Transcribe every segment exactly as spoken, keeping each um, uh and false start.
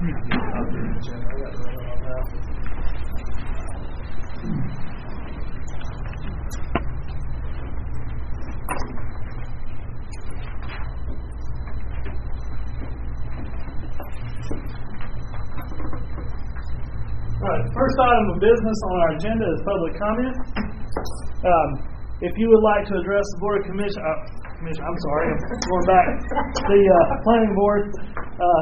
Alright, first item of business on our agenda is public comment. Um, if you would like to address the Board of Commission, uh, commission I'm sorry, I'm going back. The uh, Planning Board, uh,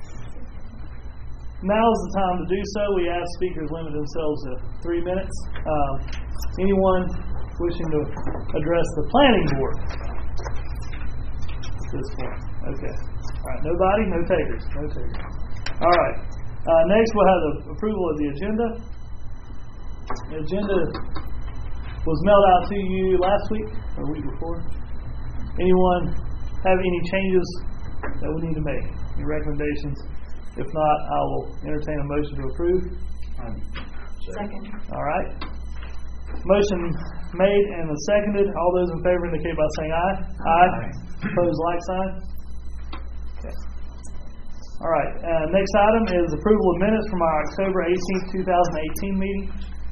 now's the time to do so. We ask speakers limit themselves to three minutes. Um, anyone wishing to address the Planning Board at this point? Okay. Alright, nobody? No takers. No takers. Alright. Uh, next, we'll have the approval of the agenda. The agenda was mailed out to you last week or the week before. Anyone have any changes that we need to make? Any recommendations? If not, I will entertain a motion to approve. Second. All right. Motion made and seconded. All those in favor indicate by saying aye. Aye. Aye. Opposed, like sign. Okay. All right. Uh, next item is approval of minutes from our October eighteenth, two thousand eighteen meeting.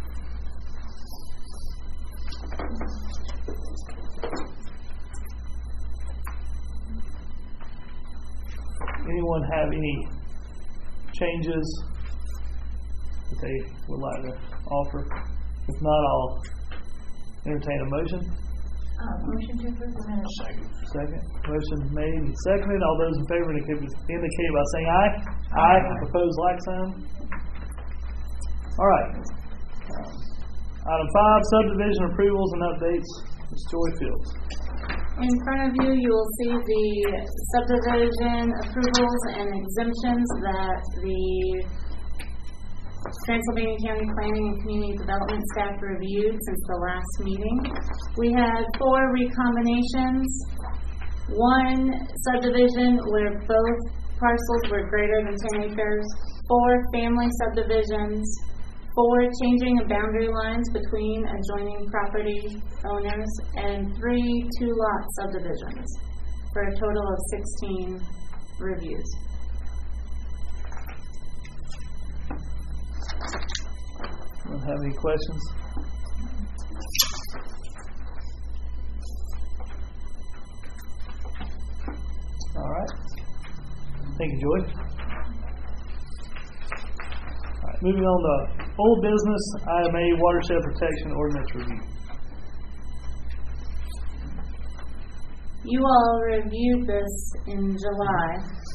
Anyone have any changes that they would like to offer? If not, I'll entertain a motion. Uh, motion to approve the minutes. Second. Second. Motion made and seconded. All those in favor indicate, indicate by saying aye. Aye. Aye. Opposed, like sign. All right. Um, item five, subdivision approvals and updates. Miz Joy Fields. In front of you, you will see the subdivision approvals and exemptions that the Transylvania County Planning and Community Development staff reviewed since the last meeting. We had four recombinations. One subdivision where both parcels were greater than ten acres. Four family subdivisions. Four changing of boundary lines between adjoining property owners. And three two-lot subdivisions for a total of sixteen reviews. Anyone have any questions? All right. Thank you, Joy. All right, moving on to old business, item A, watershed protection ordinance review. You all reviewed this in July,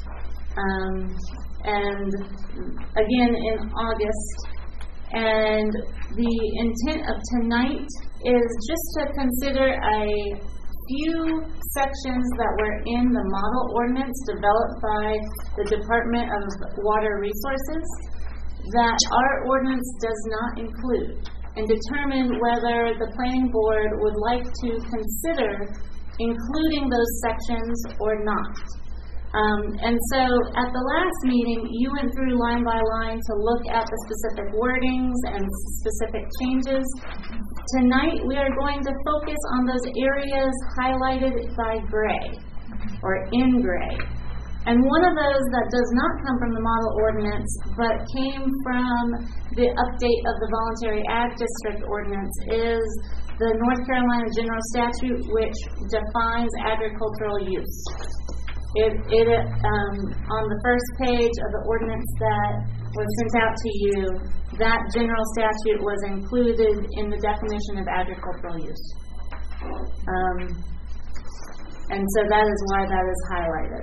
um, and again in August. And the intent of tonight is just to consider a few sections that were in the model ordinance developed by the Department of Water Resources that our ordinance does not include, and determine whether the planning board would like to consider including those sections or not. Um, and so at the last meeting, you went through line by line to look at the specific wordings and specific changes. Tonight, we are going to focus on those areas highlighted by gray or in gray. And one of those that does not come from the model ordinance, but came from the update of the voluntary ag district ordinance, is the North Carolina General Statute, which defines agricultural use. It, it um, on the first page of the ordinance that was sent out to you, that general statute was included in the definition of agricultural use. Um, and so that is why that is highlighted.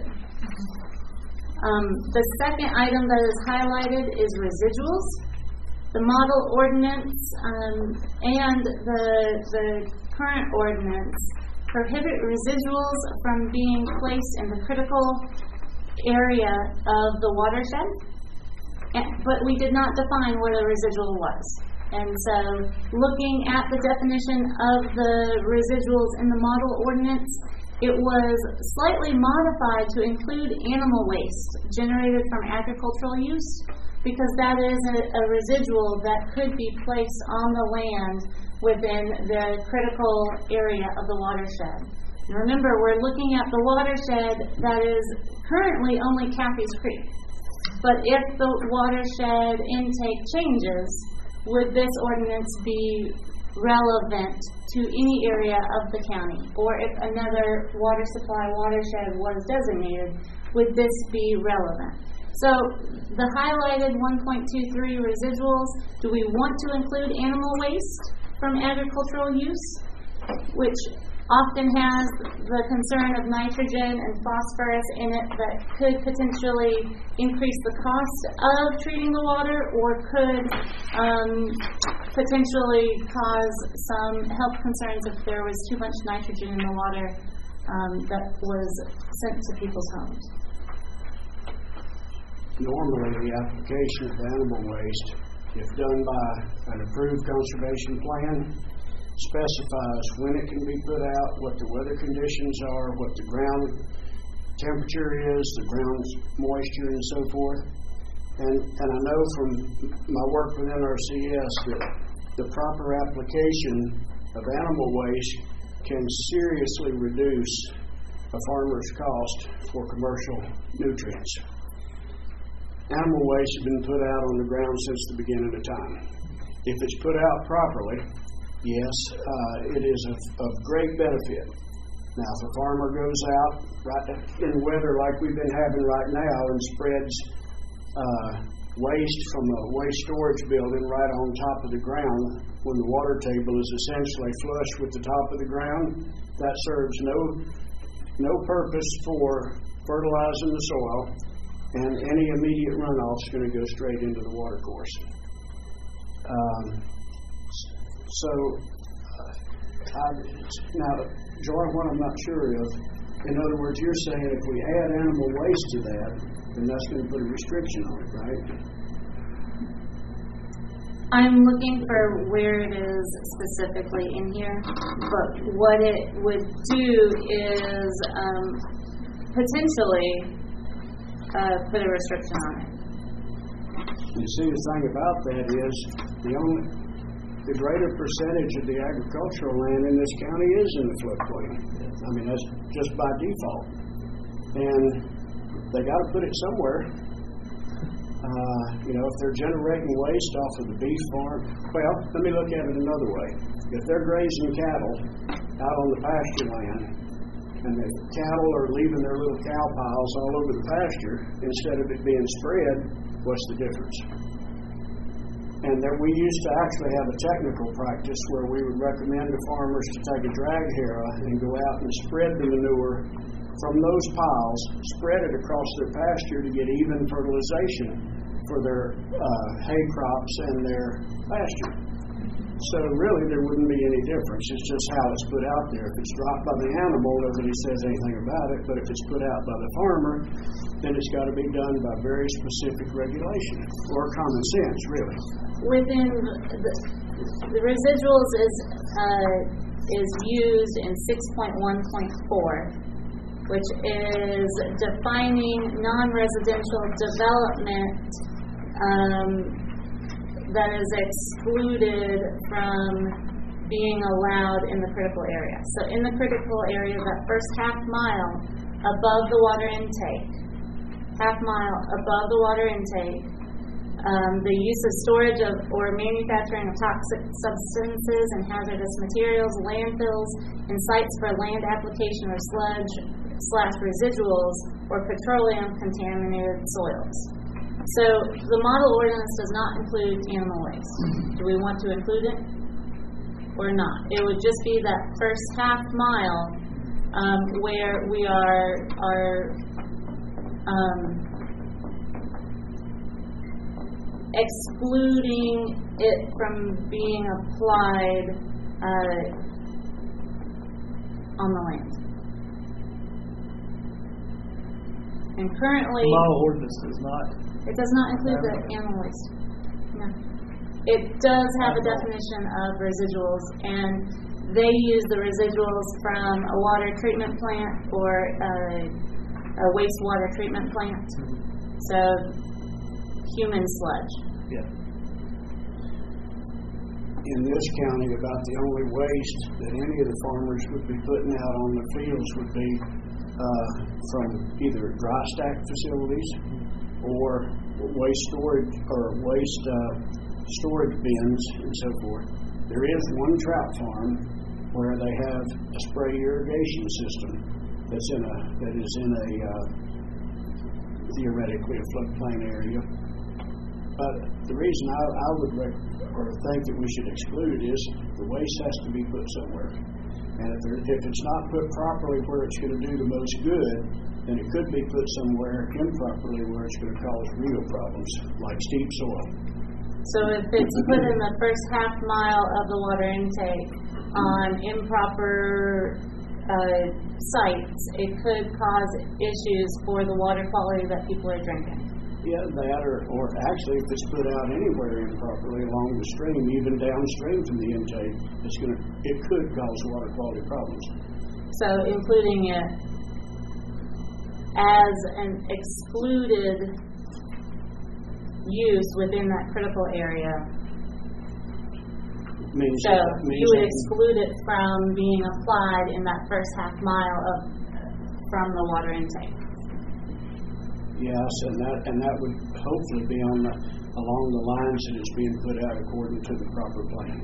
Um, the second item that is highlighted is residuals. The model ordinance um, and the, the current ordinance prohibit residuals from being placed in the critical area of the watershed, but we did not define what a residual was. And so looking at the definition of the residuals in the model ordinance, it was slightly modified to include animal waste generated from agricultural use, because that is a, a residual that could be placed on the land within the critical area of the watershed. And remember, we're looking at the watershed that is currently only Cathy's Creek. But if the watershed intake changes, would this ordinance be relevant to any area of the county? Or if another water supply watershed was designated, would this be relevant? So the highlighted one point two three residuals, do we want to include animal waste from agricultural use, which often has the concern of nitrogen and phosphorus in it that could potentially increase the cost of treating the water, or could um, potentially cause some health concerns if there was too much nitrogen in the water um, that was sent to people's homes? Normally, the application of animal waste, if done by an approved conservation plan, specifies when it can be put out, what the weather conditions are, what the ground temperature is, the ground's moisture, and so forth. And and I know from my work with N R C S that the proper application of animal waste can seriously reduce a farmer's cost for commercial nutrients. Animal waste has been put out on the ground since the beginning of time. If it's put out properly, yes, uh, it is of, of great benefit. Now, if a farmer goes out right in weather like we've been having right now and spreads uh, waste from a waste storage building right on top of the ground when the water table is essentially flush with the top of the ground, that serves no no purpose for fertilizing the soil, and any immediate runoff is going to go straight into the water course. Um, So, uh, I, now, Joy, what I'm not sure of, in other words, you're saying if we add animal waste to that, then that's going to put a restriction on it, right? I'm looking for where it is specifically in here, but what it would do is um, potentially uh, put a restriction on it. You see, the thing about that is the only... The greater percentage of the agricultural land in this county is in the floodplain. I mean, that's just by default. And they got to put it somewhere. Uh, you know, if they're generating waste off of the beef farm, well, let me look at it another way. If they're grazing cattle out on the pasture land, and the cattle are leaving their little cow piles all over the pasture, instead of it being spread, what's the difference? And there, we used to actually have a technical practice where we would recommend to farmers to take a drag harrow and go out and spread the manure from those piles, spread it across their pasture to get even fertilization for their uh, hay crops and their pasture. So really there wouldn't be any difference. It's just how it's put out there. If it's dropped by the animal, nobody says anything about it. But if it's put out by the farmer, then it's got to be done by very specific regulation or common sense, really. Within the, the residuals is uh, is used in six point one point four, which is defining non-residential development um, that is excluded from being allowed in the critical area. So in the critical area, that first half mile above the water intake, half mile above the water intake, Um, the use of storage of or manufacturing of toxic substances and hazardous materials, landfills, and sites for land application or sludge slash residuals or petroleum contaminated soils. So the model ordinance does not include animal waste. Do we want to include it or not? It would just be that first half mile um, where we are are um, excluding it from being applied uh, on the land. And currently, The model ordinance does not. it does not include the animal waste. No. It does have a definition of residuals, and they use the residuals from a water treatment plant or a, a wastewater treatment plant. So, human sludge. Yeah. In this county, about the only waste that any of the farmers would be putting out on the fields would be uh, from either dry stack facilities or waste storage or waste uh, storage bins and so forth. There is one trout farm where they have a spray irrigation system that's in a that is in a uh, theoretically a floodplain area. But the reason I, I would rec- or think that we should exclude it is the waste has to be put somewhere. And if, there, if it's not put properly where it's going to do the most good, then it could be put somewhere improperly where it's going to cause real problems, like steep soil. So if it's put in the first half mile of the water intake on improper uh, sites, it could cause issues for the water quality that people are drinking. Yeah, that or, or actually if it's put out anywhere improperly along the stream, even downstream from the intake, it's going to it could cause water quality problems. So including it as an excluded use within that critical area. Means So that, means you would that, exclude it from being applied in that first half mile of from the water intake. yes, and that and that would hopefully be on the, along the lines that it's being put out according to the proper plan.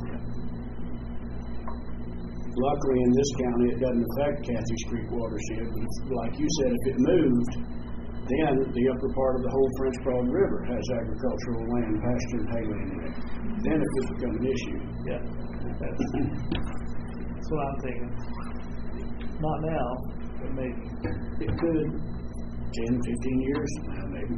Luckily, in this county, it doesn't affect Cathy's Creek watershed. But if, like you said, if it moved, then the upper part of the whole French Broad River has agricultural land, pasture, and hayland in it. Then it would become an issue. Yeah, that's, that's what I'm thinking. Not now, but maybe. It could, ten, fifteen years from now, maybe.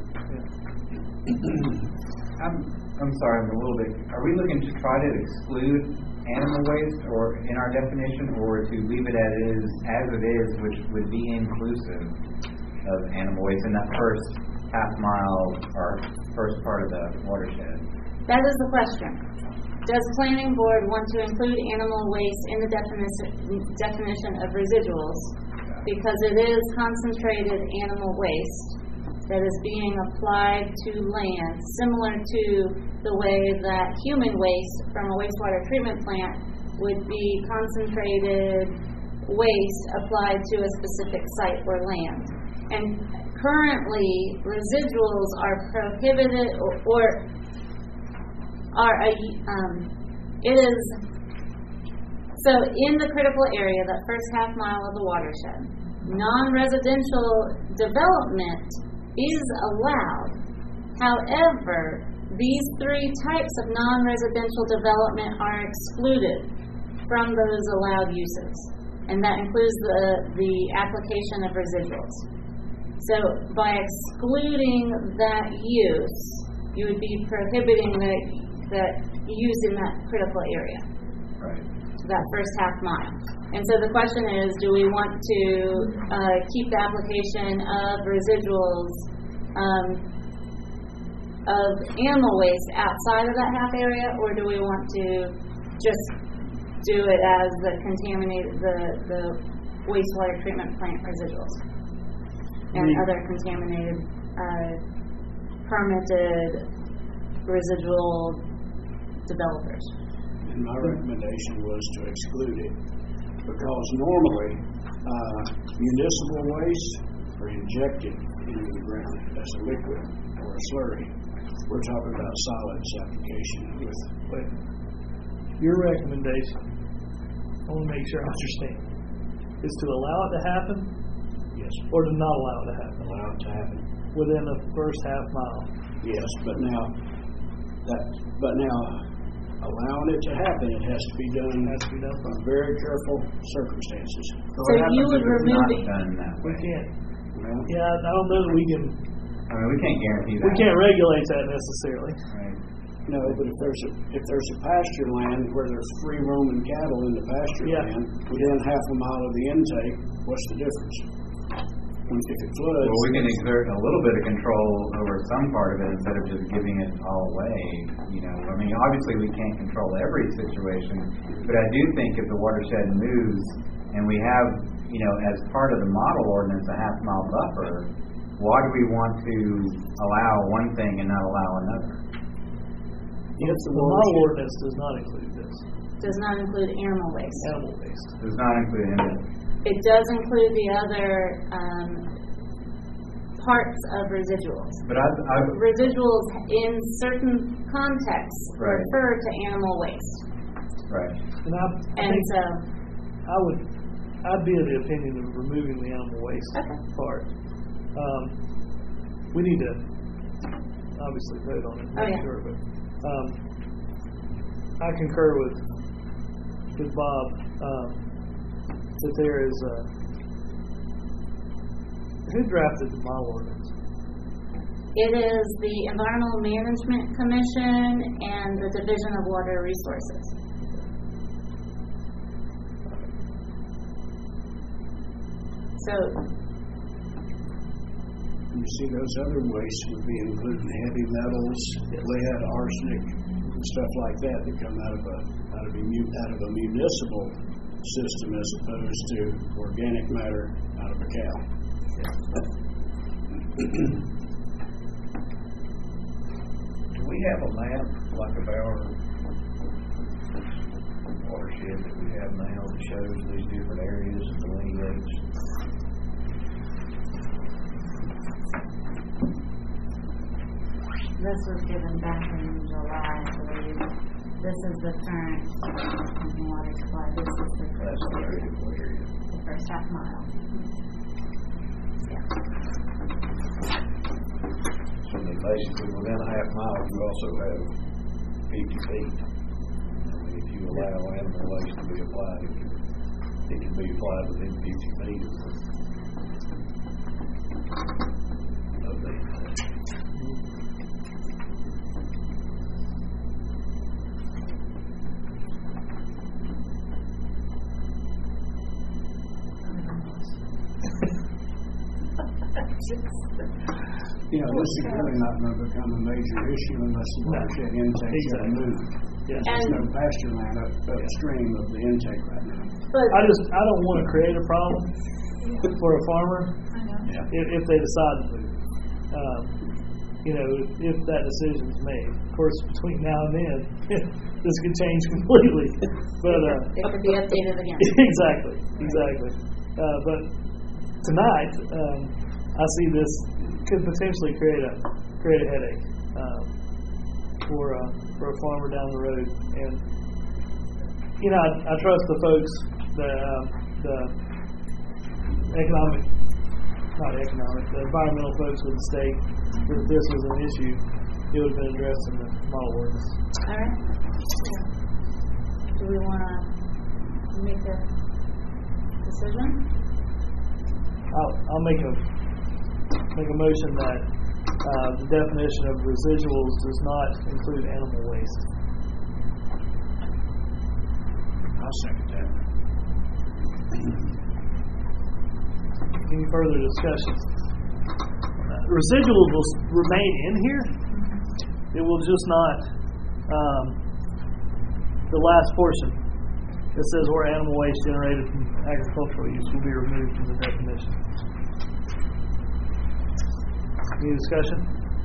I'm, I'm sorry, I'm a little bit. Are we looking to try to exclude animal waste, or in our definition, or to leave it as it is, as it is, which would be inclusive of animal waste in that first half mile or first part of the watershed? That is the question. Does planning board want to include animal waste in the definition definition of residuals because it is concentrated animal waste that is being applied to land, similar to the way that human waste from a wastewater treatment plant would be concentrated waste applied to a specific site or land. And currently, residuals are prohibited or, or are a, um, it is, so in the critical area, that first half mile of the watershed, non-residential development is allowed. However, these three types of non-residential development are excluded from those allowed uses, and that includes the, the application of residuals. So by excluding that use, you would be prohibiting the, the use in that critical area, Right. that first half mile. And so the question is, do we want to uh, keep the application of residuals um, of animal waste outside of that half area, or do we want to just do it as the contaminated, the, the wastewater treatment plant residuals and Mm. other contaminated, uh, permitted residual developers? And my recommendation was to exclude it because normally uh, municipal waste are injected into the ground as a liquid or a slurry. We're talking about solids application with. But your recommendation, I want to make sure I understand, is to allow it to happen, Yes, or to not allow it to happen allow it to happen. within the first half mile. Yes, but now that but now allowing it to happen, it has to be done. It has to be done. under very careful circumstances. So, So what happens you would if it's remove not it- done that We way? can't. Well, Yeah, I don't know that we can. I mean, we can't guarantee that. We can't regulate that necessarily. Right. no, but if there's a if there's a pasture land where there's free roaming cattle in the pasture Yeah. land within half a mile of the intake, what's the difference? When if it floods, Well, we can exert a little bit of control over some part of it instead of just giving it all away. You know, I mean, obviously we can't control every situation, but I do think if the watershed moves and we have, you know, as part of the model ordinance, a half mile buffer, why do we want to allow one thing and not allow another? if the The model watershed, ordinance does not include this. Does not include animal waste. Animal waste. Does not include any. It does include the other um, parts of residuals. But I, I, Residuals in certain contexts Right. refer to animal waste. right. And I, I And think so, I would, I'd be of the opinion of removing the animal waste Okay. part. Um, we need to obviously vote on it, Oh, make yeah. sure, but, um, I concur with, with Bob, um, that there is, uh, who drafted the model ordinance? it is the Environmental Management Commission and the Division of Water Resources. So, You see, those other wastes would be including heavy metals, lead, arsenic, and stuff like that that come out of a out of a mu- out of a municipal system as opposed to organic matter out of a cow. Do we have a map like of our watershed that we have now that shows these different areas and delineates? this was given back in July, I believe. This is the current drinking water supply. This is the That's first the area, critical area. the first half mile. Yeah. So then basically within a half mile, you also have fifty feet. I mean, if you allow animal waste to be applied, it can, it can be applied within fifty feet of the, of the, You know, this is really not going to become a major issue unless the watershed intakes are Exactly. moved. Yes. There's And- no pasture land up upstream of the intake right now. But I just, I don't want to create a problem for a farmer I know. yeah. if, if they decide to move. Um, you know, if, if that decision is made. Of course, between now and then, this could change completely. But uh, it could be updated again. exactly, exactly. Uh, but tonight, um, I see this could potentially create a create a headache um, for uh, for a farmer down the road. And you know, I, I trust the folks, the uh, the economic, not economic, the environmental folks with the state. That if this was an issue, it would have been addressed in the model ordinance. All right. Do we want to make a decision? I'll, I'll make a make a motion that uh, the definition of residuals does not include animal waste. I'll second that. Any further discussion? Residuals will s- remain in here. It will just not. Um, the last portion that says where animal waste generated from agricultural use will be removed from the definition. Any discussion?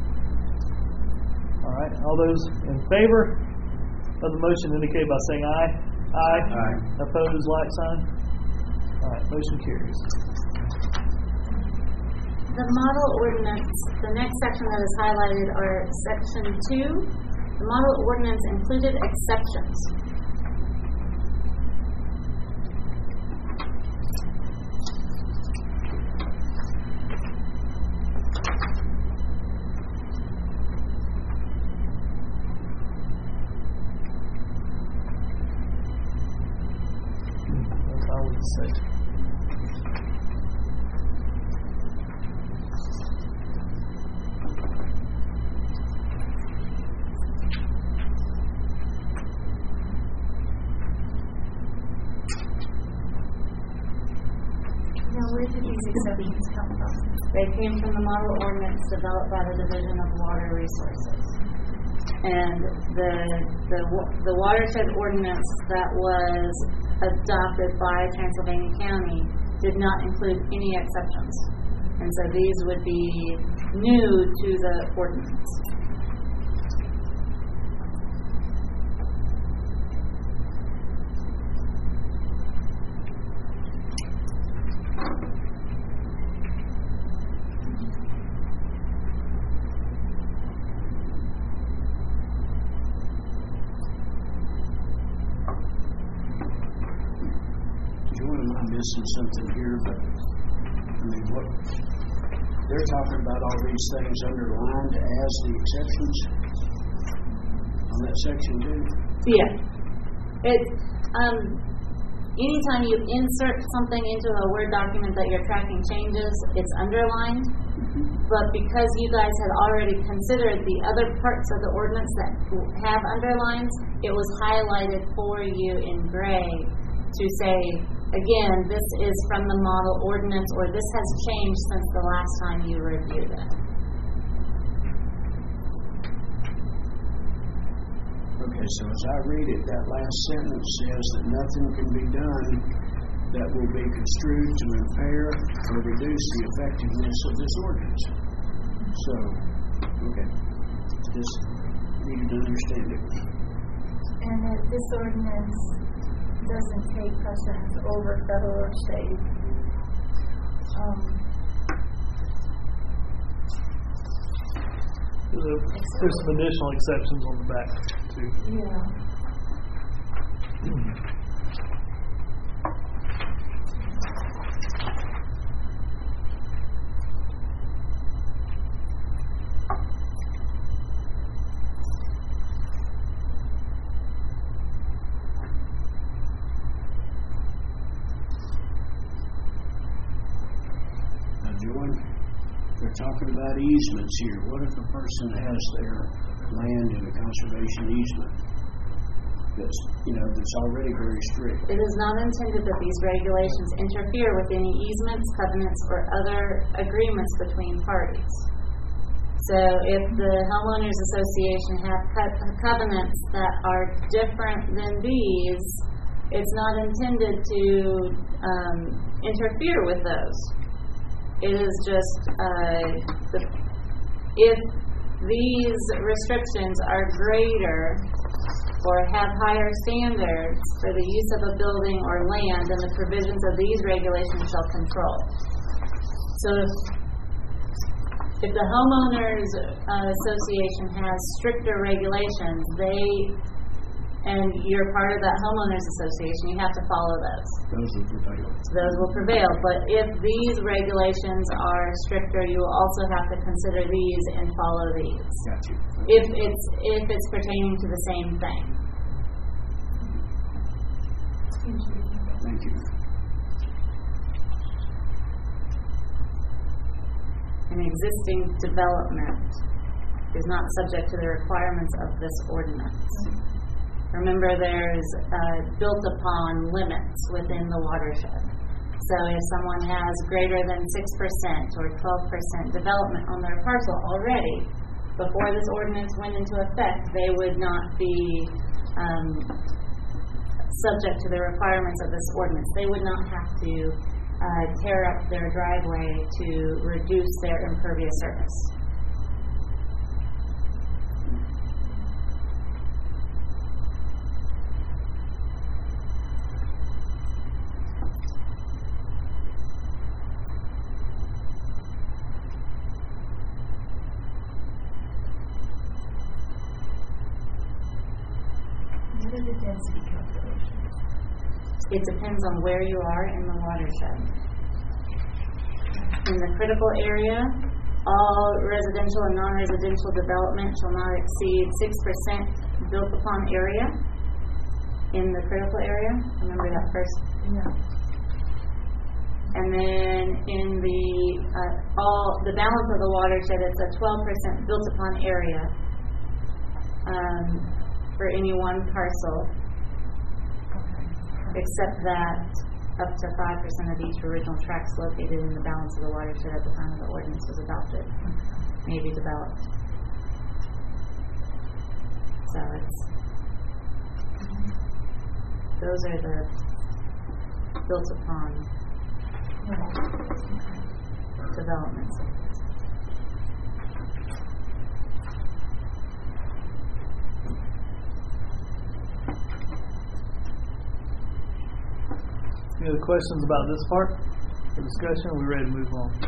All right. All those in favor of the motion indicate by saying aye. Aye. Aye. Opposed, like sign. All right. Motion carries. The model ordinance, the next section that is highlighted are section two. The model ordinance included exceptions. That's all I would say. Now, where did these exceptions come from? They came from the model ordinance developed by the Division of Water Resources. And the, the, wa- the watershed ordinance that was adopted by Transylvania County did not include any exceptions. And so these would be new to the ordinance. missing something here, but, I mean, what, they're talking about all these things underlined as the exceptions on that section two. Yeah. It, um, anytime you insert something into a Word document that you're tracking changes, it's underlined. But because you guys had already considered the other parts of the ordinance that have underlines, it was highlighted for you in gray to say, again, this is from the model ordinance, or this has changed since the last time you reviewed it. Okay, so as I read it, that last sentence says that nothing can be done that will be construed to impair or reduce the effectiveness of this ordinance. So, okay, just needed to understand it. And that this ordinance doesn't take precedence over federal or state. Um, There's, a, there's some additional exceptions on the back, too. yeah. Now, Joy, they're talking about easements here. What if a person has their land in a conservation easement that's, you know, that's already very strict? It is not intended that these regulations interfere with any easements, covenants, or other agreements between parties. So if the homeowners association have co- covenants that are different than these, it's not intended to um, interfere with those. It is just uh, the, if these restrictions are greater or have higher standards for the use of a building or land, then the provisions of these regulations shall control. So if, if the homeowners uh, association has stricter regulations, they and you're part of that homeowners association, you have to follow those. Those will prevail. Those will prevail. But if these regulations are stricter, you will also have to consider these and follow these. Got you. If it's if it's pertaining to the same thing. Thank you. An existing development is not subject to the requirements of this ordinance. Remember, there's uh, built upon limits within the watershed. So if someone has greater than six percent or twelve percent development on their parcel already, before this ordinance went into effect, they would not be um, subject to the requirements of this ordinance. They would not have to uh, tear up their driveway to reduce their impervious surface. What are the density calculations? It depends on where you are in the watershed. In the critical area, all residential and non-residential development shall not exceed six percent built upon area in the critical area. Remember that first? Yeah. And then in the uh, all the balance of the watershed, it's a twelve percent built upon area um, for any one parcel, except that up to five percent of each original tracts located in the balance of the watershed at the time of the ordinance was adopted may be developed. So it's those are the built upon developments. Any other questions about this part for discussion? Are we ready to move on?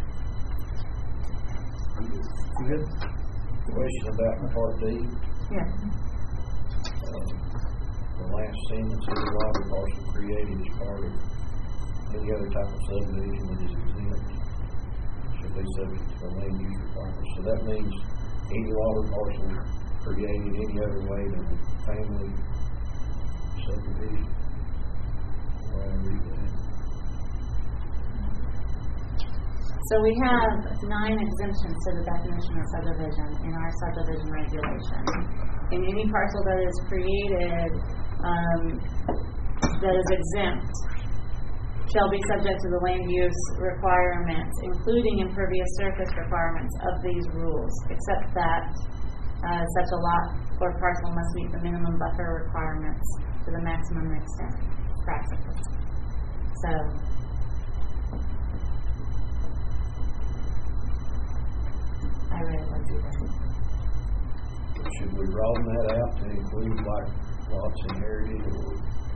You good? Question about part D. Yeah. Uh, the last sentence of the water parcel created as part of any other type of subdivision that is exempt should be subject to the land use requirements. So that means any water parcel created any other way than family subdivision. Where I read that. So we have nine exemptions to the definition of subdivision in our subdivision regulation. And any parcel that is created um, that is exempt shall be subject to the land use requirements, including impervious surface requirements of these rules, except that uh, such a lot or parcel must meet the minimum buffer requirements to the maximum extent practical. So, I read what you read. Should we broaden that out to include like lots inherited or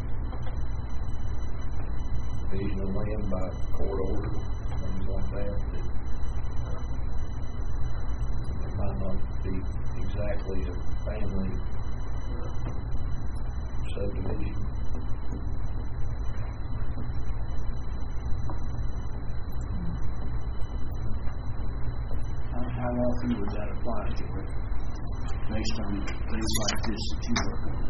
division of land by court order, things like that, that might not be exactly a family subdivision? How often would that apply, George, based on things like this that you work on?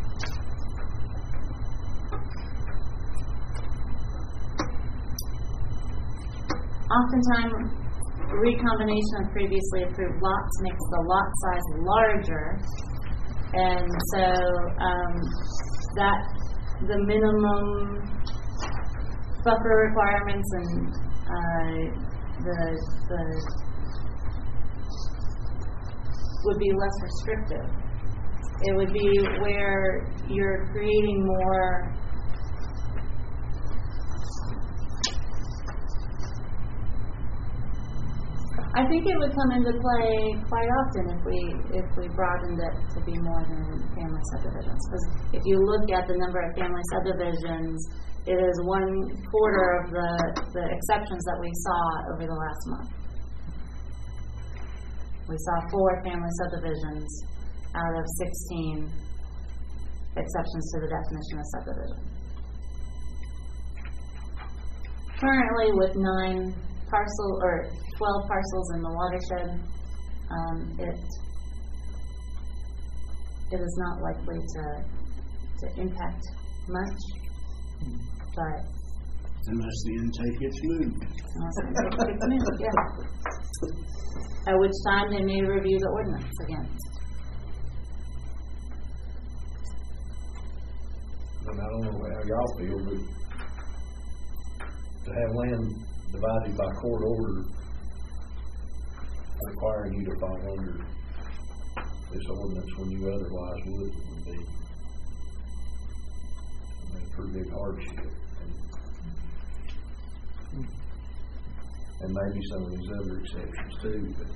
Oftentimes, recombination of previously approved lots makes the lot size larger, and so um, that the minimum buffer requirements and uh, the the would be less restrictive. It would be where you're creating more I think it would come into play quite often if we if we broadened it to be more than family subdivisions. Because if you look at the number of family subdivisions, it is one quarter of the, the exceptions that we saw over the last month. We saw four family subdivisions out of sixteen exceptions to the definition of subdivision. Currently, with nine parcel or twelve parcels in the watershed, um, it it is not likely to to impact much, but unless the intake gets moved. unless the intake gets moved, yeah. At which time they may review the ordinance again. And I don't know how y'all feel, but to have land divided by court order requiring you to fall under this ordinance when you otherwise would would be I mean, a pretty big hardship. And, and maybe some of these other exceptions too, but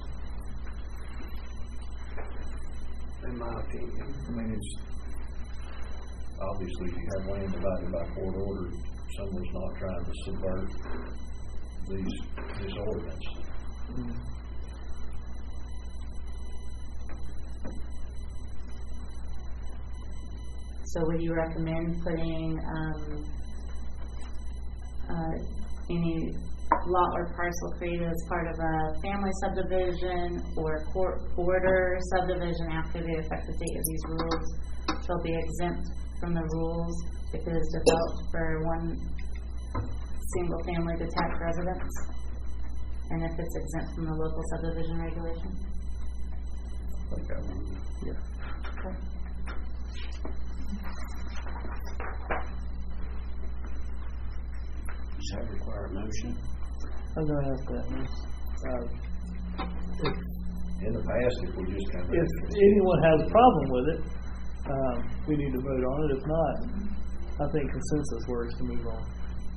in my opinion, I mean, it's obviously if you have land divided by court order, someone's not trying to subvert these this ordinance. Mm-hmm. So would you recommend putting um, uh, any lot or parcel created as part of a family subdivision or court order subdivision after the effective date of these rules shall be exempt from the rules if it is developed for one single family detached residence, and if it's exempt from the local subdivision regulation? Okay. Yeah. Okay. Does that require a motion? I'm going to ask that. Uh, if, In the past, if we just kind of if anyone has a problem with it, um, we need to vote on it. If not, I think consensus works to move on.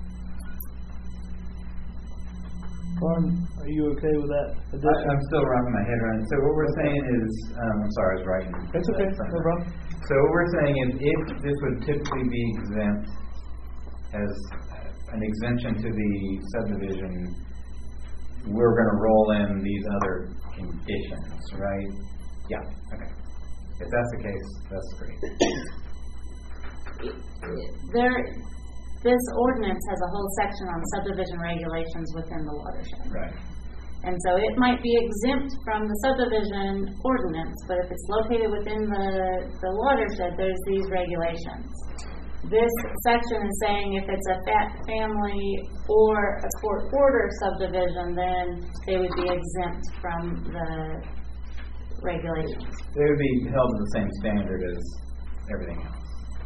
Ron, are you okay with that addition? I, I'm still wrapping my head around it. So what we're saying is, um, I'm sorry, I was writing. That's okay, no problem. So what we're saying is, if this would typically be exempt as an exemption to the subdivision, we're going to roll in these other conditions, right? Yeah. Okay. If that's the case, that's great. There, this ordinance has a whole section on subdivision regulations within the watershed. Right. And so it might be exempt from the subdivision ordinance, but if it's located within the, the watershed, there's these regulations. This section is saying if it's a fa- family or a court order subdivision, then they would be exempt from the regulations. They would be held to the same standard as everything else.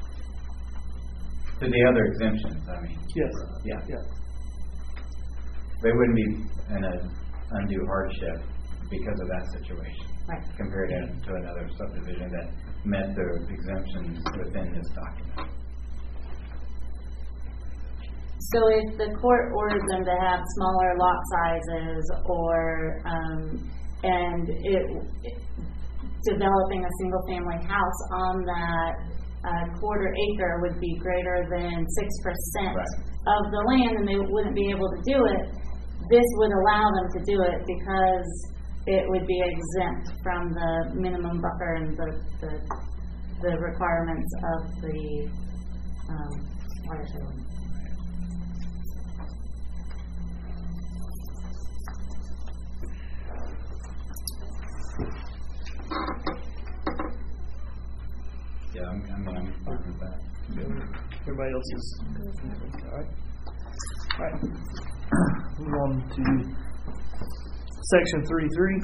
To the other exemptions, I mean. Yes. Yeah. Yeah. They wouldn't be in an undue hardship because of that situation. Right. Compared to, to another subdivision that met the exemptions within this document. So if the court ordered them to have smaller lot sizes or um, and it, it, developing a single family house on that uh, quarter acre would be greater than six percent Right. of the land and they wouldn't be able to do it, this would allow them to do it because it would be exempt from the minimum buffer and the the, the requirements of the um, watershed. Yeah, I'm, I mean, I'm fine with that. Everybody else is all right. All right. Move on to section three three.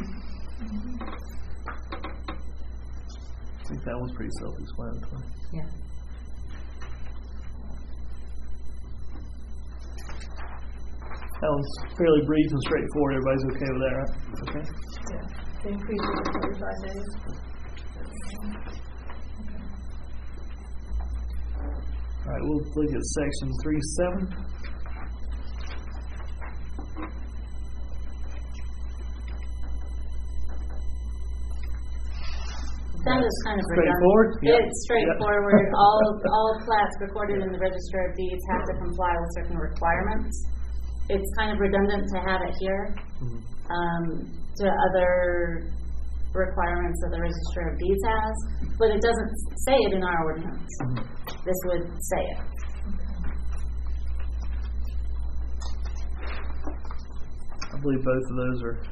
I think that one's pretty self-explanatory. Yeah. That one's fairly brief and straightforward. Everybody's okay with that, right? Okay. Yeah. The increase of forty-five days. All right, we'll look at section three seven. That is kind of Straightforward? redundant. Yep. It's straightforward. all all plats recorded in the Register of Deeds have to comply with certain requirements. It's kind of redundant to have it here Mm-hmm. um, to other requirements that the Register of Deeds has, but it doesn't say it in our ordinance. Mm-hmm. This would say it. I believe both of those are.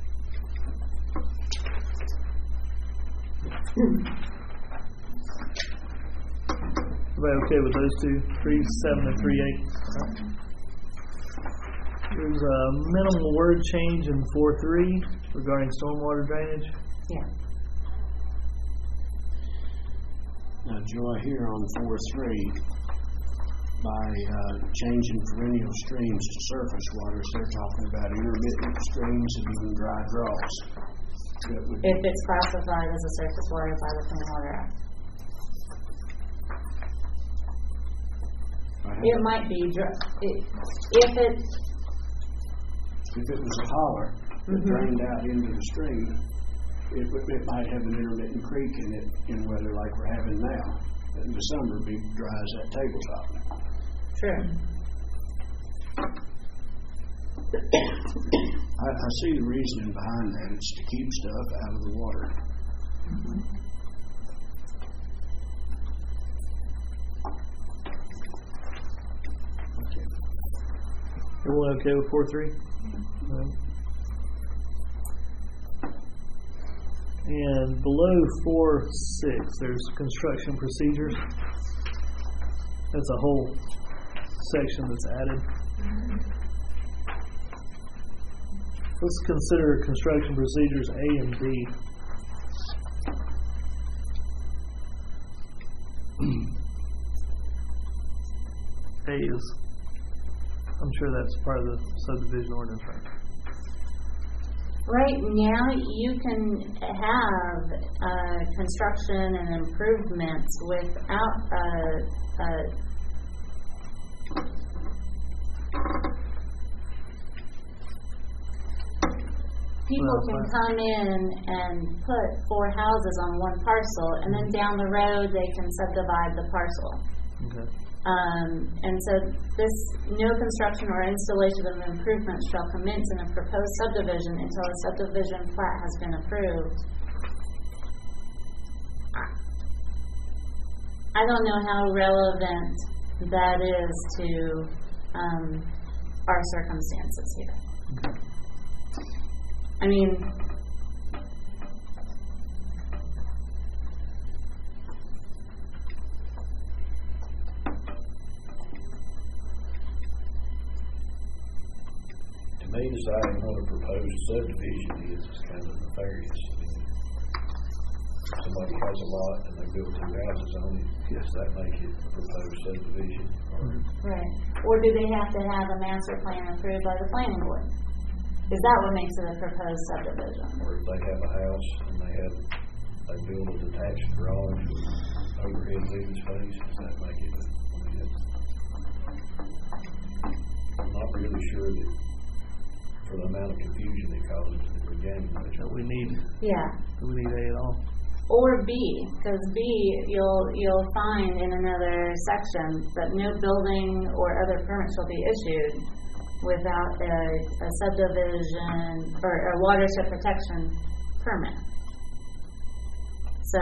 Everybody okay with those two? Three seven and three eight. There's a minimal word change in four three regarding stormwater drainage. Yeah. Now, Joy, here on four three, by uh, changing perennial streams to surface waters, they're talking about intermittent streams and even dry draws. That would If it's classified as a surface water by the Clean Water Act. It might be, dr- it, if it, If it was a holler that Mhm. drained out into the stream, it, would- it might have an intermittent creek in it in weather like we're having now. In the summer, it'd be dry as that tabletop. true. I, I see the reasoning behind that. It's to keep stuff out of the water. Everyone okay with four three? And below four six, there's construction procedures. That's a whole section that's added. Let's consider construction procedures A and B. A is, I'm sure that's part of the subdivision ordinance, right? Right now, you can have uh, construction and improvements without a, a people can come in and put four houses on one parcel, and then down the road they can subdivide the parcel. Okay. Um, and so this no construction or installation of improvements shall commence in a proposed subdivision until a subdivision plat has been approved. I don't know how relevant that is to um, our circumstances here. I mean, To me, deciding what a proposed subdivision is is kind of nefarious. I mean, somebody has a lot and they build two houses on it, does that make it a proposed subdivision? Or right. Or do they have to have a master plan approved by the planning board? Is that what makes it a proposed subdivision? or if they have a house and they have, they build a detached garage with overhead living space, does that make it, a- I mean, it's, I'm not really sure that for the amount of confusion it causes at the beginning, which That we need, Yeah. do we need A at all? Or B, because B, you'll you'll find in another section that no building or other permit shall be issued without a, a subdivision or a watershed protection permit. So,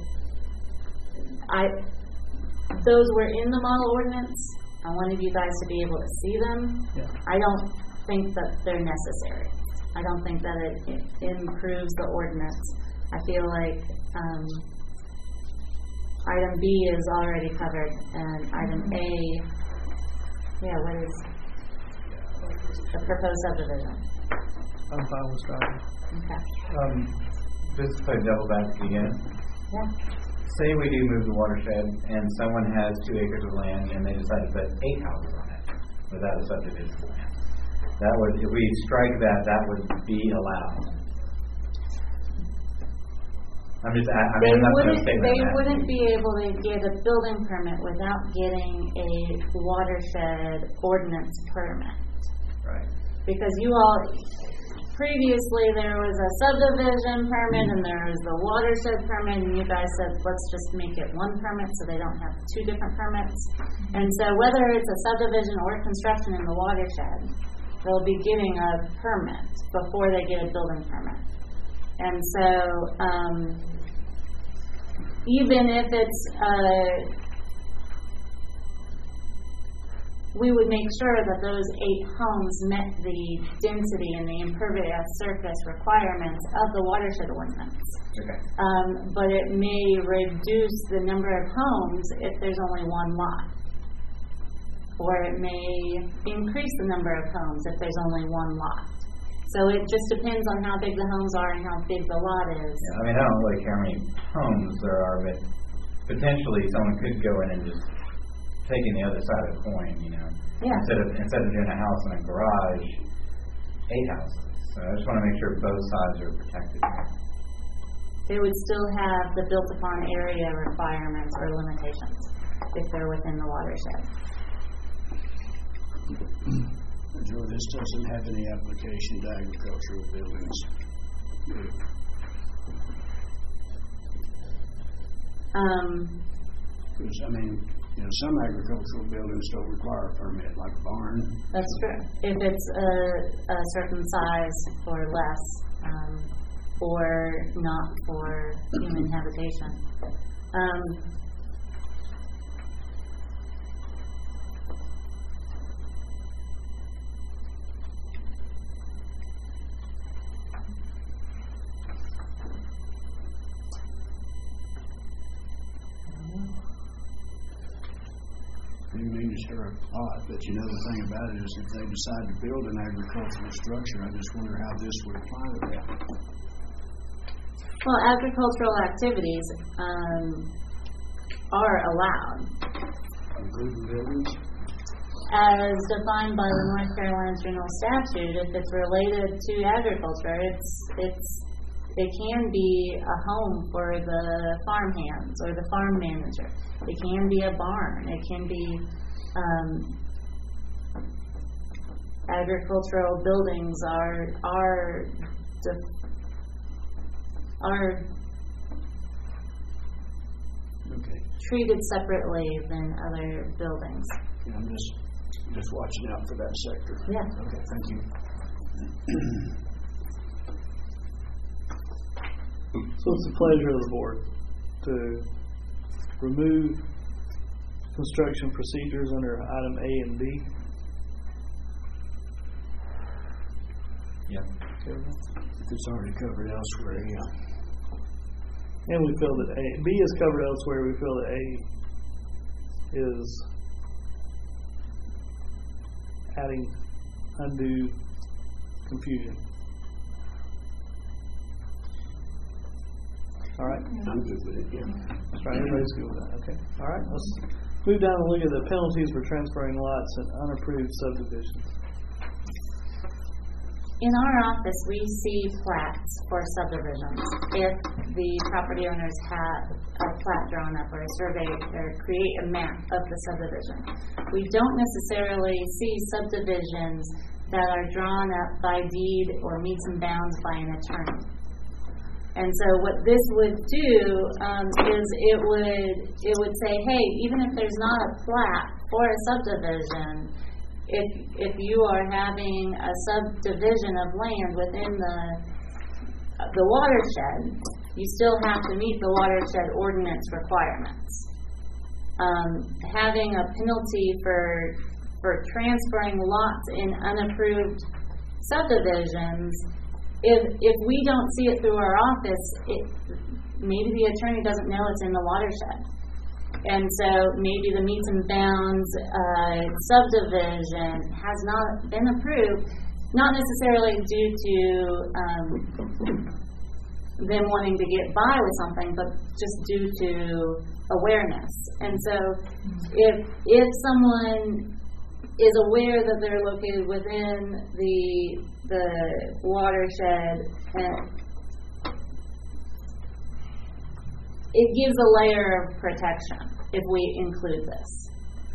I those were in the model ordinance. I wanted you guys to be able to see them. Yeah. I don't think that they're necessary. I don't think that it, it improves the ordinance. I feel like um, item B is already covered, and item A, yeah, what is the proposed subdivision? I'm fine with starting. Okay. Um, just to play devil's advocate again. Yeah. Say we do move the watershed and someone has two acres of land and they decide to put eight houses on it without a subdivision plan. That would, if we strike that, that would be allowed. I'm just, I, I They mean, I'm not going to wouldn't, say they that. wouldn't be able to get a building permit without getting a watershed ordinance permit. Right. Because you all, previously there was a subdivision permit and there was the watershed permit, and you guys said, let's just make it one permit so they don't have two different permits. And so whether it's a subdivision or construction in the watershed, they'll be getting a permit before they get a building permit. And so, um, even if it's, uh, we would make sure that those eight homes met the density and the impervious surface requirements of the watershed ordinance. Okay. Um, but it may reduce the number of homes if there's only one lot. Or it may increase the number of homes if there's only one lot. So it just depends on how big the homes are and how big the lot is. Yeah, I mean, I don't really care how many homes there are, but potentially someone could go in and just taking the other side of the coin, you know. Yeah. Instead of instead of doing a house and a garage, eight houses. So I just want to make sure both sides are protected. They would still have the built upon area requirements or limitations if they're within the watershed. Joe, this doesn't have any application to agricultural buildings. Um, Because, I mean, you know, some agricultural buildings don't require a permit, like a barn. that's true. If it's a, a certain size or less, um, or not for human habitation. Um, I didn't mean to stir up a pot, but you know, the thing about it is if they decide to build an agricultural structure, I just wonder how this would apply to that. Well, agricultural activities um, are allowed Including buildings? as defined by the North Carolina General Statute. If it's related to agriculture, it's it's it can be a home for the farmhands or the farm manager. It can be a barn. It can be um, agricultural buildings are are de- are Okay. treated separately than other buildings. Yeah, I'm just, just watching out for that sector. Yeah. Okay, thank you. So it's the pleasure of the board to remove construction procedures under item A and B. Yep. Okay with that? It's already covered elsewhere, yeah. And we feel that A, B is covered elsewhere. We feel that A is adding undue confusion. All right. I'm good with it, yeah. That's right. Everybody's good with that. Okay. All right. Let's move down and look at the penalties for transferring lots and unapproved subdivisions. In our office, we see plats for subdivisions. If the property owners have a plat drawn up or a survey or create a map of the subdivision, we don't necessarily see subdivisions that are drawn up by deed or meets and bounds by an attorney. And so what this would do um, is it would it would say, hey, even if there's not a plat for a subdivision, if if you are having a subdivision of land within the the watershed, you still have to meet the watershed ordinance requirements. Um, having a penalty for for transferring lots in unapproved subdivisions, if if we don't see it through our office, it, maybe the attorney doesn't know it's in the watershed. And so maybe the meets and bounds uh, subdivision has not been approved, not necessarily due to um, them wanting to get by with something, but just due to awareness. And so if if someone is aware that they're located within the the watershed, and it gives a layer of protection if we include this.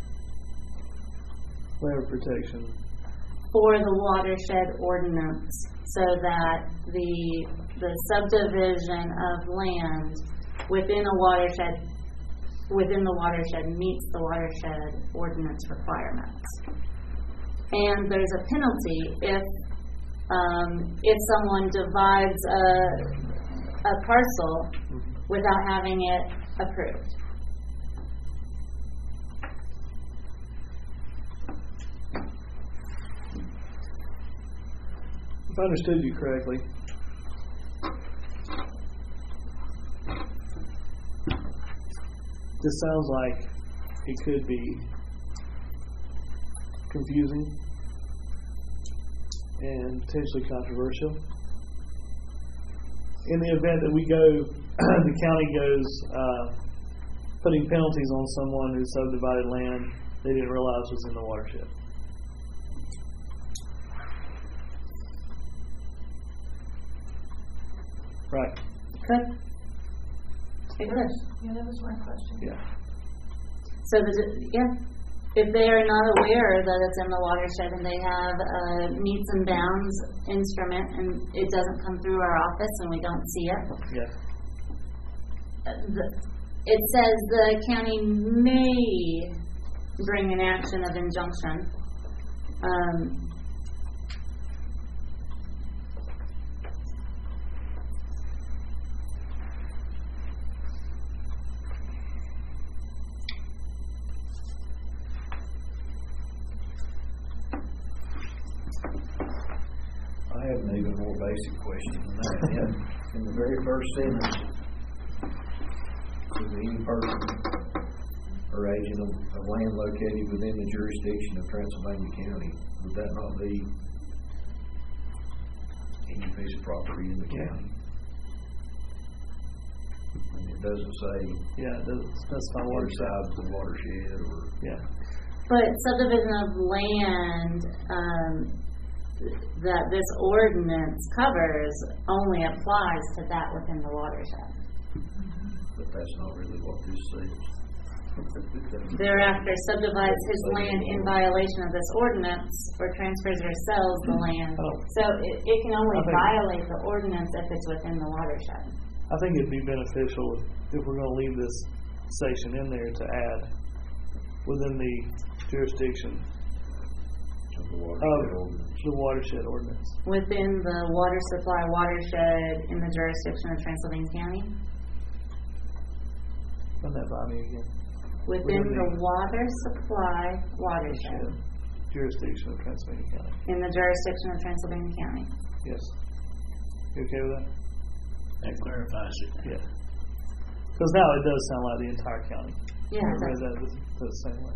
Layer of protection. For the watershed ordinance, so that the the subdivision of land within a watershed within the watershed meets the watershed ordinance requirements. And there's a penalty if um, if someone divides a a parcel without having it approved. If I understood you correctly, this sounds like it could be confusing and potentially controversial. In the event that we go, the county goes uh, putting penalties on someone who subdivided land they didn't realize was in the watershed. Right. Could. It could. Yeah, that was my question. Yeah. So, the, yeah, if they are not aware that it's in the watershed and they have a meets and bounds instrument and it doesn't come through our office and we don't see it, Yeah. uh, the, it says the county may bring an action of injunction. Um, I have an even more basic question than that. In, in the very first sentence, says any person or agent of, of land located within the jurisdiction of Transylvania County, would that not be any piece of property in the county? And it doesn't say Yeah, it doesn't specify watershed. inside the watershed or. Yeah. But subdivision of land um, that this ordinance covers only applies to that within the watershed. But that's not really what this says. Thereafter subdivides his land in violation of this ordinance or transfers or sells the land. Oh. So it, it can only I think- violate the ordinance if it's within the watershed. I think it'd be beneficial if, if we're going to leave this section in there to add within the jurisdiction Of the of watershed ordinance. the watershed ordinance. Within the water supply watershed in the jurisdiction of Transylvania County. Run that by me again. within Within the the- water supply watershed Jurisdiction of Transylvania County. in the jurisdiction of Transylvania County. Yes. You okay with that? That clarifies it. Yeah. Because now it does sound like the entire county. Yeah, I it read does. that the, the same way.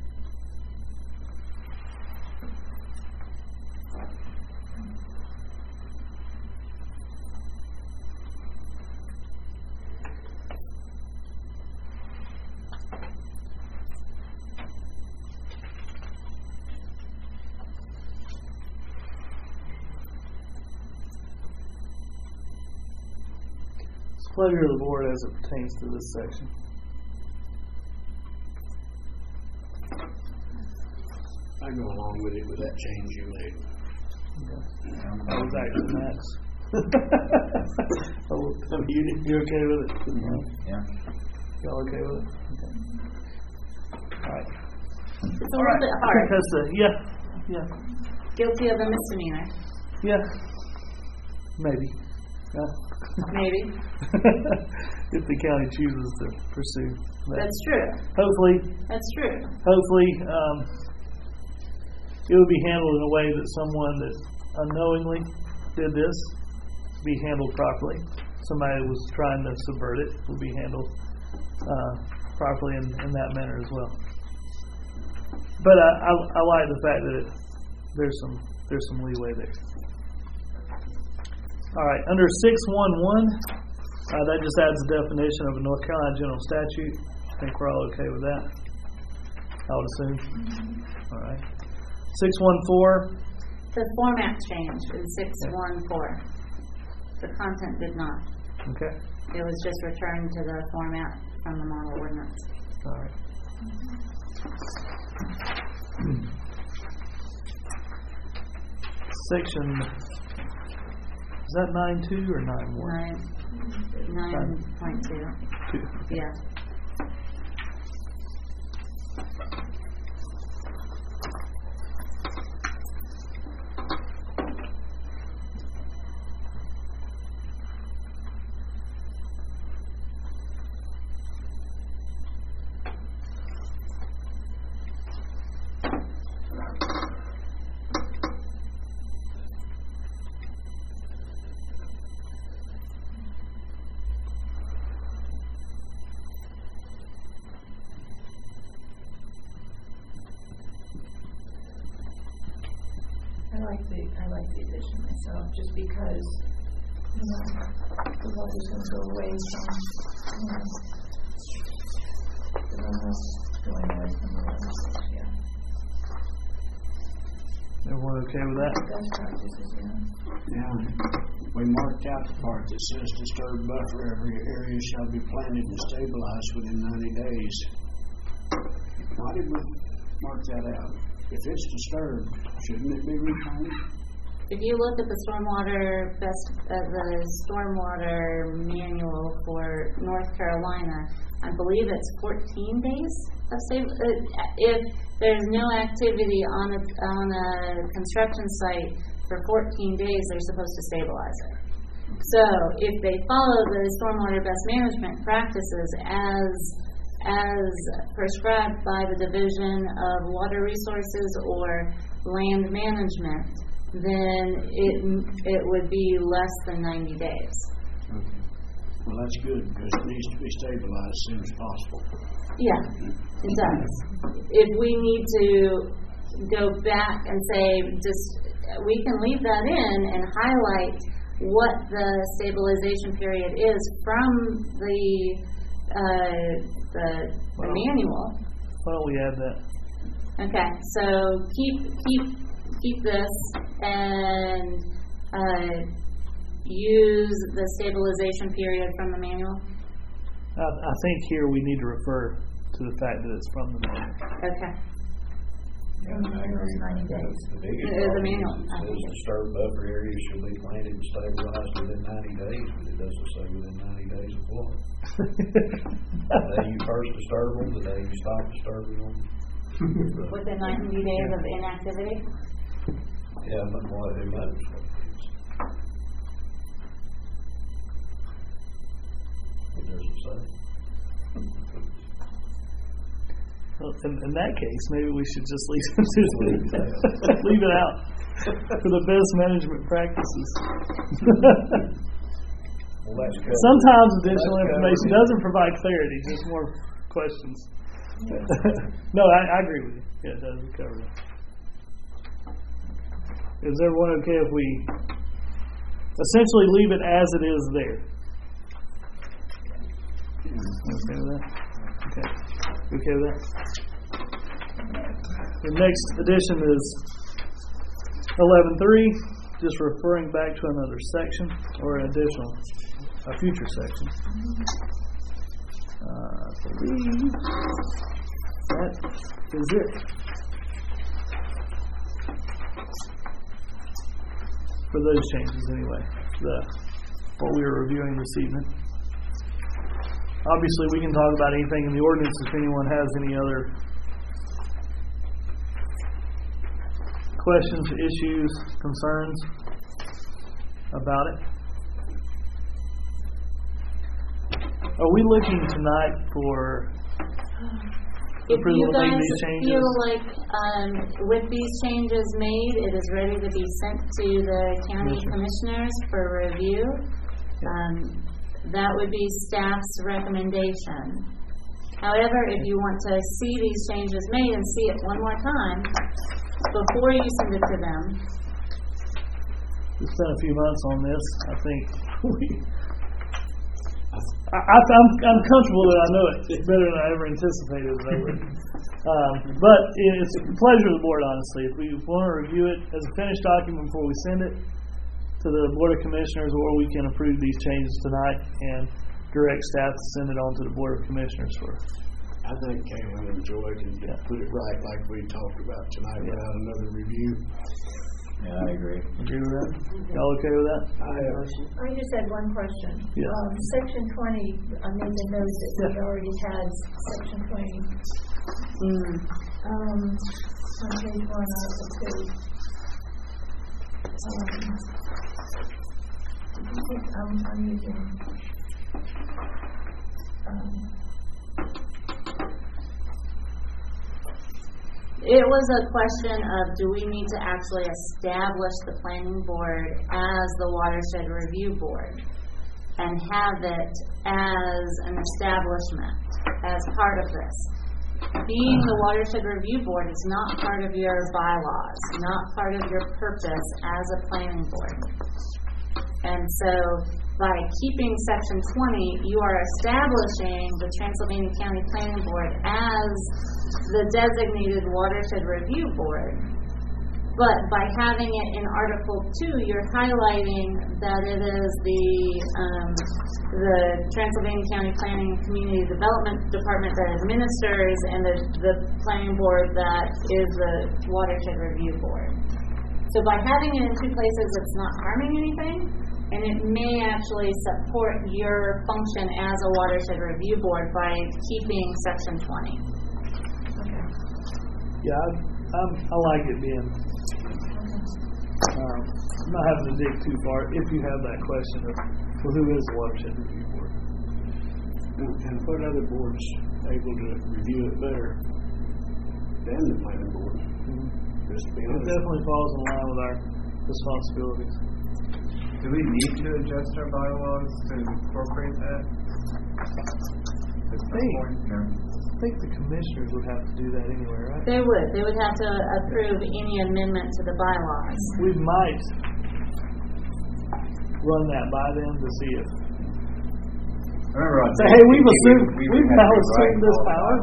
It's pleasure of the board as it pertains to this section. I go along with it with that change you made. That was actually Max. Oh, you, you okay with it? Yeah. Y'all okay with it? Okay. All right. It's a little bit hard. Because, uh, yeah, yeah, Guilty of a misdemeanor, yeah. Maybe. Yeah. maybe. If the county chooses to pursue that. That's true. Hopefully, That's true. hopefully, um, it would be handled in a way that someone that unknowingly did this be handled properly. Somebody that was trying to subvert it would be handled uh, properly in, in that manner as well. But I, I, I like the fact that it, there's some there's some leeway there. All right, under six one one, uh, that just adds a definition of a North Carolina general statute. I think we're all okay with that. I would assume. All right. six one four. The format change in six one four. The content did not. Okay. It was just returned to the format from the model ordinance. All right. Section, is that nine two or nine one? Nine, nine point two. Two. Yeah. I like the, I like the addition myself, just because, you know, the water's gonna go away from, you know, the runoff going away from the water, yeah. Everyone okay with that? Best practices, yeah. Yeah, we marked out the part that says disturbed buffer every area shall be planted and stabilized within ninety days. Why did we mark that out? If it's disturbed, shouldn't it be replanted? If you look at the stormwater best, uh, the stormwater manual for North Carolina, I believe it's fourteen days of stable. Uh, if there's no activity on a on a construction site for fourteen days, they're supposed to stabilize it. So if they follow the stormwater best management practices as as prescribed by the Division of Water Resources or Land Management, then it it would be less than ninety days. Okay. Well, that's good, because it needs to be stabilized as soon as possible. Yeah, it does. If we need to go back and say, just we can leave that in and highlight what the stabilization period is from the uh, the, the Well, manual. Why don't we add that? Okay, so keep keep keep this and uh, use the stabilization period from the manual. I, I think here we need to refer to the fact that it's from the manual. Okay. Yeah, I agree with ninety that. days. The biggest It is a problem manual. is I it think says it- disturbed buffer areas shall be planted and stabilized within ninety days, but it doesn't say within ninety days of what. The day you first disturb them, the day you stop disturbing them. Within ninety days of inactivity. Yeah, but what, who knows what it is? It doesn't say. Well, in, in that case, maybe we should just leave it, leave it out for the best management practices. Well, that's covered. Sometimes additional That's information covered. doesn't provide clarity, just more questions. No, I, I agree with you. Yeah, it does. We covered it. Is everyone okay if we essentially leave it as it is there? Okay with that? Okay. Okay with that? The next addition is eleven three, just referring back to another section or an additional, a future section. Uh, I believe that is it. For those changes, anyway, the what we were reviewing this evening. Obviously, we can talk about anything in the ordinance if anyone has any other questions, issues, concerns about it. Are we looking tonight for If approval you to make guys these changes? feel like um, with these changes made, it is ready to be sent to the county Commissioner. commissioners for review, um, that would be staff's recommendation. However, if you want to see these changes made and see it one more time before you send it to them, We spent a few months on this. I think we. I, I, I'm I'm comfortable that I know it better than I ever anticipated that I would. Um, but it's a pleasure of the board, honestly. If we want to review it as a finished document before we send it to the Board of Commissioners, or we can approve these changes tonight and direct staff to send it on to the Board of Commissioners for. I think Kayla enjoyed and Yeah. put it right like we talked about tonight Yeah. without another review. Yeah, I agree. Agree with that? Y'all okay with that? I have. I just had one question. Yeah. Um, section twenty, I made the note that we Yeah. already had section twenty. mm, Um, on page one, article two. Um, I think I'm, I'm using, um, it was a question of, do we need to actually establish the planning board as the watershed review board and have it as an establishment, as part of this? Being the watershed review board is not part of your bylaws, not part of your purpose as a planning board. And so by keeping section twenty, you are establishing the Transylvania County Planning Board as the designated watershed review board. But by having it in Article two, you're highlighting that it is the um, the Transylvania County Planning and Community Development Department that administers, and the, the planning board that is the watershed review board. So by having it in two places, it's not harming anything, and it may actually support your function as a watershed review board by keeping section twenty. Yeah, I, I'm, I like it being. Um, I'm not having to dig too far if you have that question of, well, who is the watershed review board? And, and what other boards able to review it better than the planning board? Just to be It honest. definitely falls in line with our responsibilities. Do we need to adjust our bylaws to incorporate that? At some think- point? No. I think the commissioners would have to do that anyway, right? They would. They would have to approve any amendment to the bylaws. We might run that by them to see if. I remember on Say, hey, we've we- assumed, we we've had now to assumed rewrite this all the power.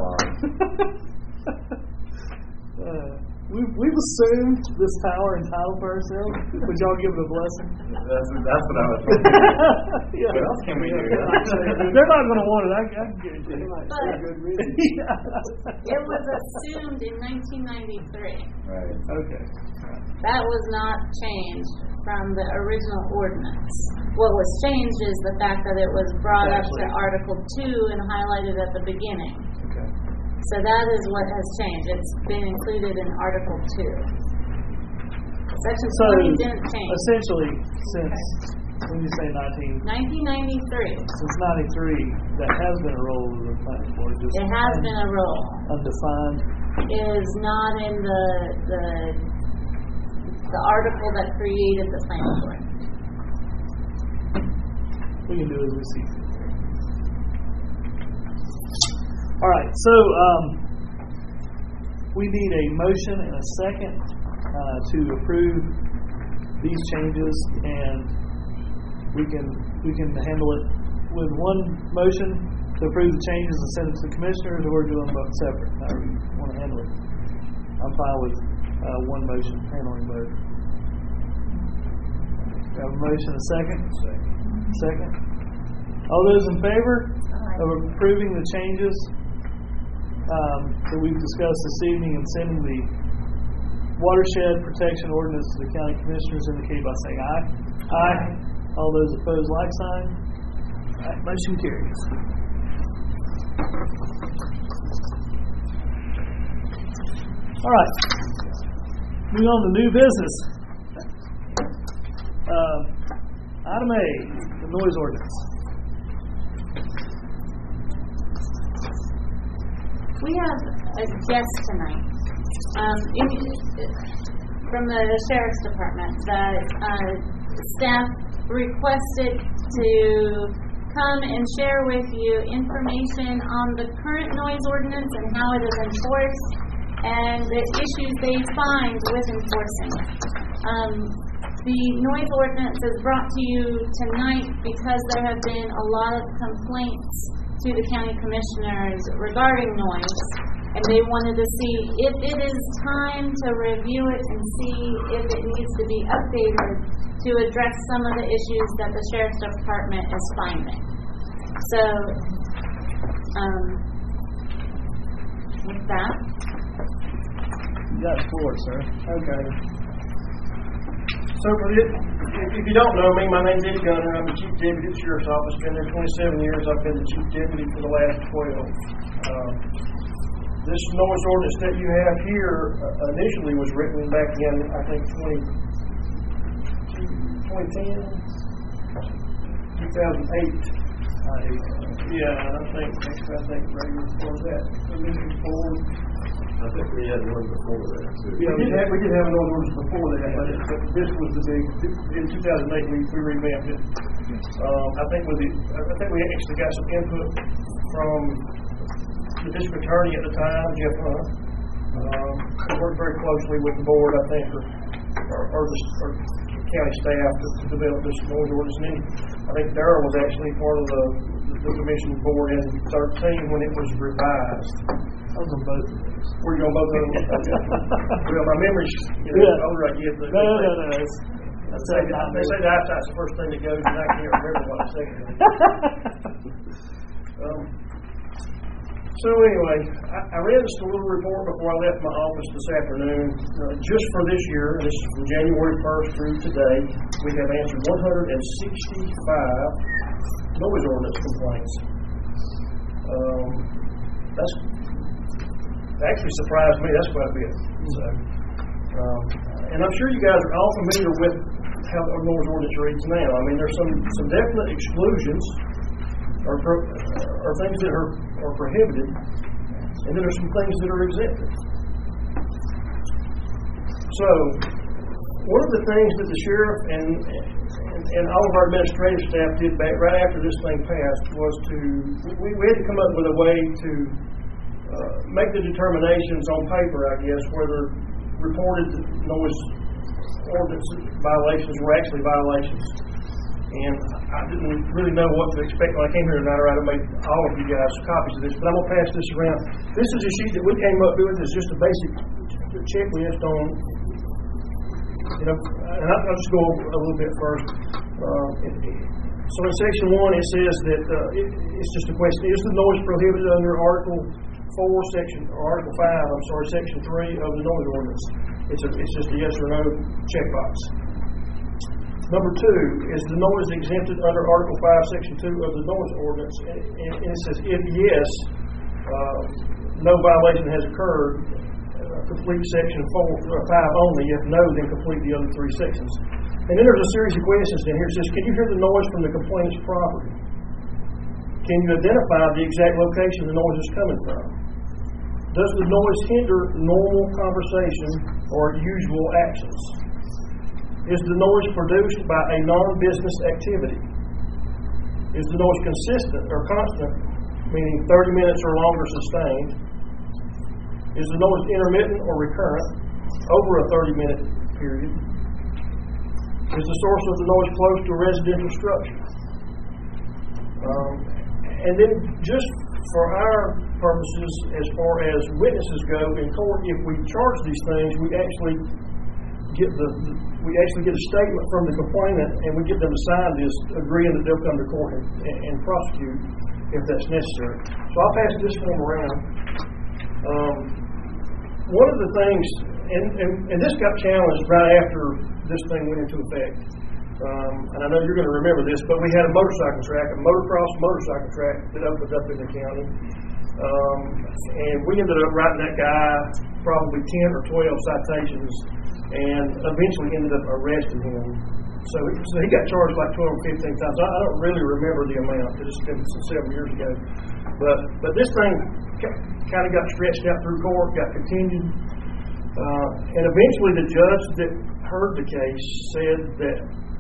bylaws. uh, we've, we've assumed this power and title for ourselves. Would y'all give it a blessing? That's, that's what I was thinking. Yeah. What else can we do? They're not going to want it. I, I can guarantee They you. might say good reason. It was assumed in nineteen ninety-three. Right. Okay. That was not changed from the original ordinance. What was changed is the fact that it was brought up to Actually. Article two and highlighted at the beginning. Okay. So that is what has changed. It's been included in Article two. Section So twenty didn't change. essentially, since When you say nineteen, nineteen ninety-three. since ninety-three, that has been a role of the planning board. Just It has been a role. undefined. It is not in the the the article that created the planning board. We can do as we see. All right, so um, we need a motion and a second uh, to approve these changes, and we can we can handle it with one motion to approve the changes and send it to the commissioners, or do them both separate, however you want to handle it. I'm fine with uh, one motion handling both. We have a motion, a second? Second. All those in favor of approving the changes um, that we've discussed this evening and sending the watershed protection ordinance to the county commissioners indicate by saying aye. Aye. All those opposed, like sign. All right, motion carries. All right. Moving on to new business. Uh, item A, the noise ordinance. We have a guest tonight um, in, from the sheriff's department that uh, staff requested to come and share with you information on the current noise ordinance and how it is enforced and the issues they find with enforcing it. Um, the noise ordinance is brought to you tonight because there have been a lot of complaints to the county commissioners regarding noise, and they wanted to see if it is time to review it and see if it needs to be updated to address some of the issues that the sheriff's department is finding. So, um, with that, You got the floor, sir. Okay. So for this, if, if you don't know me, my name's Eddie Gunner. I'm the Chief Deputy at the Sheriff's Office. Been there twenty-seven years. I've been the Chief Deputy for the last twelve. Uh, this noise ordinance that you have here uh, initially was written back in, I think, twenty ten, two thousand eight. Uh, yeah, I think, I think right before that, the meeting before. I think we had one before that, too. Yeah, we did have, we did have an ordinance before that, but, it, but this was the big, in two thousand eight, we, we revamped it. Um, I think with the, I think we actually got some input from the district attorney at the time, Jeff Hunt. Um, we worked very closely with the board, I think, or, or, or the or county staff to, to develop this noise ordinance. And then I think Darrell was actually part of the, the, the commission board in thirteen when it was revised. I was on both of those. Were you on both of them? Well, my memory's, you know, Yeah. older I get. But No, no, no, no. It's, They say, they say the eyesight's the first thing that goes, and I can't remember what the second is. Um, so anyway, I, I read this little report before I left my office this afternoon. Uh, just for this year, this is from January first through today, we have answered one hundred sixty-five noise ordinance complaints. Um, that's that actually surprised me. That's quite a bit. So, um, and I'm sure you guys are all familiar with how our noise ordinance reads now. I mean, there's some, some definite exclusions or, pro, or things that are, are prohibited, and then there's some things that are exempted. So, one of the things that the sheriff and, and, and all of our administrative staff did back right after this thing passed was to, we, we had to come up with a way to uh, make the determinations on paper, I guess, whether reported noise ordinance violations were actually violations. And I didn't really know what to expect when I came here tonight, or I'd have made all of you guys copies of this, but I'm going to pass this around. This is a sheet that we came up with. It's just a basic checklist on, you know, and I'll just go over a little bit first. Uh, so in section one, it says that uh, it, it's just a question: is the noise prohibited under Article Four, Section or Article Five? I'm sorry, Section Three of the noise ordinance. It's a, it's just a yes or no checkbox. Number two, is the noise exempted under Article Five, Section Two of the noise ordinance? And, and it says if yes, uh, no violation has occurred. Uh, complete Section Four, uh, Five only. If no, then complete the other three sections. And then there's a series of questions in here. It says, can you hear the noise from the complainant's property? Can you identify the exact location the noise is coming from? Does the noise hinder normal conversation or usual actions? Is the noise produced by a non-business activity? Is the noise consistent or constant, meaning thirty minutes or longer sustained? Is the noise intermittent or recurrent over a thirty-minute period? Is the source of the noise close to a residential structure? Um, and then just for our purposes, as far as witnesses go in court, if we charge these things, we actually get the we actually get a statement from the complainant, and we get them to sign this, agreeing that they'll come to court and, and prosecute if that's necessary. So I'll pass this form around. Um, one of the things, and, and, and this got challenged right after this thing went into effect. Um, and I know you're going to remember this, but we had a motorcycle track, a motocross motorcycle track that opened up in the county. Um, and we ended up writing that guy probably ten or twelve citations, and eventually ended up arresting him. So, so he got charged like twelve or fifteen times. I, I don't really remember the amount, because it's been several years ago. But but this thing kind of got stretched out through court, got continued. Uh, and eventually the judge that heard the case said that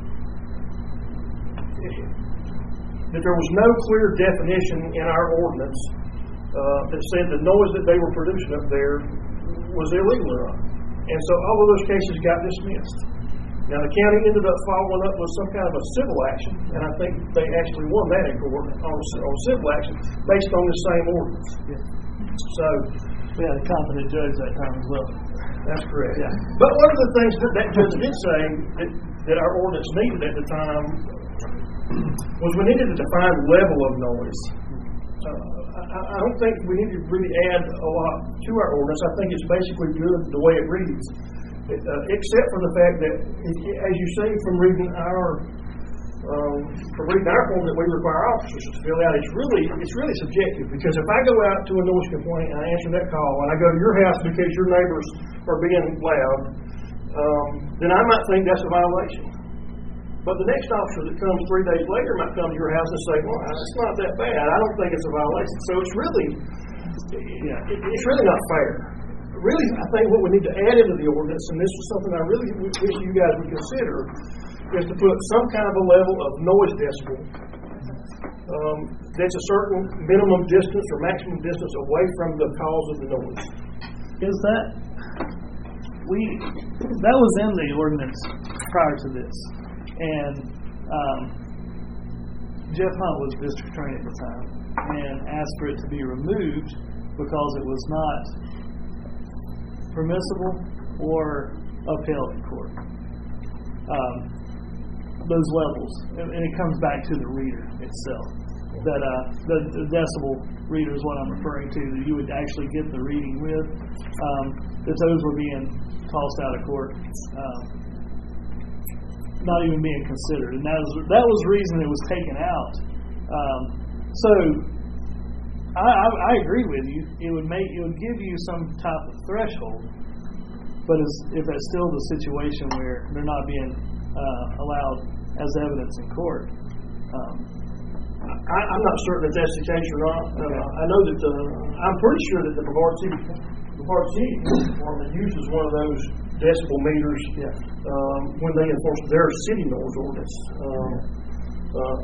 that there was no clear definition in our ordinance uh, that said the noise that they were producing up there was illegal or not. And so all of those cases got dismissed. Now the county ended up following up with some kind of a civil action, and I think they actually won that in court on, on civil action based on the same ordinance. Yeah. So we had a competent judge that time as well. That's correct. Yeah. But one of the things that that judge did say that, that our ordinance needed at the time was we needed to define level of noise. Uh, I, I don't think we need to really add a lot to our ordinance. I think it's basically good the way it reads, it, uh, except for the fact that, as you see from reading our um, from reading our form that we require officers to fill out, it's really it's really subjective. Because if I go out to a noise complaint and I answer that call, and I go to your house because your neighbors are being loud, um, then I might think that's a violation. But the next officer that comes three days later might come to your house and say, well, it's not that bad. I don't think it's a violation. So it's really, yeah, it, it's really not fair. Really, I think what we need to add into the ordinance, and this is something I really wish you guys would consider, is to put some kind of a level of noise decibel um, that's a certain minimum distance or maximum distance away from the cause of the noise. Is that, we, that was in the ordinance prior to this. And um, Jeff Hunt was district attorney at the time and asked for it to be removed because it was not permissible or upheld in court. Um, those levels, and, and it comes back to the reader itself. That uh, the, the decibel reader is what I'm referring to. That you would actually get the reading with. Um, that those were being tossed out of court. Um, not even being considered, and that was that was the reason it was taken out. Um, so I, I, I agree with you. It would make it would give you some type of threshold, but if that's still the situation where they're not being uh, allowed as evidence in court, um, I, I'm not certain that that's the case or not. Okay. Uh, I know that the, I'm pretty sure that the Brevard City Brevard City Department uses one of those decibel meters yeah. um, when they enforce their city noise ordinance. Um, uh,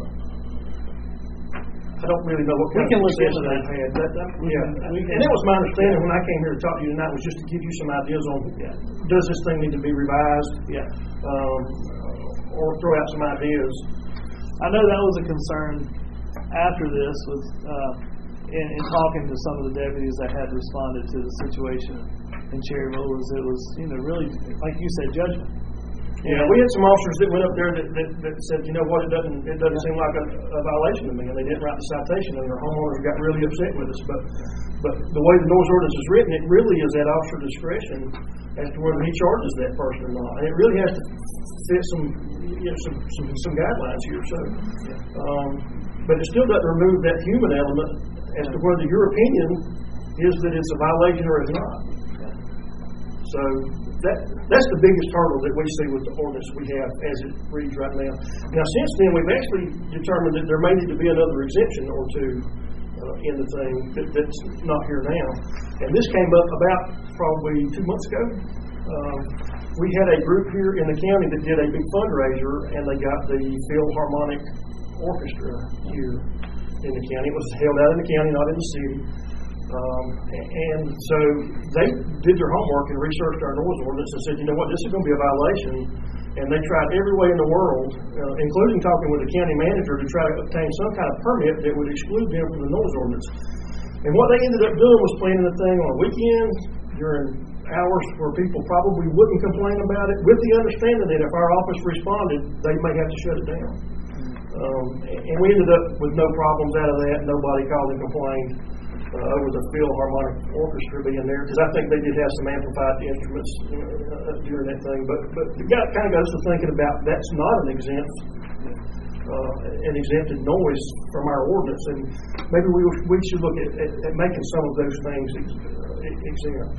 I don't really know what kind We can of look success into they've that. had. That, that, We yeah, can- we and can- that was my understanding when I came here to talk to you tonight, was just to give you some ideas on Yeah. does this thing need to be revised, Yeah. um, or throw out some ideas. I know that was a concern after this was uh, in, in talking to some of the deputies that had responded to the situation in Cherryville, was it was you know really, like you said, judgment. Yeah, we had some officers that went up there that, that, that said, you know what, it doesn't it doesn't seem like a, a violation to me, and they didn't write the citation, and their homeowners got really upset with us. But but the way the noise ordinance is written, it really is at officer discretion as to whether he charges that person or not, and it really has to fit some you know some some, some guidelines here. So, um, but it still doesn't remove that human element as to whether your opinion is that it's a violation or it's not. So that that's the biggest hurdle that we see with the ordinance we have as it reads right now. Now, since then, we've actually determined that there may need to be another exemption or two uh, in the thing that, that's not here now. And this came up about probably two months ago. Um, we had a group here in the county that did a big fundraiser, and they got the Philharmonic Orchestra here in the county. It was held out in the county, not in the city. Um, and so they did their homework and researched our noise ordinance and said, you know what, this is going to be a violation. And they tried every way in the world, uh, including talking with the county manager, to try to obtain some kind of permit that would exclude them from the noise ordinance. And what they ended up doing was planning the thing on a weekend during hours where people probably wouldn't complain about it, with the understanding that if our office responded, they may have to shut it down. Um, and we ended up with no problems out of that. Nobody called and complained uh, over the Philharmonic Orchestra being there, because I think they did have some amplified instruments uh, during that thing. But but it got, kind of got us to thinking about that's not an exempt, uh, an exempted noise from our ordinance, and maybe we we should look at, at, at making some of those things ex, uh, exempt.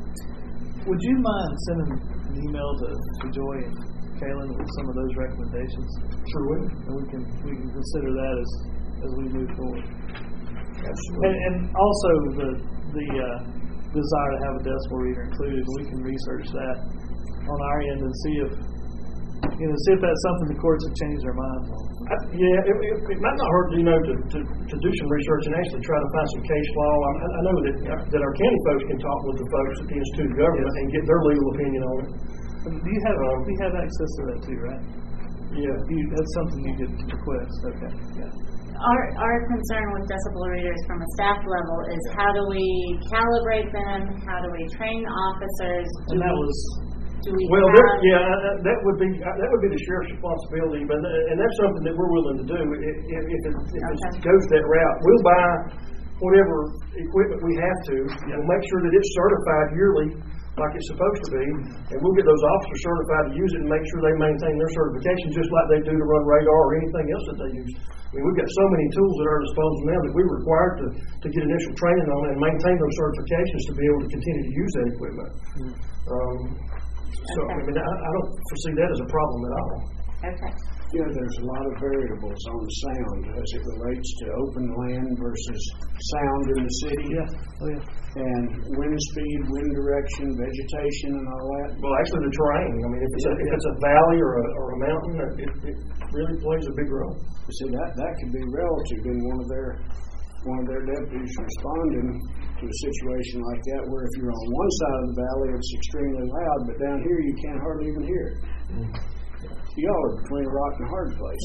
Would you mind sending an email to, to Joy and Kaylin with some of those recommendations? Sure would. And we can we can consider that as, as we move forward. Absolutely. And, and also the the uh, desire to have a decimal reader included. We can research that on our end and see if you know see if that's something the courts have changed their minds on. I, yeah, it, it, it might not hurt, you know, to, to, to do some research and actually try to find some case law. I, I know that that our county folks can talk with the folks at the Institute of Government and get their legal opinion on it. Do you have um, you have access to that too, right? Yeah, you, that's something you could request. Okay, yeah. Our our concern with decibel readers from a staff level is how do we calibrate them? How do we train officers? Do and that we, was. Do we well, have, that, yeah, that, that would be that would be the sheriff's responsibility, but and that's something that we're willing to do. If, if, if, it, if okay. it goes that route, we'll buy whatever equipment we have to. Yeah. We'll make sure that it's certified yearly, like it's supposed to be, and we'll get those officers certified to use it and make sure they maintain their certification just like they do to run radar or anything else that they use. I mean, we've got so many tools at our disposal now that we're required to, to get initial training on and maintain those certifications to be able to continue to use that equipment. Mm-hmm. Um, so, okay. I mean, I, I don't foresee that as a problem at all. Okay. Yeah, there's a lot of variables on sound as it relates to open land versus sound in the city. Yeah. Oh, yeah. And wind speed, wind direction, vegetation, and all that. Well, actually, the terrain. I mean, if it's, yeah, a, if it's a valley or a, or a mountain, it, it really plays a big role. You see, that that could be relative in one of their one of their deputies responding to a situation like that, where if you're on one side of the valley, it's extremely loud, but down here you can't hardly even hear it. Mm-hmm. Y'all are between a rock and a hard place.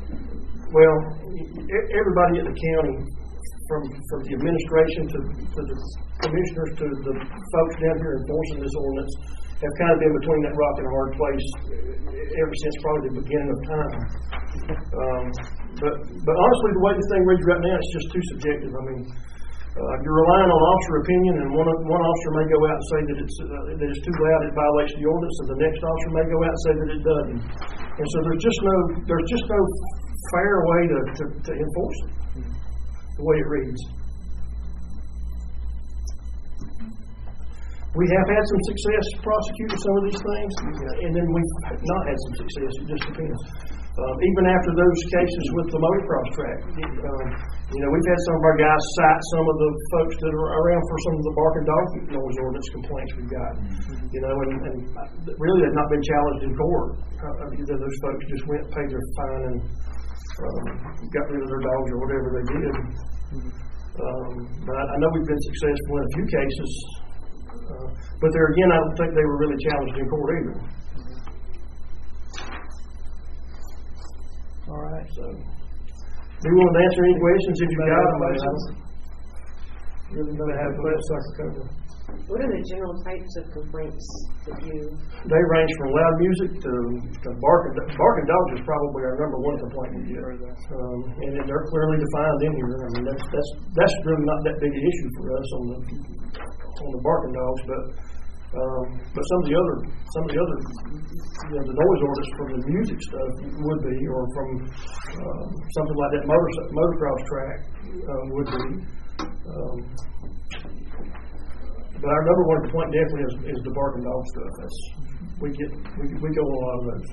Well, everybody at the county, from from the administration to, to the commissioners to the folks down here enforcing this ordinance, have kind of been between that rock and a hard place ever since probably the beginning of time. Um, but but honestly, the way this thing reads right now, it's just too subjective. I mean, uh, you're relying on officer opinion, and one one officer may go out and say that it's uh, that it's too loud, it violates the ordinance, and the next officer may go out and say that it doesn't. And so there's just no there's just no fair way to, to, to enforce it the way it reads. We have had some success prosecuting some of these things, and then we've not had some success. It just depends. Um, even after those cases with the motocross track, um, you know, we've had some of our guys cite some of the folks that are around for some of the bark and dog noise ordinance complaints we've got. You know, and, and really they've not been challenged in court. Uh, either those folks just went, paid their fine, and um, got rid of their dogs or whatever they did. Um, but I, I know we've been successful in a few cases. Uh, but there again, I don't think they were really challenged in court either. All right. So, be willing to answer any questions if you've got them. Really going to have questions I can cover. What are the general types of complaints that you? They range from loud music to, to barking. Barking dogs is probably our number one complaint we get, um, and they're clearly defined in here. I mean, that's that's that's really not that big an issue for us on the on the barking dogs, but um, but some of the other some of the other you know, the noise orders from the music stuff would be, or from um, something like that motor motocross track uh, would be. Um, But our number one complaint definitely is, is the barking dog stuff. That's, we get, we, we go on a lot of those.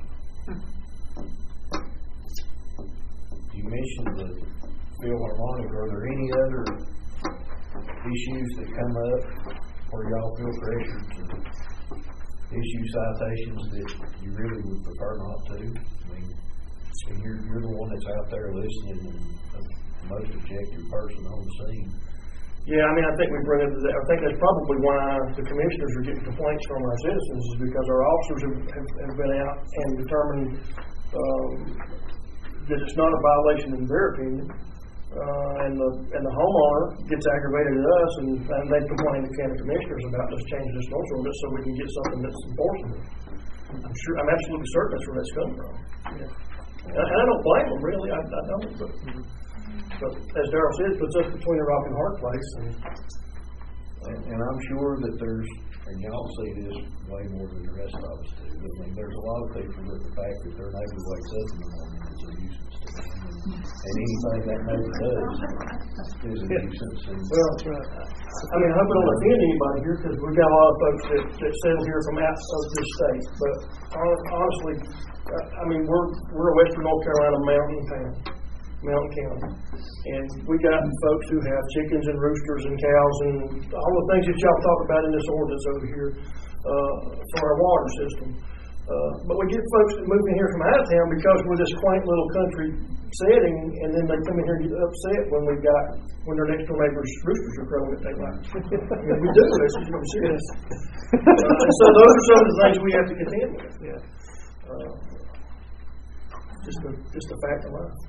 You mentioned the Philharmonic. Are there any other issues that come up where y'all feel pressure to issue citations that you really would prefer not to? I mean, you're, you're the one that's out there listening and the most objective person on the scene. Yeah, I mean, I think we bring it to that. I think that's probably why the commissioners are getting complaints from our citizens, is because our officers have, have, have been out and determined um, that it's not a violation in their opinion, uh, and the and the homeowner gets aggravated at us, and, and they complain to county commissioners about us changing this noise ordinance so we can get something that's enforceable. I'm sure, I'm absolutely certain that's where that's come from. Yeah. And, and I don't blame them, really. I, I don't. But, But as Darrell said, it puts us between a rock and a hard place. And, and, and I'm sure that there's, and y'all see this way more than the rest of us do, but I mean, there's a lot of people that the fact that their neighbor wakes up in the morning is a nuisance to them. And, and anything that neighbor does is a nuisance. And, well, I mean, I hope I don't offend anybody here, because we've got a lot of folks that, that settle here from out of this state. But honestly, I mean, we're, we're a Western North Carolina mountain town. Mountain County, and we got folks who have chickens and roosters and cows and all the things that y'all talk about in this ordinance over here uh, for our water system. Uh, but we get folks that move in here from out of town because we're this quaint little country setting, and then they come in here and get upset when we got when their next door neighbor's roosters are crowing at daylight. I mean, we do. That's just what I'm serious. Uh, so those are some of the things we have to contend with. Yeah. Uh, just the just the fact of life.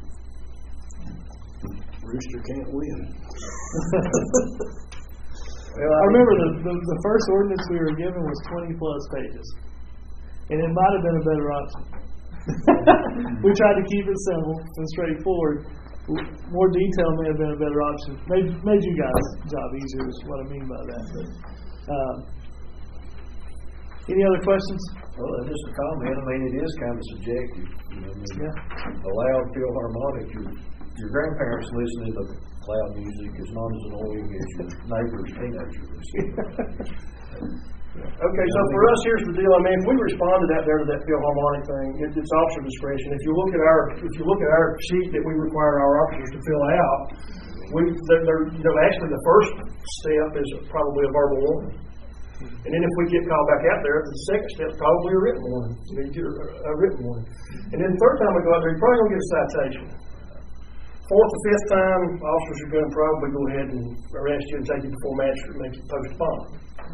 Rooster can't win. Well, I remember the, the the first ordinance we were given was twenty plus pages, and it might have been a better option. We tried to keep it simple and straightforward. More detail may have been a better option. Made made you guys' job easier is what I mean by that. But, um, any other questions? well, just a comment. I mean, it is kind of subjective. You know, I mean, Yeah. a loud Philharmonic, your, your grandparents listening to loud music is not as annoying as your neighbor's teenager listening. Okay, so for us, here's the deal. I mean, if we responded out there to that Philharmonic thing, it, it's officer discretion. If you look at our, if you look at our sheet that we require our officers to fill out, we, they're, they're, you know, actually the first step is probably a verbal warning, and then if we get called back out there, the second step is probably a written warning. You know, you get a, a written warning, and then the third time we go out there, you're probably gonna get a citation. Fourth or fifth time, officers are going to probably go ahead and arrest you and take you before magistrate and make you post bond.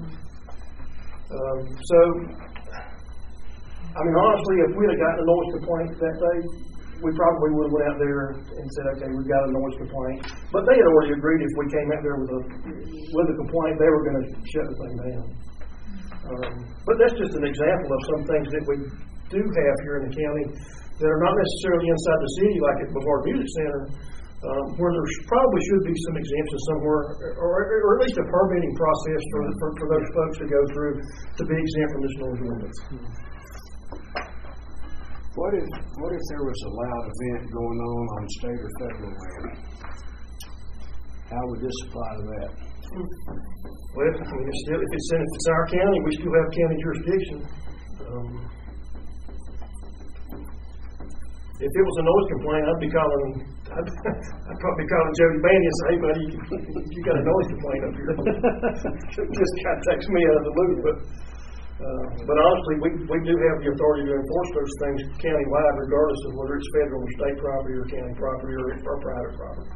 Um, so, I mean, honestly, if we'd have gotten a noise complaint that day, we probably would have went out there and said, okay, we've got a noise complaint. But they had already agreed if we came out there with a with a complaint, they were going to shut the thing down. Um, but that's just an example of some things that we do have here in the county that are not necessarily inside the city, like at Bavard Music Center, um, where there probably should be some exemptions somewhere, or, or at least a permitting process for, for, for those folks to go through to be exempt from this noise ordinance. What if what if there was a loud event going on on state or federal land? How would this apply to that? Well, if, I mean, it's still, if it's in if it's our county, we still have county jurisdiction. Um, If it was a noise complaint, I'd be calling, I'd, I'd probably be calling Jody Bandy and say, hey, buddy, you, you got a noise complaint up here. Just kind of takes me out of the loop. But, uh, but honestly, we, we do have the authority to enforce those things county-wide, regardless of whether it's federal or state property or county property or, or private property.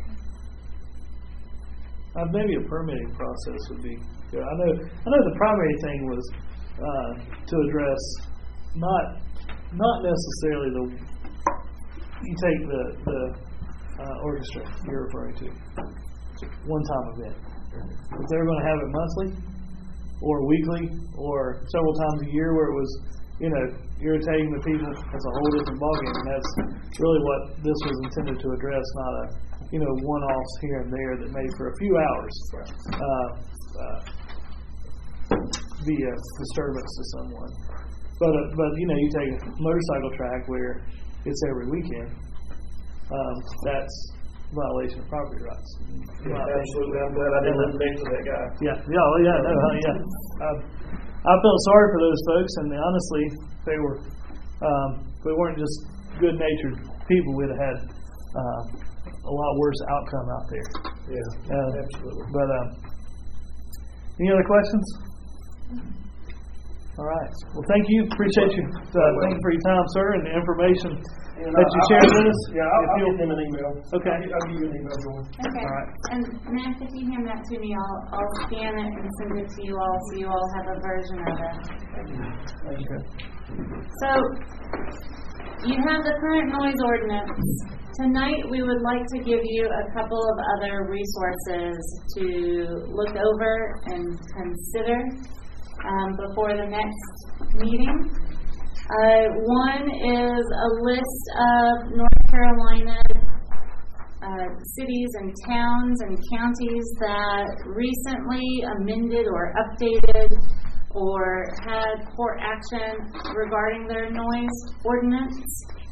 Uh, maybe a permitting process would be good. I know. I know the primary thing was uh, to address not not necessarily the. You take the the uh, orchestra you're referring to, one time event. If they were going to have it monthly, or weekly, or several times a year, where it was, you know, irritating the people, that's a whole different ballgame. And that's really what this was intended to address, not a, you know, one-offs here and there that made for a few hours uh, uh, the uh, disturbance to someone. But uh, but you know, you take a motorcycle track where it's every weekend. Um, that's violation of property rights. Yeah, absolutely. I'm glad I didn't live next to that guy. Yeah, yeah, well, yeah, no, uh, yeah. I, I felt sorry for those folks, and they, honestly, they were, um, they weren't just good-natured people. We'd have had uh, a lot worse outcome out there. Yeah, Uh, absolutely. But um, any other questions? All right. Well, thank you. Appreciate you. Uh, thank you for your time, sir, and the information And, that uh, you I'll- shared with us. Yeah, I'll, If I'll you'll- give him an email. Okay. I'll, gi- I'll give you an email, Joy. Okay. All right. And Matt, if you hand that to me, I'll, I'll scan it and send it to you all so you all have a version of it. Okay. So, you have the current noise ordinance. Tonight, we would like to give you a couple of other resources to look over and consider um, before the next meeting. Uh, one is a list of North Carolina uh, cities and towns and counties that recently amended or updated or had court action regarding their noise ordinance.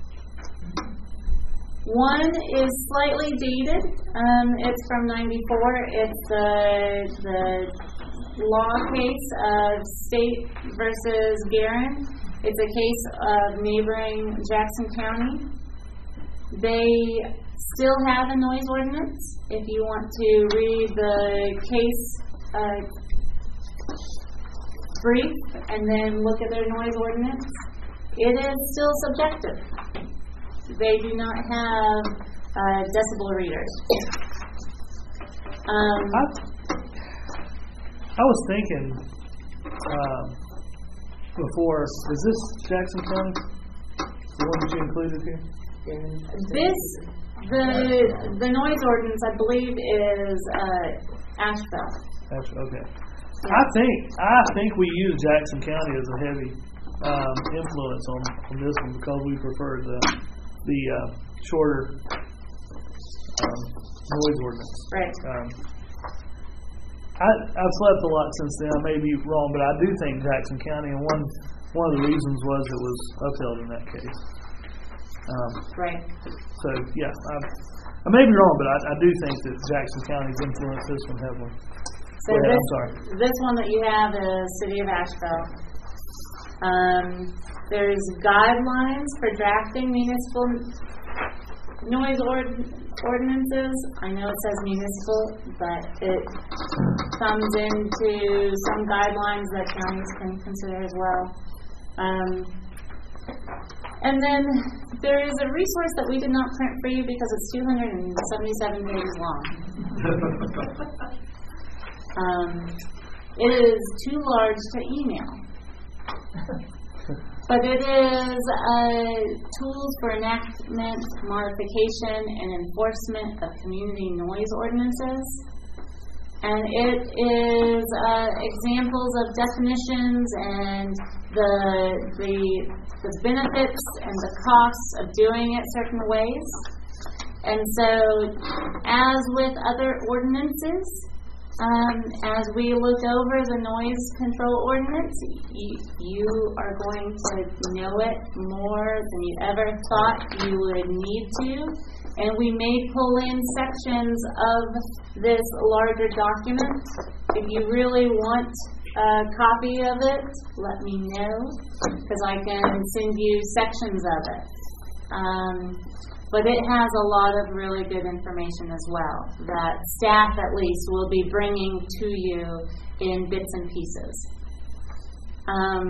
One is slightly dated. Um, it's from ninety-four. It's the the law case of State versus Guerin. It's a case of neighboring Jackson County. They still have a noise ordinance. If you want to read the case uh, brief and then look at their noise ordinance, it is still subjective. They do not have uh, decibel readers. Um, I, I was thinking um, before, is this Jackson County? The one that you included here? this, the the noise ordinance, I believe, is uh, Asheville. That's, okay. I think I think we use Jackson County as a heavy um, influence on, on this one because we prefer the the uh, shorter um, noise ordinance. Right. Um, I, I've slept a lot since then. I may be wrong, but I do think Jackson County, and one one of the reasons was it was upheld in that case. Um, Right. so yeah, I, I may be wrong, but I, I do think that Jackson County's influenced this one heavily. So Go ahead, this, I'm sorry. this one that you have is City of Asheville. Um, there's guidelines for drafting municipal noise ord- ordinances. I know it says municipal, but it comes into some guidelines that counties can consider as well. Um, and then there is a resource that we did not print for you because it's two hundred seventy-seven pages long. Um, it is too large to email. But it is uh, tools for enactment, modification, and enforcement of community noise ordinances. And it is uh, examples of definitions and the, the the benefits and the costs of doing it certain ways. And so, as with other ordinances, Um, as we look over the noise control ordinance, you, you are going to know it more than you ever thought you would need to. And we may pull in sections of this larger document. If you really want a copy of it, let me know, because I can send you sections of it. Um, But it has a lot of really good information as well that staff, at least, will be bringing to you in bits and pieces. Um,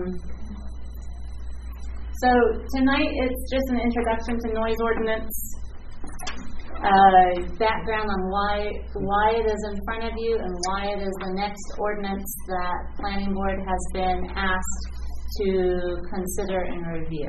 so tonight it's just an introduction to noise ordinance, uh, background on why why it is in front of you and why it is the next ordinance that Planning Board has been asked to consider and review.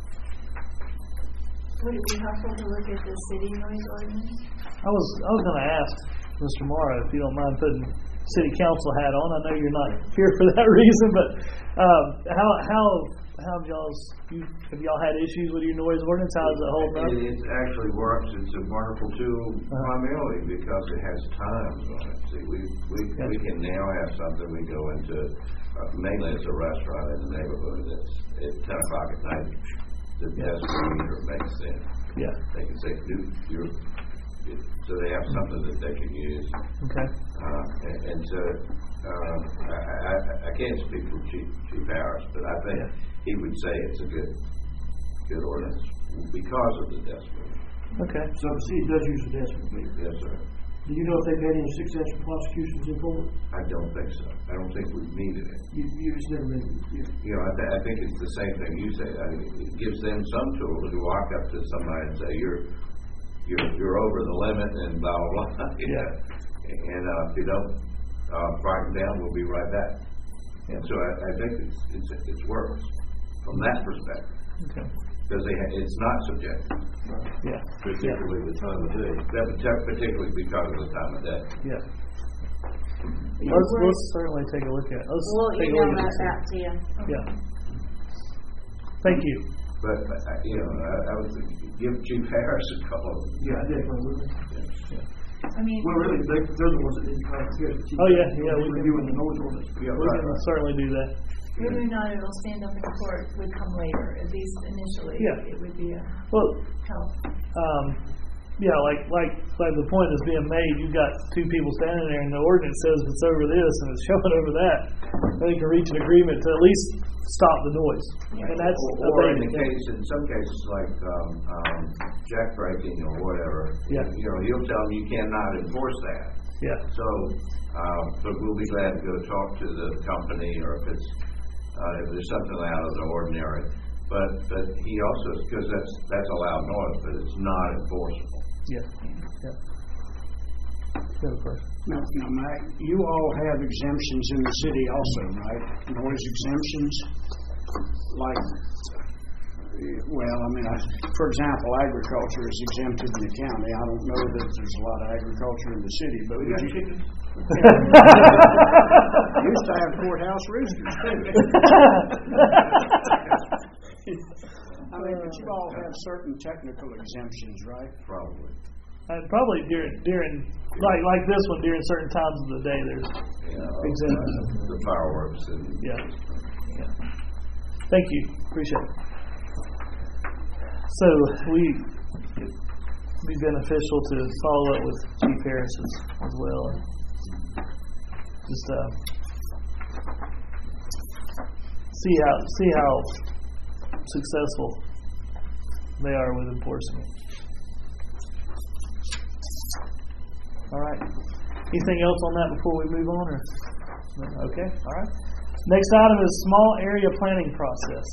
Would it be helpful to look at the city noise ordinance? I was I was going to ask Mister Morrow if you don't mind putting city council hat on. I know you're not here for that reason, but um, how how how have y'all's you, have y'all had issues with your noise ordinance? How's it holding up? It, it actually works. It's a wonderful tool Uh-huh. primarily because it has times on it. See, we we, Gotcha. we can now have something we go into. Uh, mainly, it's a restaurant in the neighborhood. It's at ten o'clock at night. The decibel meter makes sense. Yeah. They can say, "Dude, you're so they have something that they can use. Okay. Uh, and, and so, uh, I, I, I can't speak for Chief, Chief Harris, but I think Yeah. he would say it's a good, good ordinance because of the decibel. Okay. So the city does use the decimal meter. Yes, sir. Do you know if they've had any successful prosecutions in court? I don't think so. I don't think we've needed it. You, you just never been, you, You know, I, th- I think it's the same thing you say. I mean, it gives them some tool to walk up to somebody and say, you're, you're, you're over the limit and blah, blah, blah. Yeah. And, uh, if you don't, uh, frighten down, we'll be right back. And so I, I think it's, it's, it's works from that perspective. Okay. Because they, ha- it's not subjective, Yeah. particularly the time of day. that partic- particularly because of the time of day. Yeah. Let's, let's certainly take a look at it. Let's We'll take a email look at that this. back to you. Yeah. Thank you. But, uh, you know, I, I would give Chief Harris a couple of, yeah, I definitely would. I mean, Well, really, they, they're the ones that need to kind of get it. Oh, yeah, yeah, we can- Reviewing the noise ordinance. yeah, We right, can right. certainly do that. whether or not it'll stand up in court would come later, at least initially. Yeah. It would be a Well, help. um, yeah, like like like the point is being made. You've got two people standing there, and the ordinance says it's over this and it's showing over that. They can reach an agreement to at least stop the noise, and that's Or, or in the abated. case, in some cases like um, um, jack breaking or whatever, Yeah. you know, you'll tell them you cannot enforce that. Yeah, So, uh, but we'll be glad to go talk to the company, or if it's uh, if there's something out of the ordinary. But but he also, because that's that's a loud noise, but it's not enforceable. yeah, yeah. The other person. Now, now, Mac, you all have exemptions in the city also, right? Noise exemptions? Like, well, I mean, I, for example, agriculture is exempted in the county. I don't know that there's a lot of agriculture in the city, but We would got you, chickens. used to have courthouse roosters, too. I mean, but you all have certain technical exemptions, right? Probably. And probably during during like like this one during certain times of the day. There's You know, Exemptions. uh, the fireworks and yeah. yeah. Thank you. Appreciate it. So we it'd be beneficial to follow up with Chief Harris as, as well, and just uh, see how see how successful they are with enforcement. All right. Anything else on that before we move on, or okay? All right. Next item is small area planning process.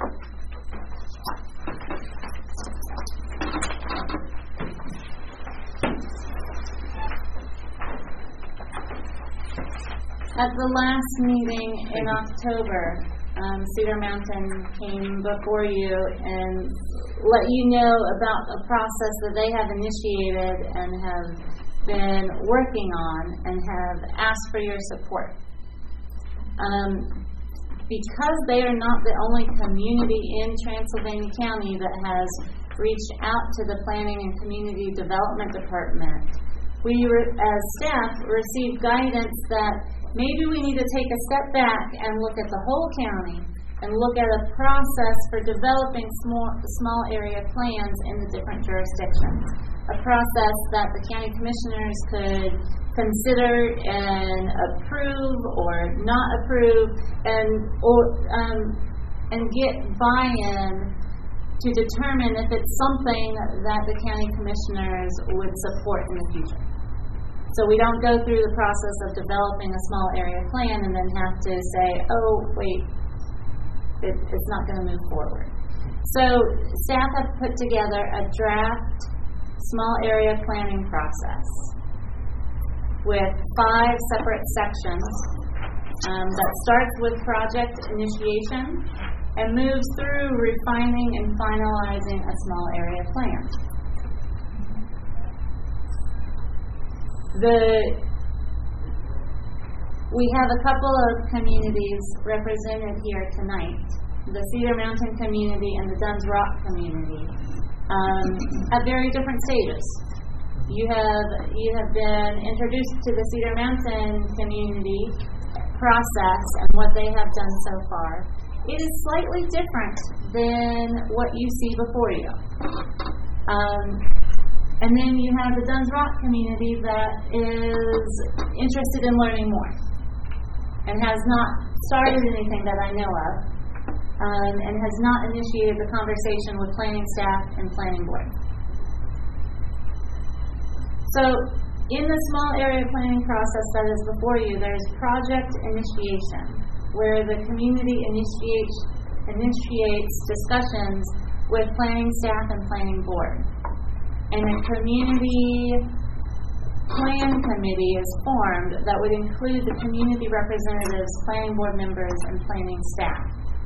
At the last meeting in October, um, Cedar Mountain came before you and let you know about a process that they have initiated and have been working on and have asked for your support. Um, because they are not the only community in Transylvania County that has reached out to the Planning and Community Development Department, we re- as staff received guidance that maybe we need to take a step back and look at the whole county and look at a process for developing small, small area plans in the different jurisdictions. A process that the county commissioners could consider and approve or not approve, and or, um, and get buy-in to determine if it's something that the county commissioners would support in the future. So we don't go through the process of developing a small area plan and then have to say, oh, wait, it, it's not going to move forward. So staff have put together a draft small area planning process with five separate sections um, that starts with project initiation and moves through refining and finalizing a small area plan. The we have a couple of communities represented here tonight, the Cedar Mountain community and the Duns Rock community, um, at very different stages. You have you have been introduced to the Cedar Mountain community process and what they have done so far. It is slightly different than what you see before you. Um, And then you have the Duns Rock community that is interested in learning more and has not started anything that I know of, um, and has not initiated the conversation with planning staff and planning board. So in the small area planning process that is before you, there's project initiation, where the community initiates, initiates discussions with planning staff and planning board. And a community plan committee is formed that would include the community representatives, planning board members, and planning staff.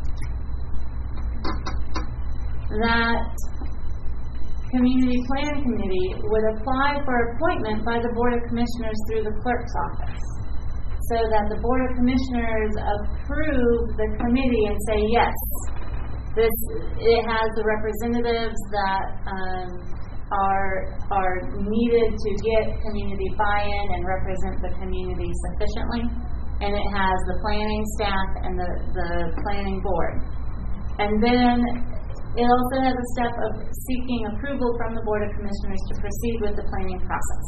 That community plan committee would apply for appointment by the Board of Commissioners through the clerk's office, so that the Board of Commissioners approve the committee and say, yes, this it has the representatives that um, are are needed to get community buy-in and represent the community sufficiently, and it has the planning staff and the, the planning board. And then it also has a step of seeking approval from the Board of Commissioners to proceed with the planning process.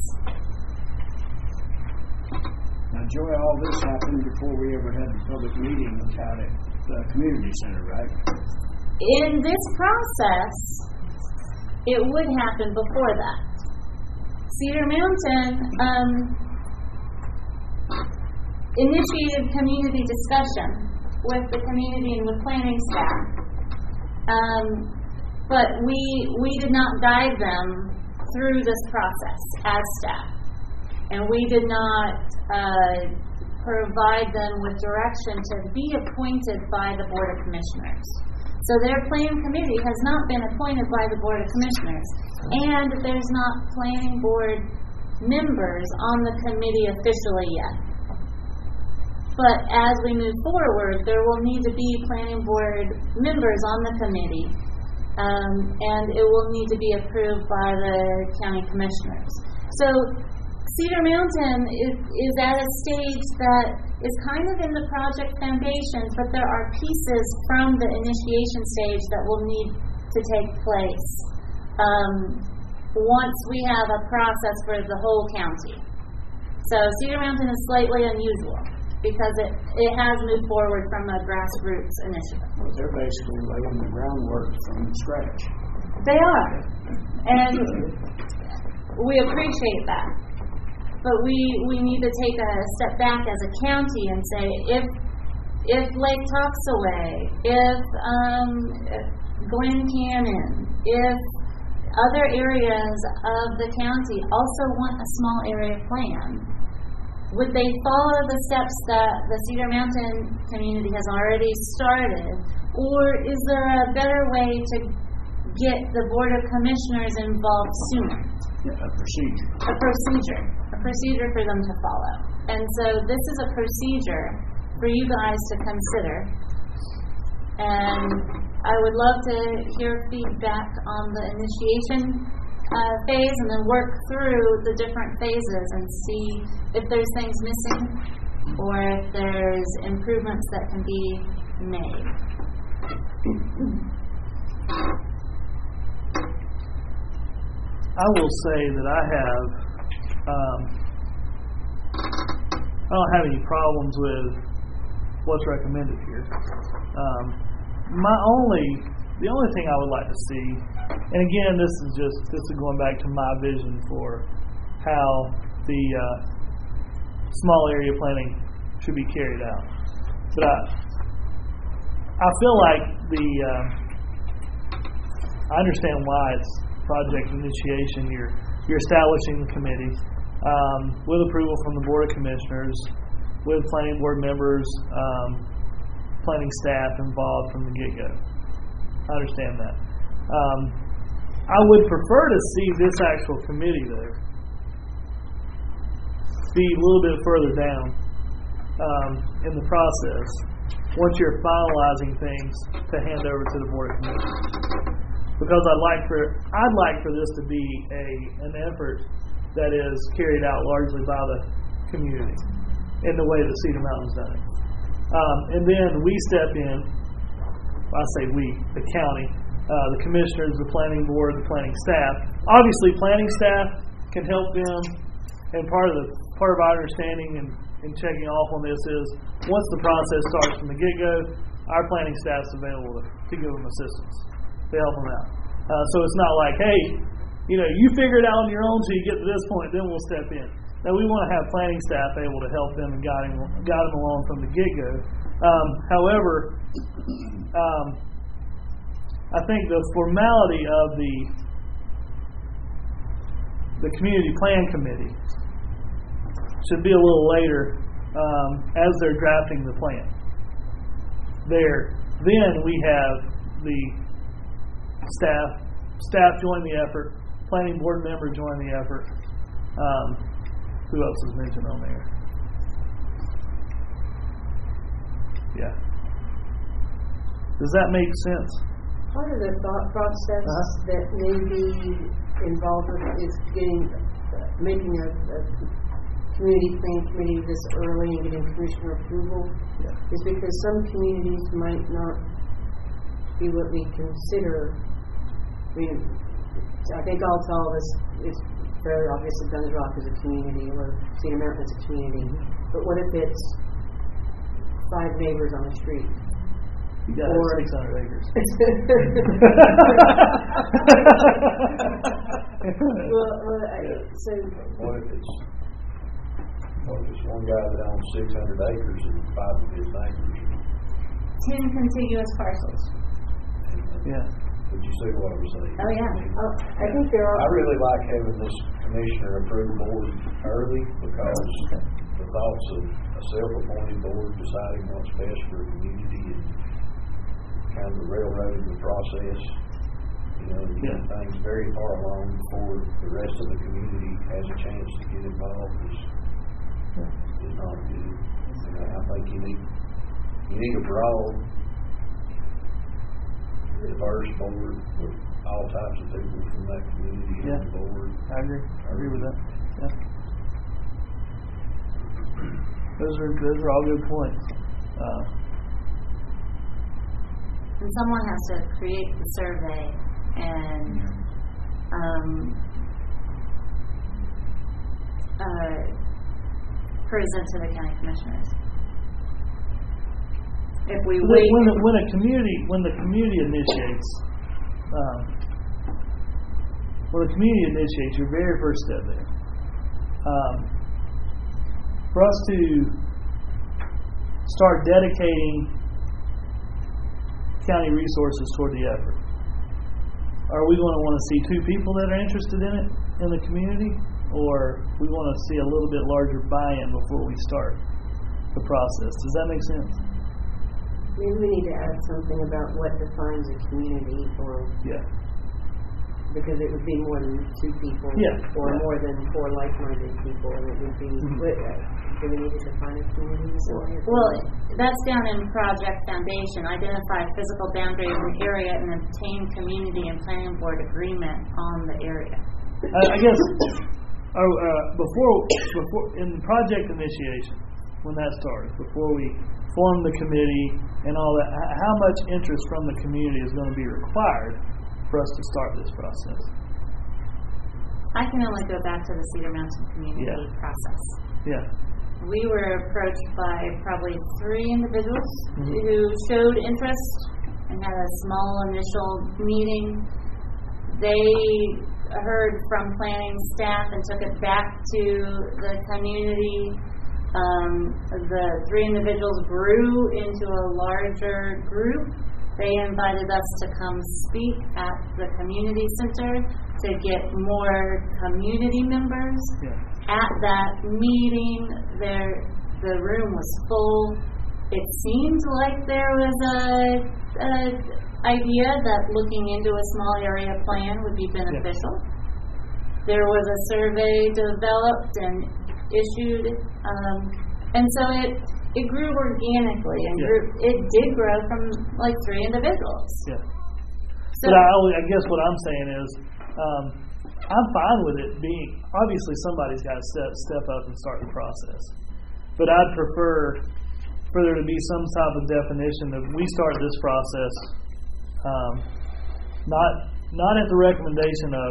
Now, Joy, all this happened before we ever had the public meeting out at the community center, right? In this process, it would happen before that. Cedar Mountain um, initiated community discussion with the community and with planning staff, um, but we we did not guide them through this process as staff, and we did not uh, provide them with direction to be appointed by the Board of Commissioners. So their planning committee has not been appointed by the Board of Commissioners, and there's not planning board members on the committee officially yet. But as we move forward, there will need to be planning board members on the committee, um, and it will need to be approved by the county commissioners. So Cedar Mountain is, is at a stage that is kind of in the project foundations, but there are pieces from the initiation stage that will need to take place um, once we have a process for the whole county. So Cedar Mountain is slightly unusual because it, it has moved forward from a grassroots initiative. Well, they're basically laying the groundwork from scratch. They are, and we appreciate that. But we, we need to take a step back as a county and say, if if Lake Toxaway, if um, Glen Canyon, if other areas of the county also want a small area plan, would they follow the steps that the Cedar Mountain community has already started, or is there a better way to get the Board of Commissioners involved sooner? Yeah, a procedure. A procedure. A procedure for them to follow. And so this is a procedure for you guys to consider. And I would love to hear feedback on the initiation uh, phase, and then work through the different phases and see if there's things missing or if there's improvements that can be made. I will say that I have, um, I don't have any problems with what's recommended here. Um, my only, the only thing I would like to see, and again, this is just, this is going back to my vision for how the uh, small area planning should be carried out. But I, I feel like the, uh, I understand why it's project initiation. You're you're establishing the committee um, with approval from the Board of Commissioners, with planning board members, um, planning staff involved from the get-go. I understand that. Um, I would prefer to see this actual committee there be a little bit further down um, in the process once you're finalizing things to hand over to the Board of Commissioners. Because I'd like for I'd like for this to be a an effort that is carried out largely by the community in the way that Cedar Mountain's done it. Um, and then we step in, I say we, the county, uh, the commissioners, the planning board, the planning staff. Obviously, planning staff can help them, and part of the part of our understanding and, and checking off on this is once the process starts from the get-go, our planning staff is available to, to give them assistance, to help them out. Uh, so it's not like, hey, you know, you figure it out on your own till you get to this point, then we'll step in. Now, we want to have planning staff able to help them and guide them, guide them along from the get-go. Um, however, um, I think the formality of the the community plan committee should be a little later um, as they're drafting the plan. There, then we have the staff staff join the effort, planning board member join the effort. Um, who else is mentioned on there? Yeah. Does that make sense? Part of the thought process Uh-huh. that may be involved with is getting, uh, making a, a community plan committee this early and getting commissioner approval Yeah. is because some communities might not be what we consider. I mean, I think all tell us it's very obvious that Duns Rock is a community or Cedar Mountain is a community. But what if it's five neighbors on the street? You got Or- six hundred acres. well, well, I, so What if it's, what if it's one guy that owns six hundred acres and five of his neighbors? Ten contiguous parcels. Yeah. Would you see what I was saying? Oh, yeah. uh, I think there are. I really like having this commissioner approved board early because the thoughts of a self-appointed board deciding what's best for the community and kind of railroading the process, you know, and getting Yeah. things very far along before the rest of the community has a chance to get involved is, is not good. And I think you need, you need a broad, diverse board with all types of people from that community Yeah. on the board. I agree. I agree with that. Yeah. Those are those are all good points. Uh, And someone has to create the survey and um, uh, present to the county commissioners. If we when, wait, when, when a community when the community initiates, um, when the community initiates your very first step there, um, for us to start dedicating county resources toward the effort, are we going to want to see two people that are interested in it in the community, or we want to see a little bit larger buy-in before we start the process? Does that make sense? Maybe we need to add something about what defines a community, or Yeah. because it would be more than two people, Yeah, or yeah. more than four like-minded people, and it would be. Mhm. what, uh, do we need to define a community in some way? well, that's down in Project Foundation. Identify physical boundaries of the area and obtain community and planning board agreement on the area. I, I guess oh, uh, before before in project initiation, when that started, before we form the committee and all that, h- how much interest from the community is going to be required for us to start this process? I can only go back to the Cedar Mountain community Yeah. process. Yeah. We were approached by probably three individuals Mhm. who showed interest and had a small initial meeting. They heard from planning staff and took it back to the community. Um, the three individuals grew into a larger group. They invited us to come speak at the community center to get more community members. Yeah. At that meeting, there the room was full. It seemed like there was a, a idea that looking into a small area plan would be beneficial. There was a survey developed and issued, um, and so it it grew organically and Yeah. grew, it did grow from like three individuals. Yeah. So, But I, always, I guess what I'm saying is, um, I'm fine with it being, obviously somebody's got to step, step up and start the process. But I'd prefer for there to be some type of definition that we start this process um, not not at the recommendation of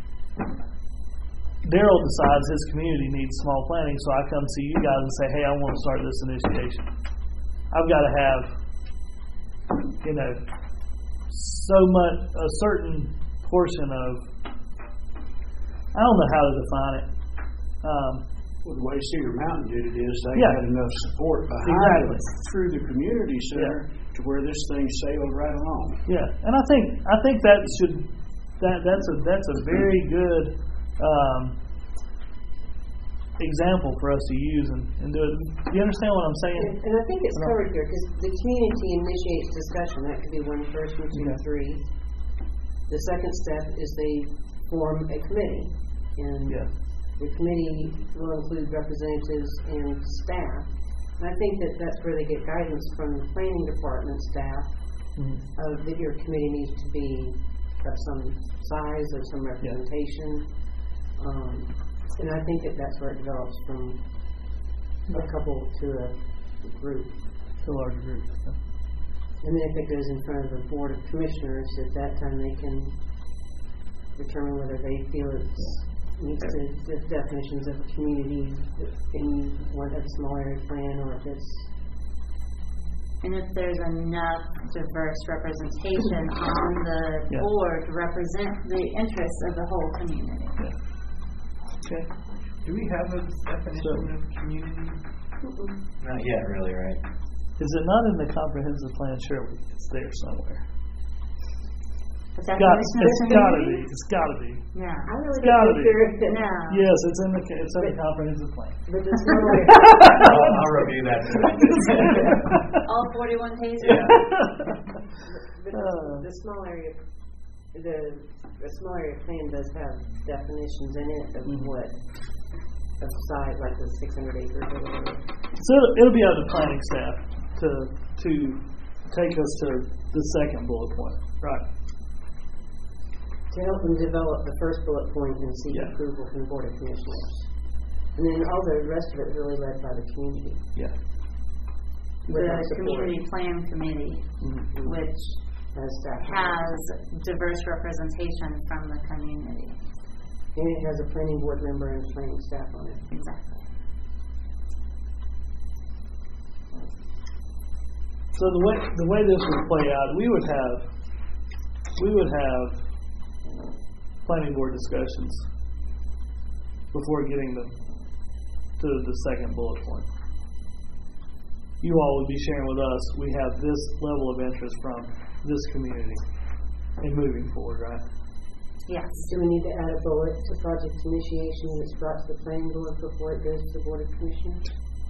Daryl decides his community needs small planning, so I come see you guys and say, hey, I want to start this initiation. I've got to have, you know, so much, a certain portion of, I don't know how to define it. Um, Well, the way Cedar Mountain did it is they Yeah. had enough support behind Exactly. it through the community center to where this thing sailed right along. Yeah, and I think I think that should that that's a that's a very good um, example for us to use and, and do it. You understand what I'm saying? And, and I think it's covered here because the community initiates discussion. That could be one person, two, Yeah. three. The second step is they form a committee, and Yeah. the committee will include representatives and staff. And I think that that's where they get guidance from the planning department staff Mhm. of that your committee needs to be of some size or some representation. Um, and I think that that's where it develops from a couple to a group. To a larger group. And then if it goes in front of the board of commissioners, at that time they can determine whether they feel it meets the, the definitions of a community in one of a small area plan, or if it's And if there's enough diverse representation on the Yeah. board to represent the interests of the whole community. Okay. Do we have a definition of community? Not yet, really, right? Is it not in the comprehensive plan? Sure, it's there somewhere. The Got, definition of it's got to be. community? It's got to be. Yeah. I really It's gotta don't think there is that. No. Yes, it's in the it's in the comprehensive plan. But the smaller, I'll, I'll review that tonight. All forty-one pages? but the, the small area, the the small area plan does have definitions in it of Mhm. what of size, like the six hundred acres or whatever. So it'll, it'll be up to planning staff to to take us to the second bullet point, right? To help them develop the first bullet point and seek Yeah. approval from the board of commissioners. And then all the rest of it is really led by the community. Yeah. with our The support. community plan committee, Mm-hmm. which As staff. has diverse representation from the community. And it has a planning board member and planning staff on it. Exactly. So the way the way this would play out, we would have we would have planning board discussions before getting them to the second bullet point. You all would be sharing with us, we have this level of interest from this community in moving forward, right? Yes. Do we need to add a bullet to project initiation that's brought to the planning board before it goes to the board of commissioners?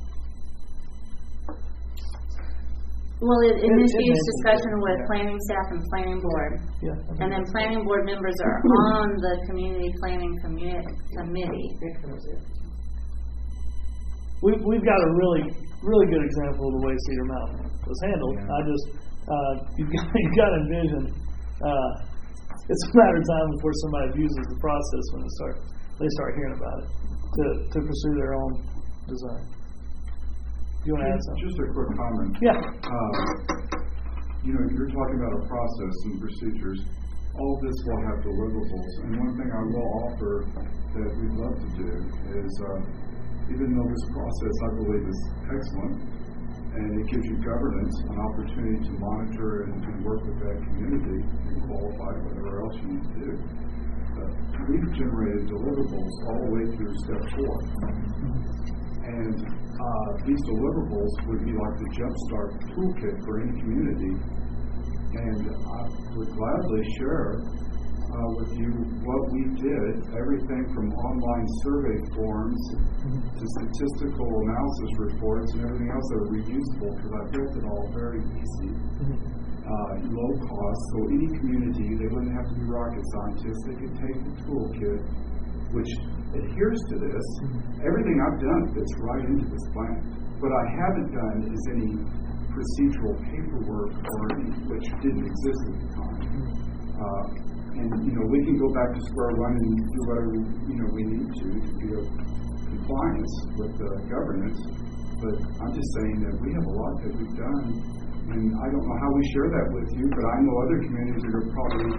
Well, it It- it initiates mentions discussion it, with yeah. planning staff and planning board. Yeah. And then planning board members are on the community planning commu- committee. That covers it. We've, we've got a really, really good example of the way Cedar Mountain was handled. Yeah. I just, uh, you've got, you've got to envision, uh, it's a matter of time before somebody abuses the process when they start, they start hearing about it to, to pursue their own design. Do you want to add something? Just a quick comment. Yeah. Uh, you know, you're talking about a process and procedures. All of this will have deliverables. And one thing I will offer that we'd love to do is, uh, even though this process, I believe, is excellent, and it gives you governance, an opportunity to monitor and, and work with that community and qualify whatever else you need to do. Uh, we've generated deliverables all the way through step four. And uh, these deliverables would be like the jumpstart toolkit for any community. And I would gladly share uh, with you what we did, everything from online survey forms to statistical analysis reports and everything else that are reusable, because I built it all very easy, uh, low cost. So any community, they wouldn't have to be rocket scientists. They could take the toolkit, which adheres to this. Everything I've done fits right into this plan. What I haven't done is any procedural paperwork or any, which didn't exist at the time. Uh, and you know, we can go back to square one and do whatever you know we need to to be in compliance with the governance. But I'm just saying that we have a lot that we've done, and I don't know how we share that with you, but I know other communities that are probably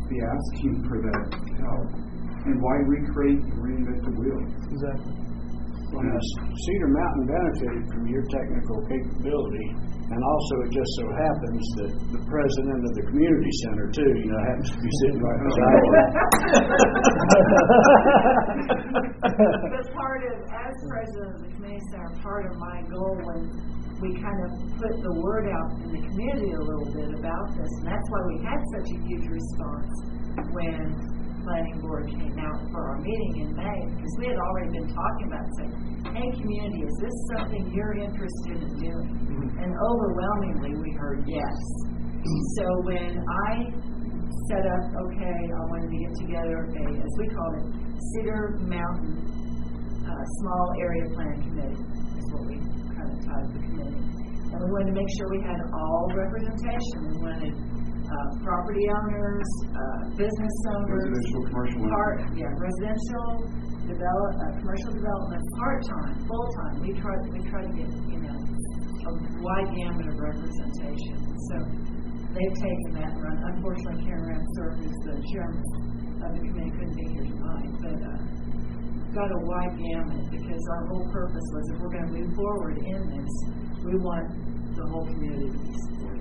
be asking for that help? And why recreate and reinvent the wheel? Exactly. Well, now, Cedar Mountain benefited from your technical capability, and also it just so happens that the president of the community center too, you know, happens to be sitting right beside you. But part of, as president of the community center, part of my goal when we kind of put the word out in the community a little bit about this, and that's why we had such a huge response when planning board came out for our meeting in May, because we had already been talking about saying, hey community, is this something you're interested in doing? Mm-hmm. And overwhelmingly we heard yes. So when I set up, okay, I wanted to get together a, as we called it, Cedar Mountain uh, Small Area Plan Committee, is what we kind of titled the committee. And we wanted to make sure we had all representation. We wanted Uh, property owners, uh, business owners, residential, commercial, part, yeah, residential, develop, uh, commercial development, part time, full time. We try, we try to get you know a wide gamut of representation. So they've taken that and run. Unfortunately, Karen Ramsor, who's the chairman of the committee, couldn't be here tonight, but uh, got a wide gamut because our whole purpose was if we're going to move forward in this, we want the whole community to be supported.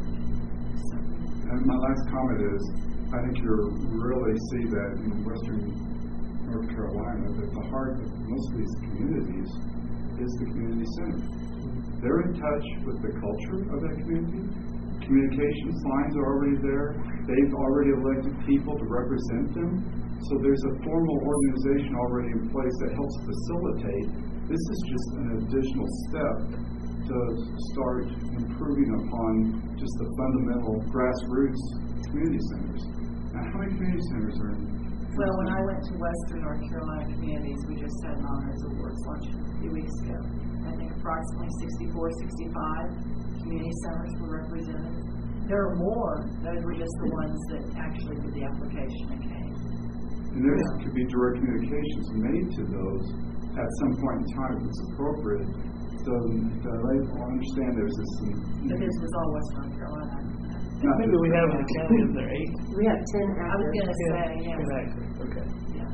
And my last comment is, I think you really see that in western North Carolina, that the heart of most of these communities is the community center. They're in touch with the culture of that community. Communications lines are already there. They've already elected people to represent them. So there's a formal organization already in place that helps facilitate. This is just an additional step to start improving upon just the fundamental grassroots community centers. Now, how many community centers are in? Well, when I went to Western North Carolina communities, we just had an honors awards luncheon a few weeks ago. I think approximately sixty-four, sixty-five community centers were represented. There are more. Those were just the ones that actually did the application and came. And there yeah. could be direct communications made to those at some point in time if it's appropriate. So uh, I understand there's this. Um, but this was all West North Carolina. How many do we have in the county? Is there eight? We have ten active. I was going to say, yeah. Ten active. Okay. Yeah.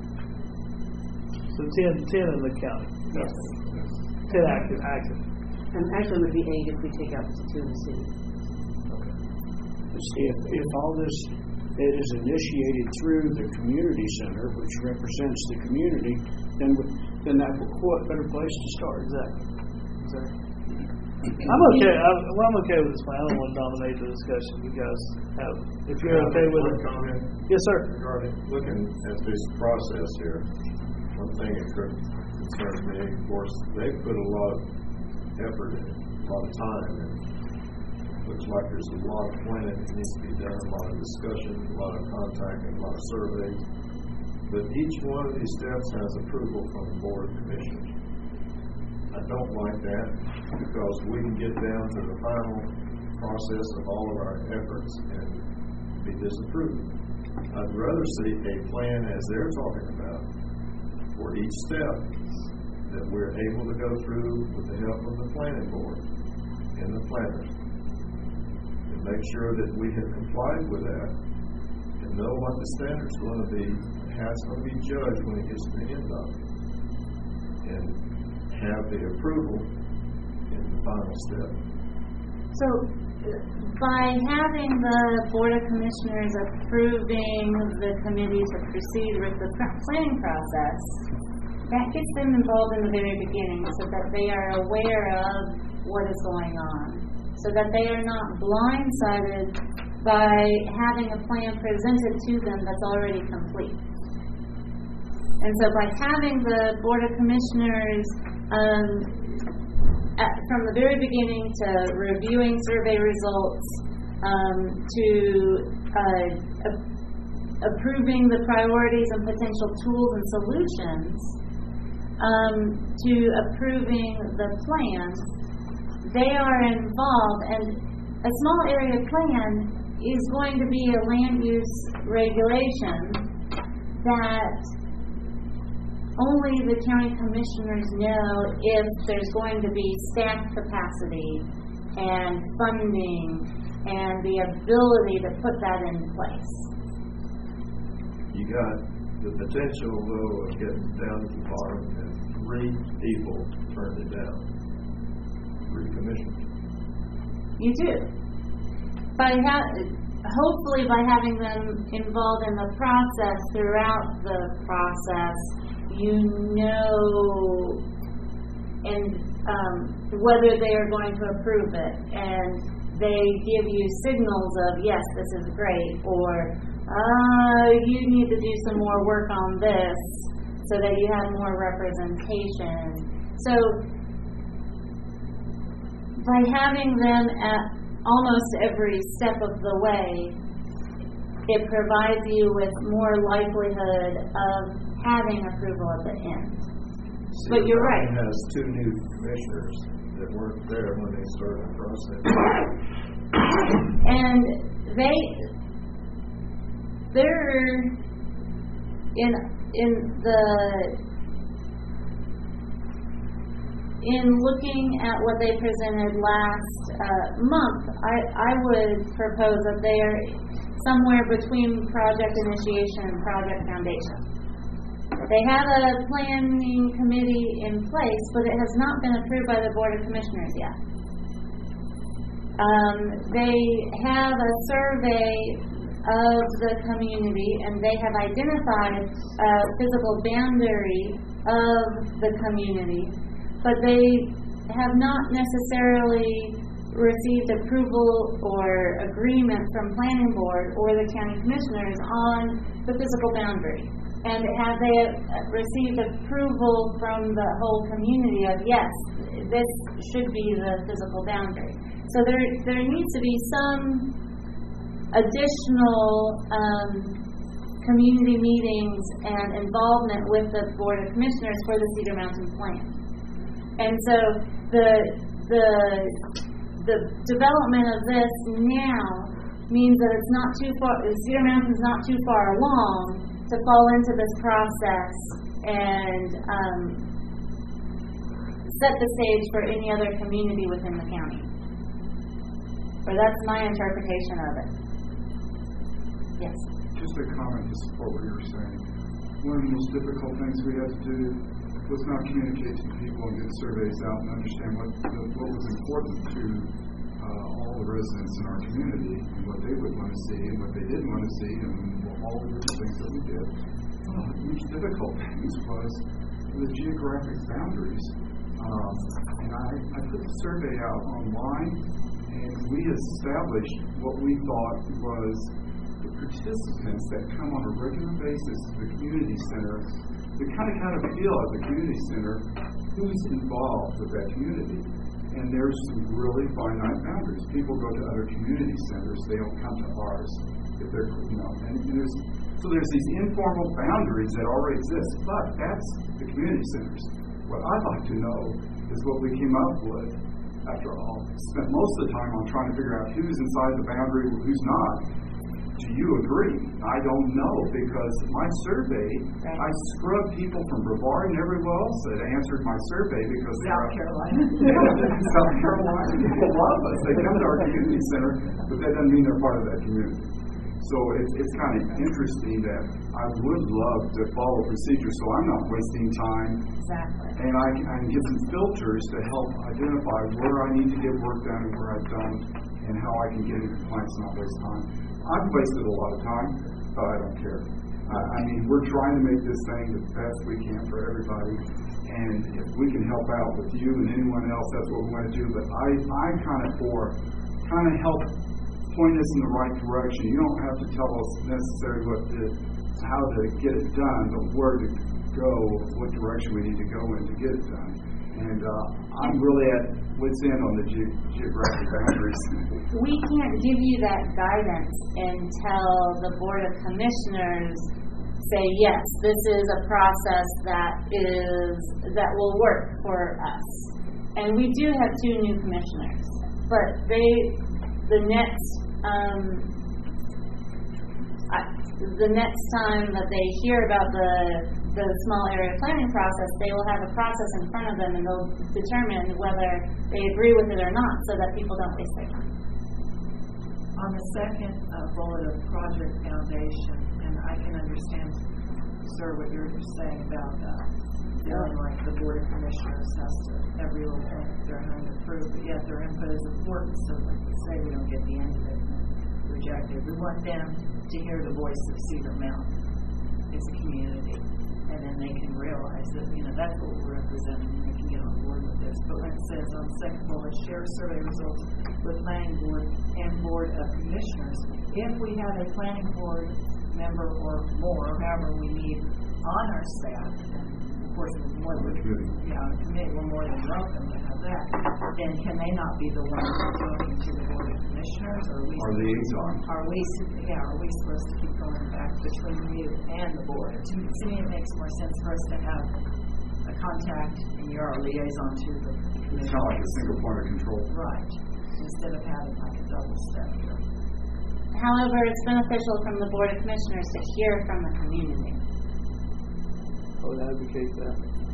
So ten, ten in the county. Yes. Ten active, active. And actually, it would be eight if we take out the two in the city. Okay. See, if, if all this it is initiated through the community center, which represents the community, then then that what better place to start? Exactly. I'm okay. I'm, well, I'm okay with this plan. I don't want to dominate the discussion. You guys have, if you're Can I okay make with one it. Comment Yes, sir. regarding looking at this process here, one thing that concerns me, of course, they've put a lot of effort in it, a lot of time, and it looks like there's a lot of planning that needs to be done, a lot of discussion, a lot of contacting, a lot of surveys. But each one of these steps has approval from the board of commissioners. I don't like that because we can get down to the final process of all of our efforts and be disapproved. I'd rather see a plan as they're talking about for each step that we're able to go through with the help of the planning board and the planners and make sure that we have complied with that and know what the standard's going to be, how it's going to be judged when it gets to the end of it. And have the approval in the final step. So, by having the Board of Commissioners approving the committee to proceed with the planning process, that gets them involved in the very beginning so that they are aware of what is going on, so that they are not blindsided by having a plan presented to them that's already complete. And so by having the Board of Commissioners Um, at, from the very beginning to reviewing survey results, um, to uh, a- approving the priorities and potential tools and solutions, um, to approving the plan, they are involved. And a small area plan is going to be a land use regulation that only the county commissioners know if there's going to be staff capacity and funding and the ability to put that in place. got the potential, though, of getting down to the bottom, and three people turned it down. Three commissioners. You do. By ha- hopefully by having them involved in the process throughout the process, you know and um, whether they are going to approve it, and they give you signals of yes, this is great, or uh, you need to do some more work on this so that you have more representation. So by having them at almost every step of the way, it provides you with more likelihood of having approval at the end. See, But you're right. Ryan has two new commissioners that weren't there when they started the process. And they, they're in in the in looking at what they presented last uh, month, I, I would propose that they are somewhere between project initiation and project foundation. They have a planning committee in place, but it has not been approved by the Board of Commissioners yet. Um, they have a survey of the community, and they have identified a physical boundary of the community, but they have not necessarily received approval or agreement from Planning Board or the County Commissioners on the physical boundary. And have they received approval from the whole community of, yes, this should be the physical boundary. So there there needs to be some additional um, community meetings and involvement with the Board of Commissioners for the Cedar Mountain Plan. And so the the the development of this now means that it's not too far, Cedar Mountain's not too far along to fall into this process and um, set the stage for any other community within the county. Or that's my interpretation of it. Yes? Just a comment to support what you were saying. One of the most difficult things we had to do was not communicate to people and get surveys out and understand what what was important to uh, all the residents in our community and what they would want to see and what they didn't want to see and all the different things that we did. One of the most difficult things was the geographic boundaries. Um, and I, I put the survey out online, and we established what we thought was the participants that come on a regular basis to the community center. We kind of kind of feel at the community center who's involved with that community. And there's some really finite boundaries. People go to other community centers; they don't come to ours. If they're, you know, and, and there's so there's these informal boundaries that already exist. But that's the community centers. What I'd like to know is what we came up with. After all, spent most of the time on trying to figure out who's inside the boundary and who's not. Do you agree? I don't know, because my survey, right. I scrubbed people from Brevard and everywhere else that answered my survey because South Carolina. South Carolina. People love us. They come to our community center, but that doesn't mean they're part of that community. So it's it's kind of interesting that I would love to follow procedures so I'm not wasting time. Exactly. And I can, I can get some filters to help identify where I need to get work done and where I don't, and how I can get into compliance and not waste time. I've wasted a lot of time, but I don't care. Uh, I mean, we're trying to make this thing the best we can for everybody, and if we can help out with you and anyone else, that's what we want to do. But I, I'm kind of for kind of help point us in the right direction. You don't have to tell us necessarily what to, how to get it done, but where to go, what direction we need to go in to get it done. And uh, I'm really at wit's end on the ge- geographic boundaries. We can't give you that guidance until the Board of Commissioners say, yes, this is a process that is that will work for us. And we do have two new commissioners, but they, the next, um, I, the next time that they hear about the the small area planning process, they will have a process in front of them, and they'll determine whether they agree with it or not, so that people don't waste their time. On the second uh, bullet of Project Foundation, and I can understand, sir, what you're saying about uh, feeling like the Board of Commissioners has to, every little thing they're having to prove, but yet their input is important, so like we say, we don't get the end of it and reject it. We want them to hear the voice of Cedar Mountain as a community, and then they can realize that, you know, that's what we're representing, and they can get on board with this. But when it says on the second bullet, share survey results with planning board and board of commissioners, if we have a planning board member or more, however we need on our staff, of course, we're more than, yeah, on a committee, we're more than welcome to have that, then can they not be the ones talking to the board of commissioners, or are we? Or liaison. Are we, yeah, are we supposed to keep going back between you and the board? To me, to me, it makes more sense for us to have a contact, and you're our liaison to the commission. It's kind of like a single point of control. Right, instead of having like a double step. However, it's beneficial from the Board of Commissioners to hear from the community. I would advocate that.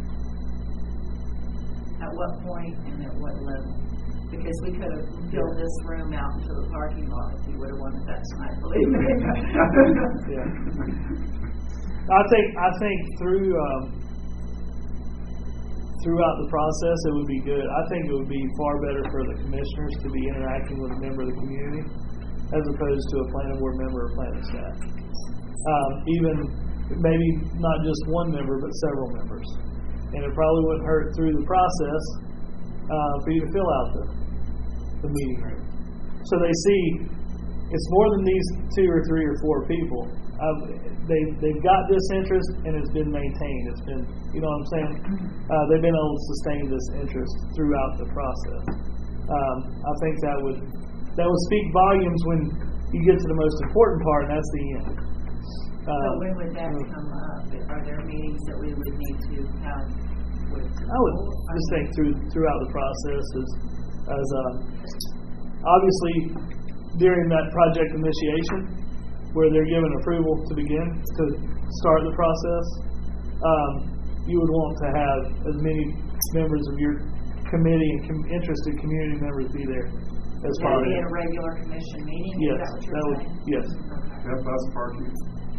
At what point and at what level? Because we could have filled this room out into the parking lot if you would have wanted that tonight, believe me. Yeah. I think I think through um, throughout the process it would be good. I think it would be far better for the commissioners to be interacting with a member of the community as opposed to a planning board member or planning staff. Um, even maybe not just one member, but several members. And it probably wouldn't hurt through the process uh, for you to fill out the, the meeting room. So they see it's more than these two or three or four people. Uh, they, they've got this interest and it's been maintained. It's been, you know what I'm saying? Uh, they've been able to sustain this interest throughout the process. Um, I think that would that would speak volumes when you get to the most important part, and that's the end. So Um, when would that come up? Are there meetings that we would need to have with? I would just think through throughout the process as, as um, obviously during that project initiation where they're given approval to begin to start the process, um, you would want to have as many members of your committee and com- interested community members be there as Would that possible. be at a regular commission meeting? Is Yes, that what you're that would. saying? Yes. Yep, that's parking.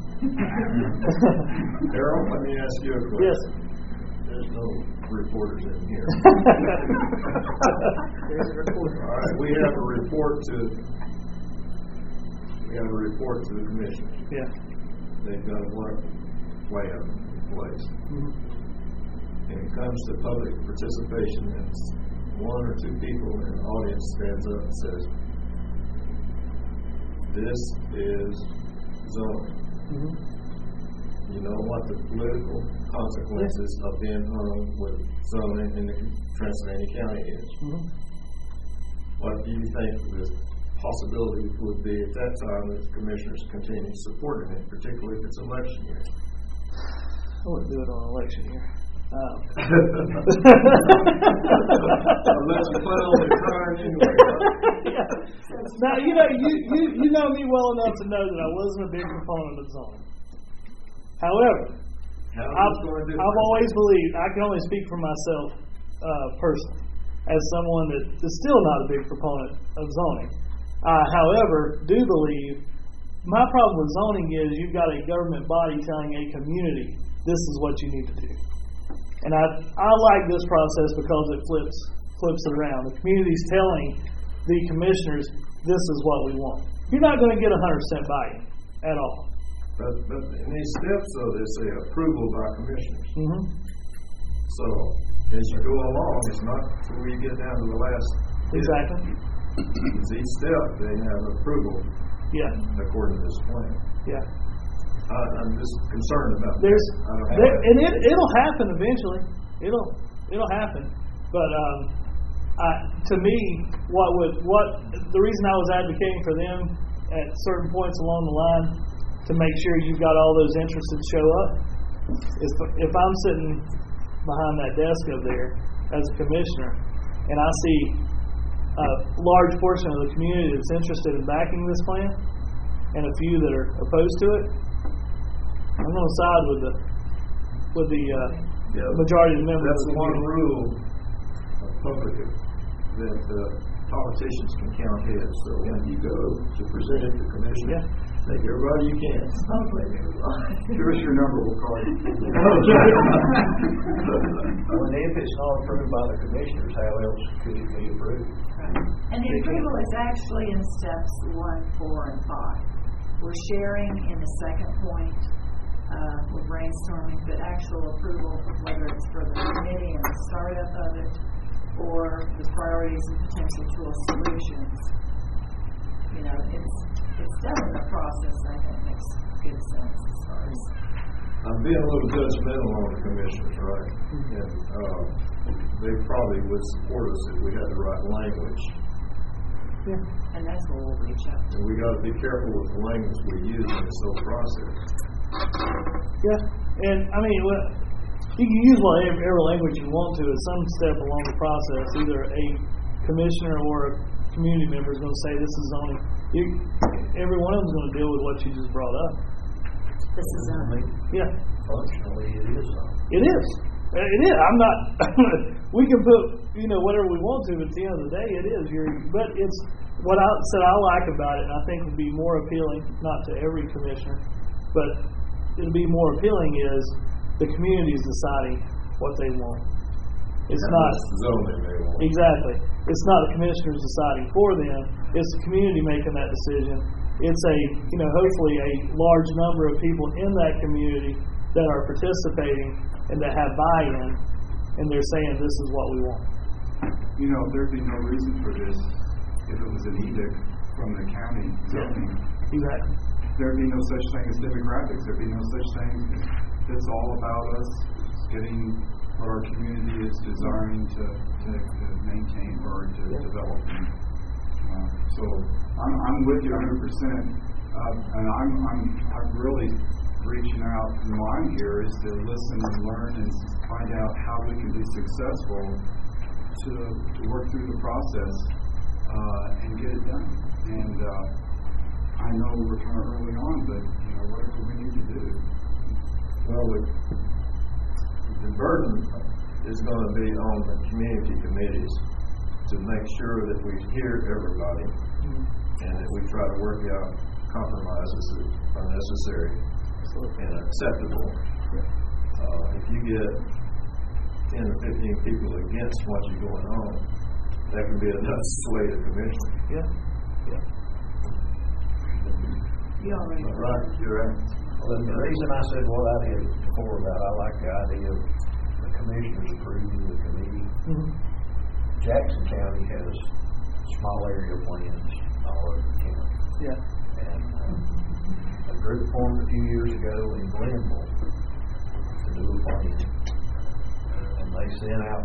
Harold, let me ask you a question. Yes. There's no reporters in here. There's a reporter. All right, we have a report to, we have a report to the commission. Yeah. They've got a wonderful plan in place. Mm-hmm. When it comes to public participation, it's one or two people in the audience stands up and says, this is zoning. Mm-hmm. You know what the political consequences of being hung with zoning in the Transylvania County is. Mm-hmm. What do you think the possibility would be at that time that the commissioners continue supporting it, particularly if it's election year? I wouldn't do it on election year. Um. Unless you plan on retiring anyway. Yeah. Now you know you, you you know me well enough to know that I wasn't a big proponent of zoning. However, I've, I've always believed I can only speak for myself uh, personally as someone that is still not a big proponent of zoning. Uh, however, do believe my problem with zoning is you've got a government body telling a community this is what you need to do. And I I like this process because it flips flips it around. The community's telling the commissioners this is what we want. You're not going to get one hundred percent buy-in at all. But, but in these steps, though, they say approval by commissioners. Mm-hmm. So as you go along, it's not until we get down to the last Exactly. It's each step they have approval. Yeah. According to this plan. Yeah. I, I'm just concerned about There's that. I don't have there, that. and it it'll happen eventually. It'll it'll happen. But um, I, to me, what would what the reason I was advocating for them at certain points along the line to make sure you've got all those interested show up is if I'm sitting behind that desk over there as a commissioner and I see a large portion of the community that's interested in backing this plan and a few that are opposed to it, I'm going to side with the with the uh, Yeah, majority of the members That's of the one community. rule of public that uh, politicians can count heads. So when you go to present it to the commission, Yeah. take everybody you can. Give us your number, we'll call you. Well, if it's not approved by the commissioners, how else could it be approved? And the approval is actually in steps one, four, and five. We're sharing in the second point, uh, we're brainstorming, but actual approval, whether it's for the committee and the startup of it, or the priorities and potential tool solutions. You know, it's it's done in the process, I think makes good sense as far as. I'm being a little judgmental on the commissioners, right? And uh, they probably would support us if we had the right language. And that's where we'll reach out. And we got to be careful with the language we use in this whole process. Yeah, and I mean, well, you can use whatever every language you want to at some step along the process. Either a commissioner or a community member is going to say this is only. You, every one of them is going to deal with what you just brought up. This is I mean, Yeah, functionally, it is. uh, it is. Uh, It is. I'm not. We can put you know whatever we want to, but at the end of the day, it is. You're, but it's what I said I like about it, and I think would be more appealing, not to every commissioner, but it'll be more appealing is the community is deciding what they want. It's not zoning they want. exactly. It's not the commissioners deciding for them. It's the community making that decision. It's a you know hopefully a large number of people in that community that are participating and that have buy-in, and they're saying this is what we want. You know, there'd be no reason for this if it was an edict from the county zoning. Exactly. There'd be no such thing as demographics. There'd be no such thing. It's all about us getting what our community is desiring to, to, to maintain or to Yeah. develop. Uh, so I'm, I'm with you one hundred percent, uh, and I'm, I'm I'm really reaching out. You know, I'm here is to listen and learn and find out how we can be successful to to work through the process uh, and get it done. And uh, I know we're kind of early on, but you know, whatever we need to do. Well, the, the burden is going to be on the community committees to make sure that we hear everybody Mm-hmm. and that we try to work out compromises that are necessary and acceptable. Uh, if you get ten or fifteen people against what's going on, that can be enough to sway the commission. Yeah. Yeah. You already. Right, you're right. Well, the reason I said what I did before about I like the idea of the commissioners approving the committee. Mm-hmm. Jackson County has small area plans all over the county. Yeah. And uh, a group formed a few years ago in Glenville to do a plan. And they sent out,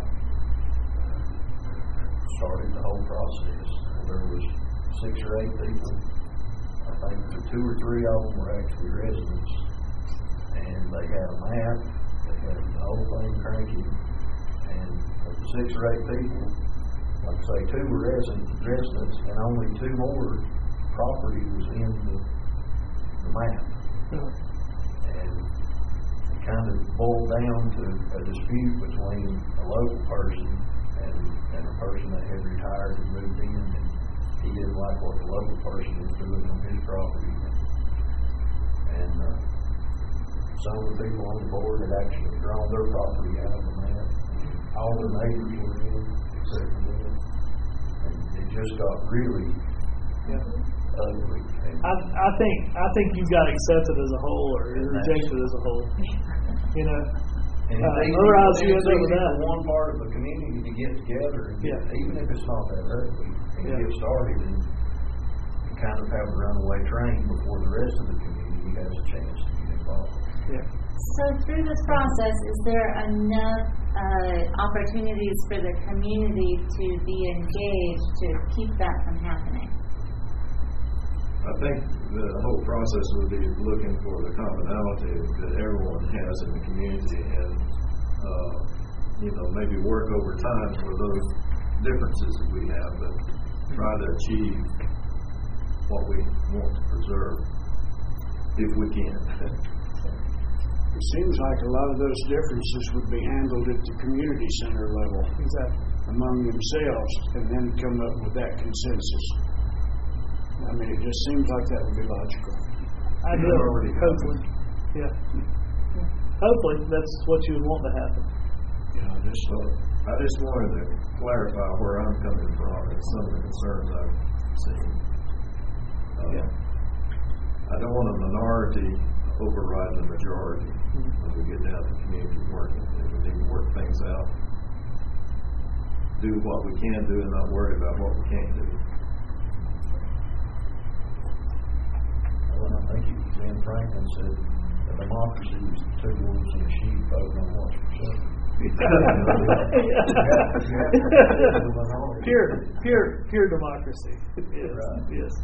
started the whole process. And there was six or eight people. I think there two or three of them were actually residents. And they had a map. They had the whole thing cranking. And of the six or eight people, like I say, two were resident, residents, and only two more property was in the, the map. And it kind of boiled down to a dispute between a local person and, and a person that had retired and moved in, and he didn't like what the local person was doing on his property. And uh, some of the people on the board had actually drawn their property out of the map. All the neighbors were in, except for them. And it just got really Yeah. ugly. And I I think I think you got accepted as a whole or rejected as a whole. You know. And Uh, it's easy, otherwise you it's end up easy with that. for one part of the community to get together and get, Yeah. even if it's not that ugly, and Yeah. get started and, and kind of have a runaway train before the rest of the community has a chance to get involved. Yeah. So through this process, is there enough uh, opportunities for the community to be engaged to keep that from happening? I think the whole process would be looking for the commonality that everyone has in the community and, uh, you know, maybe work over time for those differences that we have, but try to achieve what we want to preserve, if we can. It seems like a lot of those differences would be handled at the community center level. Exactly. among themselves and then come up with that consensus. I mean, it just seems like that would be logical. I do. Hopefully. Yeah. Hopefully, that's what you would want to happen. You know, just, uh, I just wanted to clarify where I'm coming from and some of the concerns I've seen. Uh, Yeah. I don't want a minority override the majority when we get down to community work. We need to work things out, do what we can do, and not worry about what we can't do. Well, I think it was Ben Franklin said that democracy was two wolves and a sheep voting on what's for sale. Pure, pure, pure democracy. Yes, Right. yes.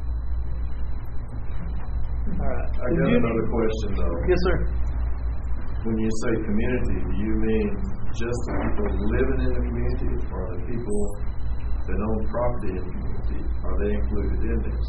All right. I Did got you- another question though. Yes, sir. When you say community, do you mean just the people living in the community, or the people that own property in the community? Are they included in this?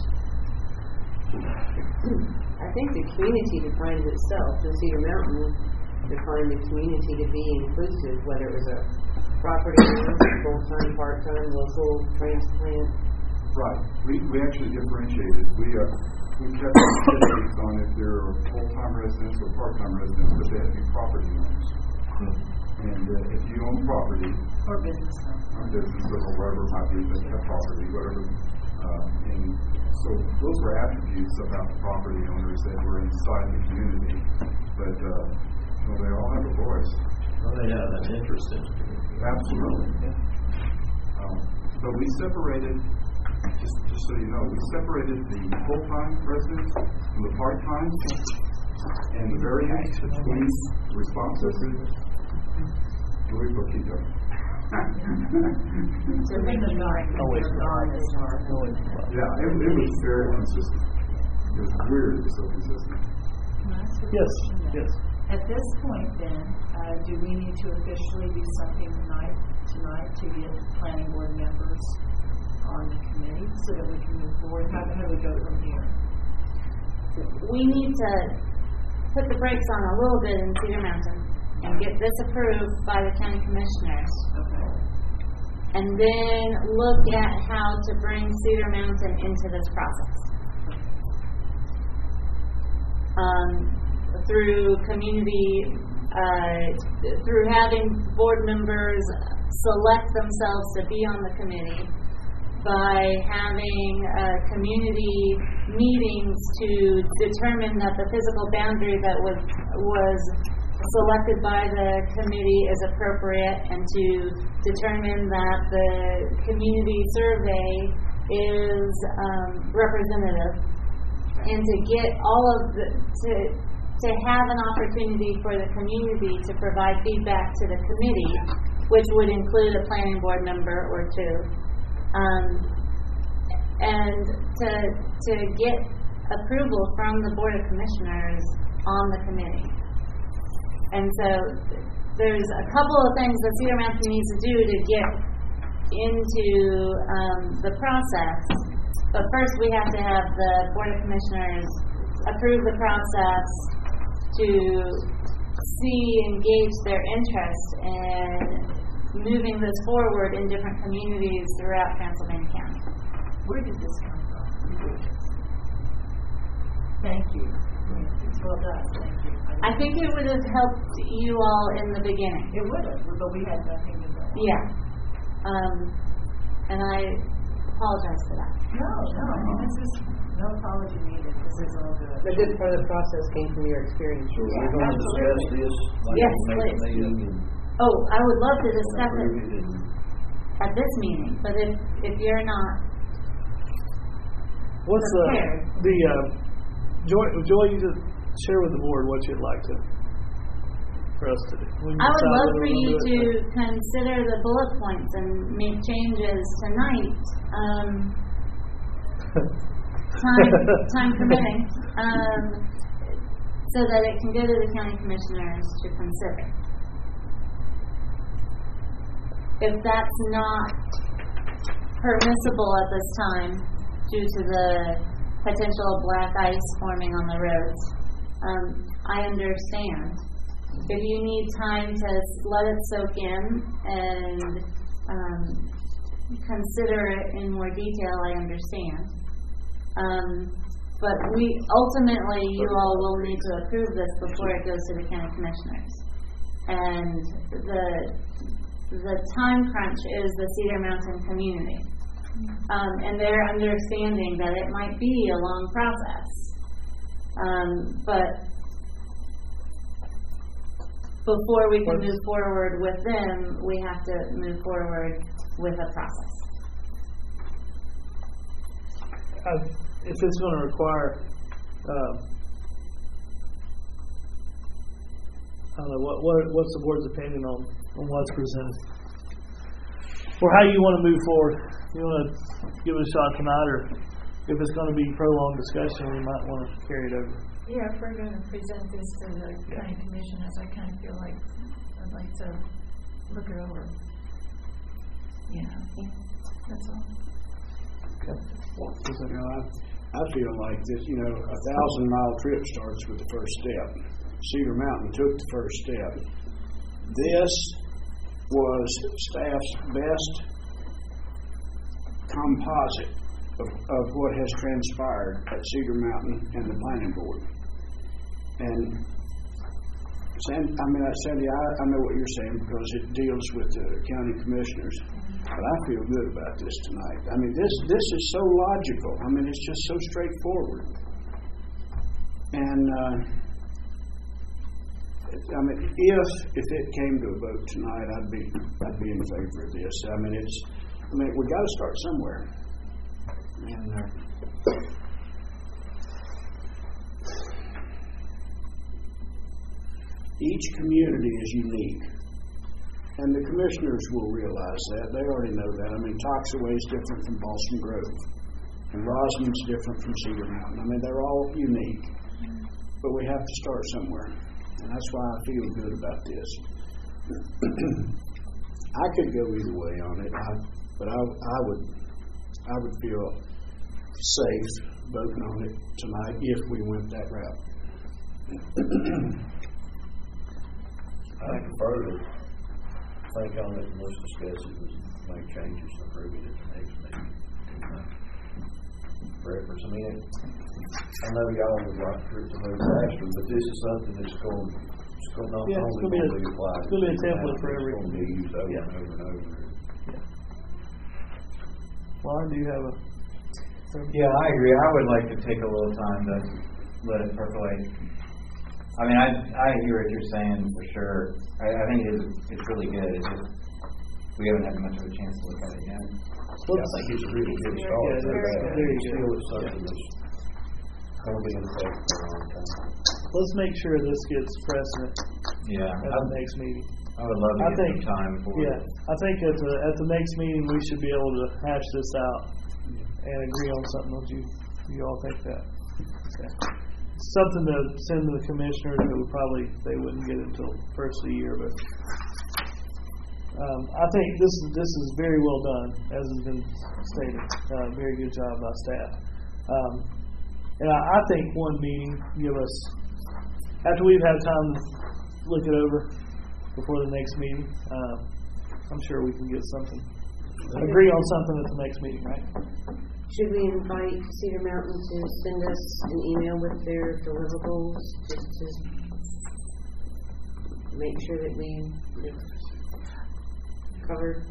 I think the community defines itself, and Cedar Mountain defined the community to be inclusive, whether it was a property owner, full-time, part-time, local, transplant. Right. We, we actually differentiated. We, uh, we kept statistics on if they're full-time residents or part-time residents, but they have to be property owners. And uh, if you own property, Or business owner. or business or whatever it might be, but have property, whatever. Um, and so those were attributes about the property owners that were inside the community. But uh, well, they all have a voice. Well, they have an interest in it. Absolutely. Um, but we separated, just, just so you know, we separated the full-time residents from the part-time, and the variance between responses. Joey Boquito. So they can guard, Always. regardless of. Yeah, it, it was very consistent. It was weird, it was so consistent. Yes, yes. At this point then, uh, do we need to officially do something tonight, tonight to get planning board members on the committee so that we can move forward? How, how do we go from here? We need to put the brakes on a little bit in Cedar Mountain and get this approved by the county commissioners. Okay. And then look at how to bring Cedar Mountain into this process. Um, through community, uh, through having board members select themselves to be on the committee, by having uh, community meetings to determine that the physical boundary that was was selected by the committee is appropriate, and to determine that the community survey is um, representative, and to get all of the to to have an opportunity for the community to provide feedback to the committee, which would include a planning board member or two, um, and to to get approval from the Board of Commissioners on the committee. And so there's a couple of things that Cedar Mountain needs to do to get into um, the process. But first we have to have the Board of Commissioners approve the process to see and gauge their interest in moving this forward in different communities throughout Transylvania County. Where did this come from? Thank you. It's well done. Thank you. I think it would have helped you all in the beginning. It would have, but we had nothing to do. Yeah. Um, and I apologize for that. No, no, I mean, this is no apology needed. This is all good. The good part of the process came from your experience. So we're going to discuss this, like Yes, the next please. meeting, and Oh, I would love to discuss it approve it, and at this meeting, but if, if you're not, What's the, Prepared. the, uh, Joy, Joy, you just share with the board what you'd like to, for us to do. We can I would decide love whether for we'll you do to it. consider the bullet points and make changes tonight, um, time, time permitting, um, so that it can go to the county commissioners to consider. If that's not permissible at this time due to the potential black ice forming on the roads, um, I understand. If you need time to let it soak in and um, consider it in more detail, I understand. Um, but we, ultimately, you all will need to approve this before it goes to the county commissioners. And the, the time crunch is the Cedar Mountain community. Um, and they're understanding that it might be a long process. Um, but before we can move forward with them, we have to move forward with a process. Uh, if it's going to require, uh, I don't know, what, what what's the board's opinion on, on what's presented? Or how you want to move forward? You want to give it a shot tonight, or if it's going to be prolonged discussion, we might want to carry it over. Yeah, if we're going to present this to the county commissioners, I kind of feel like I'd like to look it over. Yeah, that's all. Okay. You know, I, I feel like this, you know, a thousand mile trip starts with the first step. Cedar Mountain took the first step. This was staff's best composite of, of what has transpired at Cedar Mountain and the planning board. And Sandy, I mean, Sandy, I, I know what you're saying because it deals with the county commissioners, but I feel good about this tonight. I mean, this this is so logical. I mean, it's just so straightforward. And uh, I mean, if if it came to a vote tonight, I'd be I'd be in favor of this. I mean, it's I mean, we got to start somewhere. And uh, each community is unique, and the commissioners will realize that. They already know that. I mean, Toxaway is different from Boston Grove, and Rosamond's different from Cedar Mountain. I mean, they're all unique, but we have to start somewhere, and that's why I feel good about this. I could go either way on it, I, but I, I would, I would feel safe voting on it tonight if we went that route. I prefer to think on it and let's discuss it and make changes and approve it at the next meeting. Reference, I mean, I know y'all would like for it to move faster, but this is something that's going, it's going not Yeah, it's only gonna be a- going to be applied. it's gonna be a template for every- It's going to be used over Yeah. and over and over. Lauren, do you have a? Yeah, I agree. I would like to take a little time to let it percolate. I mean, I I hear what you're saying for sure. I, I think it's it's really good. It's just we haven't had much of a chance to look at it yet. Yeah, I think it's a really good start. Yeah, there- But there you it's go. still it's something that's going to be in effect for a long time. Let's make sure this gets precedent Yeah, at I, the next meeting. I would love to I get think- some time for Yeah, it. I think at the at the next meeting we should be able to hash this out and agree on something. Don't you? You all think that? Okay. Something to send to the commissioners that would probably they wouldn't get it until first of the year, but um, I think this is this is very well done, as has been stated. Uh, very good job by staff. Um, and I, I think one meeting give us after we've had time to look it over before the next meeting. Uh, I'm sure we can get something agree on something at the next meeting, right? Should we invite Cedar Mountain to send us an email with their deliverables, just to make sure that we covered?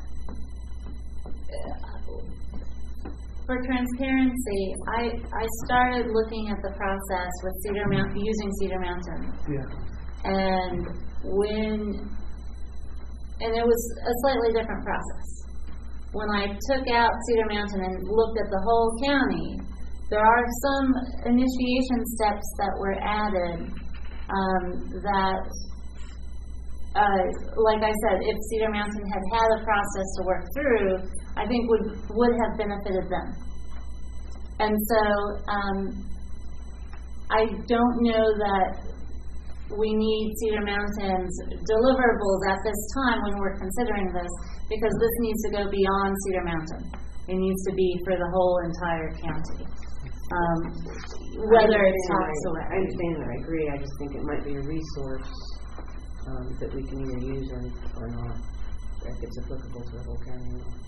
For transparency, I I started looking at the process with Cedar Mountain, using Cedar Mountain, Yeah. and when and it was a slightly different process. When I took out Cedar Mountain and looked at the whole county, there are some initiation steps that were added um, that, uh, like I said, if Cedar Mountain had had a process to work through, I think would would have benefited them. And so um, I don't know that we need Cedar Mountain's deliverables at this time when we're considering this, because this needs to go beyond Cedar Mountain. It needs to be for the whole entire county. Um, whether it's I Toxaway. I understand that, I agree, I just think it might be a resource um, that we can either use or, or not. if it's applicable to the whole county or not.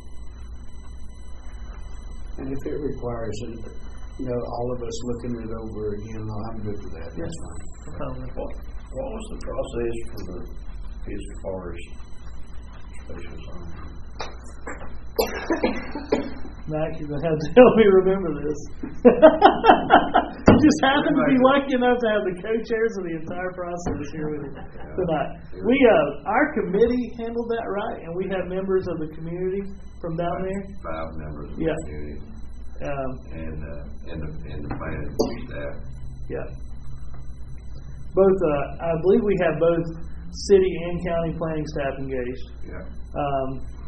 And if it requires, it, you know, all of us looking it over again, well, I'm good with that. That's fine. Um, What, what was the process for the Fisk Forest special zone? Mac, you're going to have to help me remember this. You just happen to be lucky enough to have the co-chairs of the entire process here with you tonight. We, uh, our committee handled that, right? And we have members of the community from down there. Five members of Yeah. the community Um, and, uh, and the, and the planning staff. yeah. Both, uh, I believe we have both city and county planning staff engaged. Yeah. Um,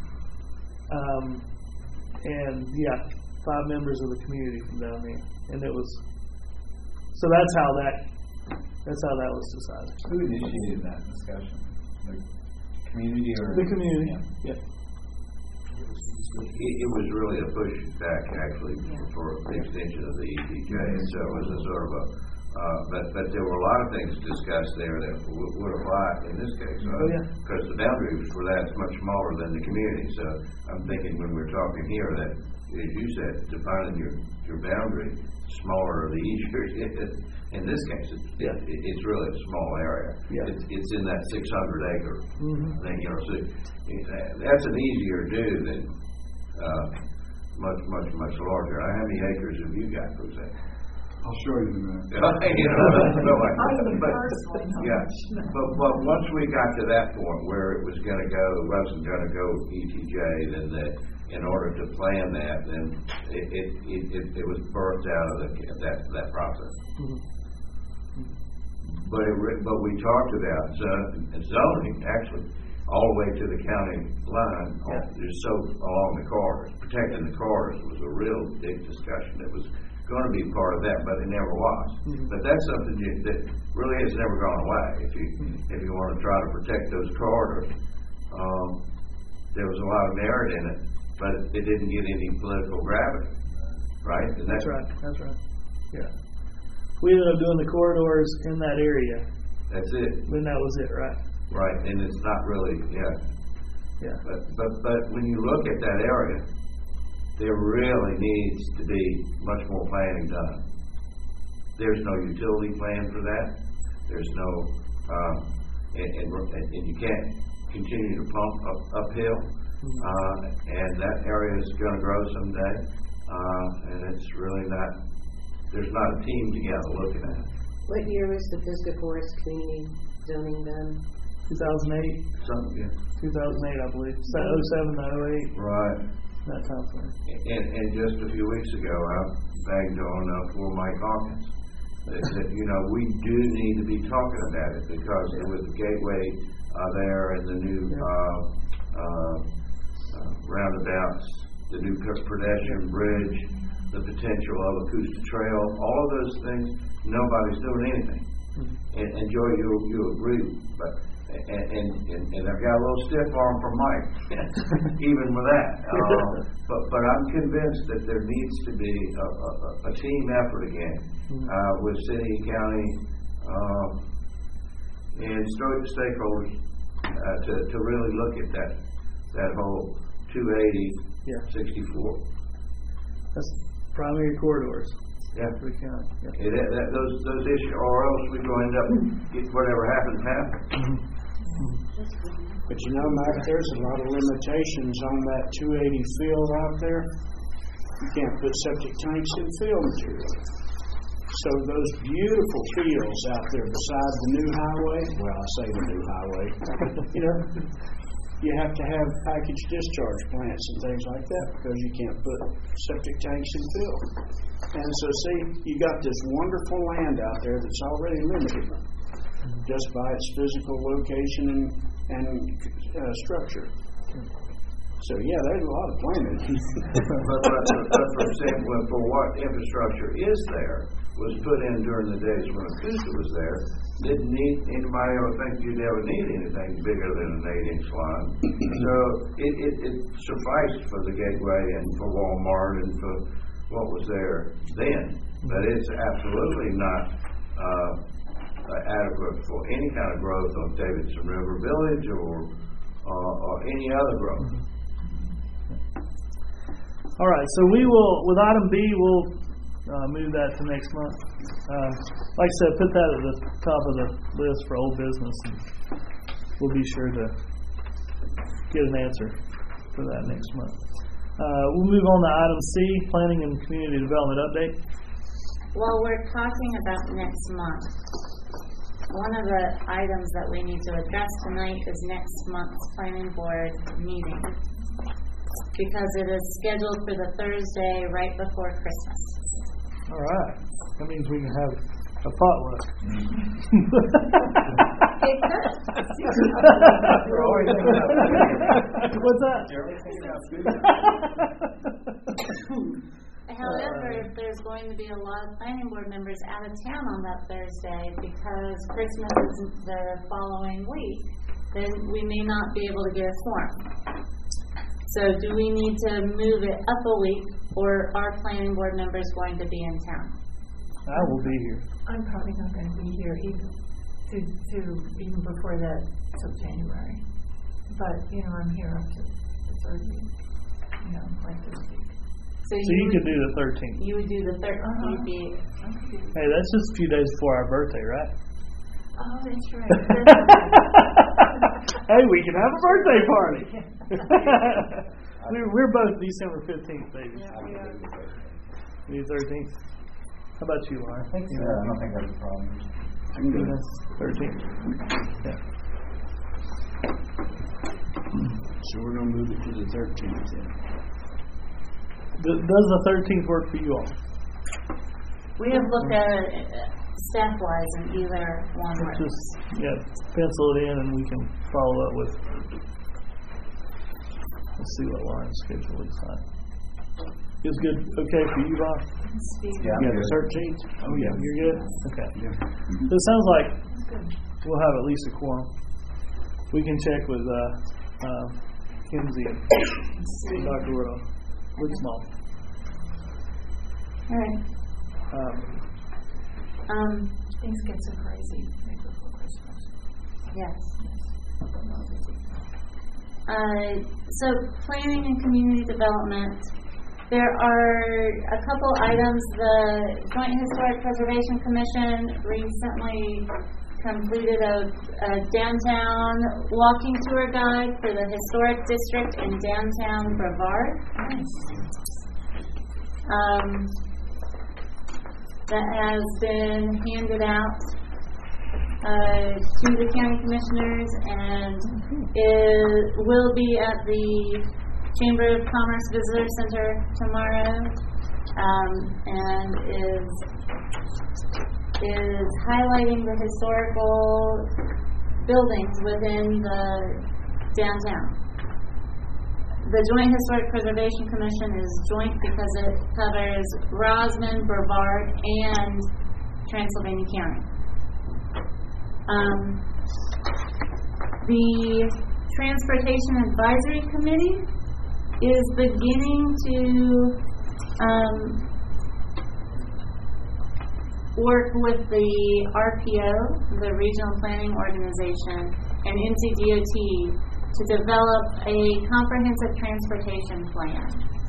um, and yeah, five members of the community from down there, and it was. So that's how that. That's how that was decided. Who initiated that discussion? The community or The community. Yeah. Yeah. It, it was really a push back, actually, for the extension of the E P K. So it was a sort of a, uh, but but there were a lot of things discussed there that would, would apply in this case. Uh, Oh, yeah. Because the boundary for that is much smaller than the community. So I'm thinking when we're talking here that, as you said, defining your your boundary smaller the easier it is. In this case, it, Yeah. it, it's really a small area. Yeah. It's, it's in that six hundred acre Mm-hmm. thing, you know. So uh, that's an easier do than. Uh, much, much, much larger. How many acres have you got, for example? I'll show you in a minute. you know, so like, I mean, but, personally. yeah, but, but once we got to that point where it was going to go, wasn't going to go E T J, then that in order to plan that, then it it, it, it, it was birthed out of the, that that process. Mm-hmm. But it, but we talked about zon- zoning actually. All the way to the county line, Yeah. just so along the corridors. Protecting the corridors was a real big discussion. It was going to be part of that, but it never was. Mm-hmm. But that's something you, that really has never gone away. If you Mm-hmm. if you want to try to protect those corridors, um, there was a lot of merit in it, but it didn't get any political gravity, right? And That's right. That's right. Yeah. We ended up doing the corridors in that area, That's it. and that was it, right? Right, and it's not really, yeah. Yeah. But, but, but when you look at that area, there really needs to be much more planning done. There's no utility plan for that. There's no, uh, and, and, and you can't continue to pump up, uphill. Uh, and that area is going to grow someday. Uh, and it's really not, there's not a team together looking at it. What year was the Pisgah Forest community zoning done? two thousand eight. Something, yeah. two thousand eight, I believe. oh seven to oh eight, Right. that time frame. And, and just a few weeks ago, I banged on uh, for Mike Hawkins that, that, you know, we do need to be talking about it because with the gateway uh, there and the new uh, uh, uh, roundabouts, the new pedestrian bridge, the potential of Acoustic Trail, all of those things, nobody's doing anything. Mm-hmm. And, and Joy, you you agree, but and, and and and I've got a little stiff arm from Mike, even with that. Uh, but but I'm convinced that there needs to be a, a, a team effort again uh, with city, county, um, and stakeholders uh, to to really look at that that whole two eighty, Yeah. sixty-four. That's primary corridors. Yeah. For the county. Yeah. It, that, those those issues, or else we're going to end up get whatever happens happens. But you know, Mike, there's a lot of limitations on that two eighty field out there. You can't put septic tanks in fill material. So those beautiful fields out there beside the new highway, well, I say the new highway, you know, you have to have package discharge plants and things like that because you can't put septic tanks in fill. And so, see, you got this wonderful land out there that's already limited just by its physical location and, and uh, structure. So, yeah, there's a lot of planning. but, but, but for example, for what infrastructure is there was put in during the days when Acoustic was there, didn't need anybody ever think you'd ever need anything bigger than an eight-inch line. So it, it, it sufficed for the Gateway and for Walmart and for what was there then. But it's absolutely not uh, adequate for any kind of growth on Davidson River Village or or, or any other growth. All right, so we will, with item B, we'll uh, move that to next month. Uh, like I said, put that at the top of the list for old business, and we'll be sure to get an answer for that next month. Uh, we'll move on to item C, Planning and Community Development Update. Well, we're talking about next month. One of the items that we need to address tonight is next month's planning board meeting, because it is scheduled for the Thursday right before Christmas. All right. That means we can have a potluck. It could. What's that? However, if there's going to be a lot of planning board members out of town on that Thursday because Christmas is the following week, then we may not be able to get a quorum. So do we need to move it up a week, or are planning board members going to be in town? I will be here. I'm probably not going to be here even to, to even before that till January. But, you know, I'm here up to the third week, you know, like this week. So So you, you would, could do the thirteenth. you would do the third. Uh-huh. You'd be. Hey, that's just a few days before our birthday, right? Oh, that's right. Hey, we can have a birthday party. we're, we're both December fifteenth, baby. Yeah, we are. Me thirteenth. How about you, Lauren? I think so. I don't think that's a problem. I can do this. thirteenth. Yeah. So we're going to move it to the thirteenth then. Does the thirteenth work for you all? We have looked at it uh, staff-wise, and either one works. Just, yeah, pencil it in and we can follow up with. Let's see what Lauren's schedule looks like. Is good, okay for you, Bob? Yeah, Yeah, I'm the good. thirteenth? Oh, yeah, you're good? Okay. Yeah. So it sounds like we'll have at least a quorum. We can check with uh, uh, Kinsey and Doctor Woodall. Looks small. All right. Um, Um, Things get so crazy right before Christmas. yes. Uh, so planning and community development. There are a couple items. The Joint Historic Preservation Commission recently completed a, a downtown walking tour guide for the historic district in downtown Brevard. Um, that has been handed out uh, to the county commissioners, and it will be at the Chamber of Commerce Visitor Center tomorrow, um, and is is highlighting the historical buildings within the downtown. The Joint Historic Preservation Commission is joint because it covers Rosman, Brevard, and Transylvania County. Um, the Transportation Advisory Committee is beginning to um, work with the R P O, the Regional Planning Organization, and N C D O T to develop a comprehensive transportation plan.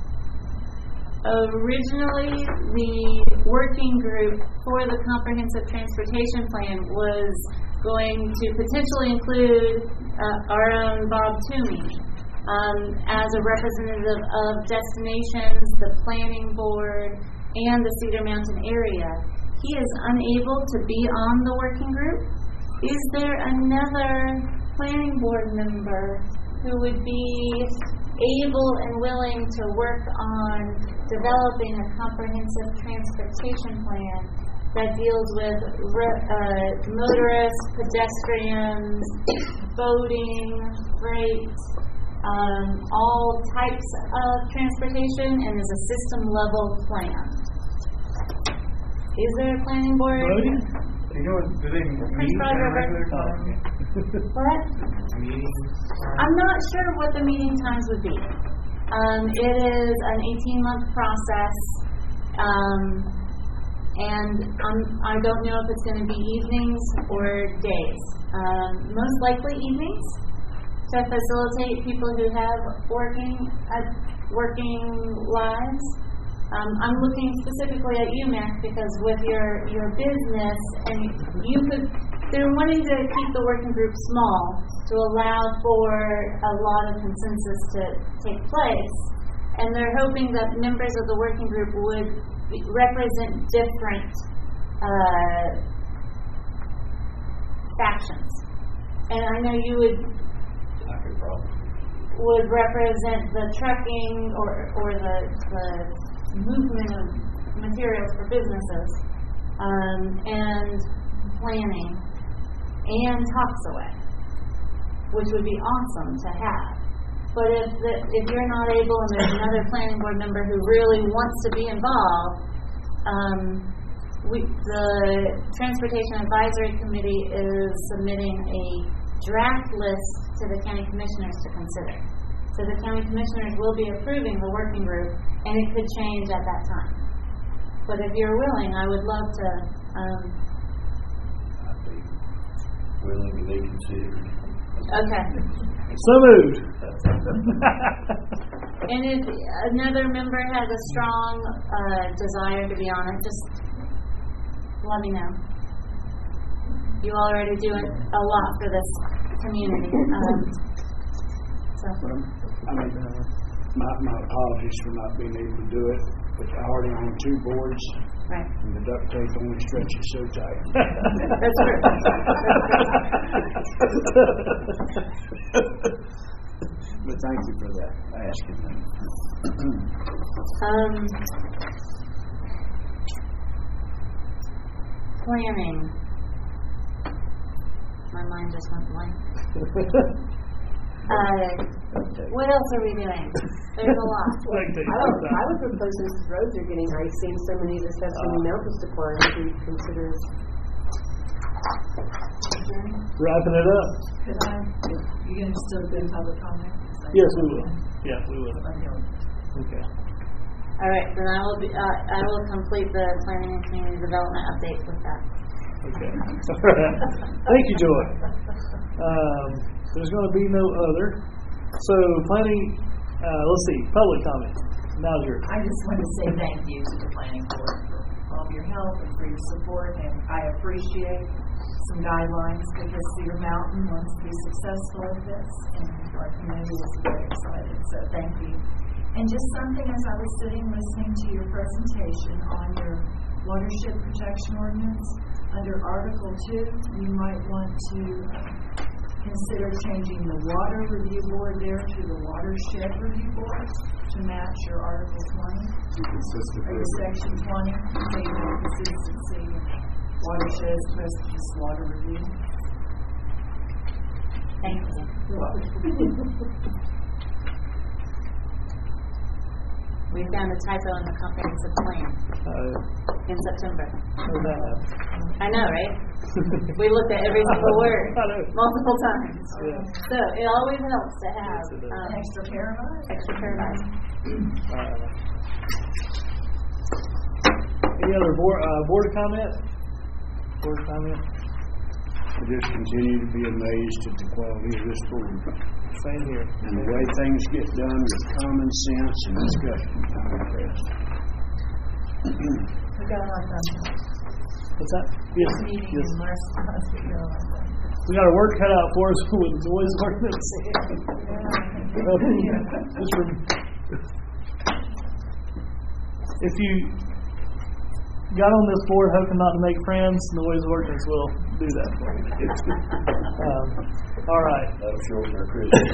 Originally, the working group for the comprehensive transportation plan was going to potentially include uh, our own Bob Toomey um, as a representative of destinations, the planning board, and the Cedar Mountain area. He is unable to be on the working group. Is there another planning board member who would be able and willing to work on developing a comprehensive transportation plan that deals with uh, motorists, pedestrians, boating, freight, um, all types of transportation, and is a system level plan? Is there a planning board? Voting? You know, do they meet Broad on a River. regular Oh, time? okay. What? Meetings? I'm not sure what the meeting times would be. Um, it is an eighteen-month process, um, and I'm, I don't know if it's going to be evenings or days. Um, most likely evenings, to facilitate people who have working uh, working lives. Um, I'm looking specifically at you, Mac, because with your, your business, and you could, they're wanting to keep the working group small to allow for a lot of consensus to take place, and they're hoping that members of the working group would be, represent different uh, factions. And I know you would I could probably. would represent the trucking or or the the movement of materials for businesses, um, and planning, and Toxaway, which would be awesome to have. But if the, if you're not able, and there's another planning board member who really wants to be involved, um, we, the Transportation Advisory Committee is submitting a draft list to the county commissioners to consider. So the county commissioners will be approving the working group, and it could change at that time. But if you're willing, I would love to. Um, I'd be willing to be considered. okay. So moved. And if another member has a strong uh, desire to be on it, just let me know. You already do a lot for this community. Um, so. I mean, my, my apologies for not being able to do it, but I already own two boards, right. and the duct tape only stretches so tight. That's true. But thank you for that, asking me. um, planning. My mind just went blank. Uh, what else are we doing? There's a lot. I, would, I would propose, since roads are getting nice, seeing so many of us have so many mountains to climb, to consider Wrapping it up. Could I, you going to still do public comment? Yes, we will. Yeah, we will. Okay. All right, then I will be. Uh, I will complete the planning and community development update with that. Okay. Thank you, Joy. Um, there's going to be no other. So, planning. Uh, let's see. Public comment. Now's yours. I just want to say thank you to the planning board for all of your help and for your support, and I appreciate some guidelines because Cedar Mountain wants to be successful at this, and our community is very excited. So thank you. And just something, as I was sitting listening to your presentation on your watershed protection ordinance, under Article two, you might want to consider changing the water review board there to the watershed review board to match your Article twenty. Or your Section twenty, so you have consistency in watershed as opposed to just water review. Thank you. You're welcome. We found a typo in the comprehensive plan Uh, in September. how's that happen? I know, right? We looked at every single word I know. multiple times. Yeah. So it always helps to have Yes, it does. um, An extra paradise? extra paradise. Uh, any other board, uh, board comment? Board comment? I just continue to be amazed at the quality of this board Same here. and the way things get done with common sense and discussion. I'm impressed. We got a lot done. What's that? Yes. Meeting Yes. in last month, we got a lot done. We got our work cut out for us with Zoe's ordinance. Just from, if you got on this board hoping not to make friends, Noise Ordinance will do that for you. Um, all right. That'll shorten our Christmas.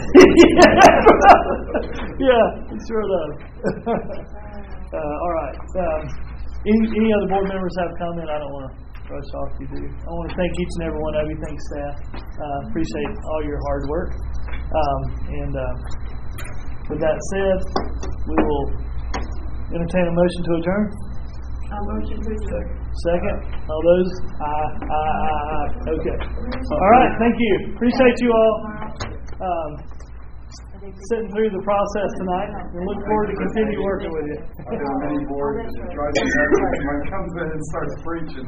Yeah, it sure does. uh, all right. Um, any, any other board members have a comment? I don't want to rush off you do. I want to thank each and every one of you. Thank staff. Uh, appreciate all your hard work. Um, and uh, with that said, we will entertain a motion to adjourn. A motion to adjourn. Second. All those? Aye, aye, aye, aye. Okay. All right. Thank you. Appreciate you all um, sitting through the process tonight. We look forward to continue working with you. I've been on many boards that try to everyone comes in and starts preaching.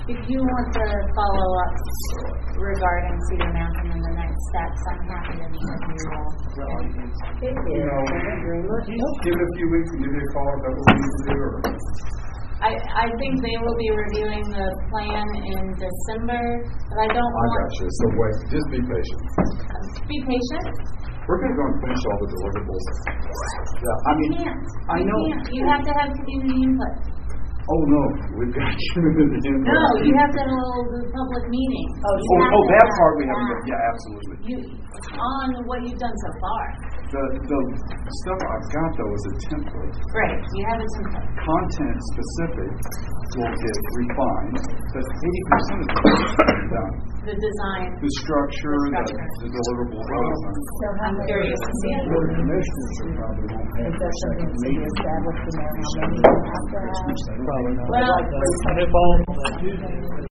if you want to follow up regarding Cedar Mountain and the next steps, I'm happy to meet with you all. It You is. know, Very much. give it a few weeks and give me a call about what we need to do, or I, I think they will be reviewing the plan in December, but I don't I want... got you, so wait, just be patient. Be patient. We're gonna go and finish all the deliverables. Yeah, I You mean, can't. I You know. can't. You have to have community input. Oh, no, we've got community input. No, you have to hold the public meeting. Oh, You oh, have oh, to that have part we haven't that. done, yeah, absolutely. You, on what you've done so far. The, the stuff I've got though is a template. Great, you have a template. Content specific will get refined, but eighty percent of it is done. The design. The structure, The the, structure. the deliverable outline. So how I'm many, curious to see it. The commissioners are probably won't have is their that something second to be meeting. established in there, how many you have to have? Probably not. Well, If all,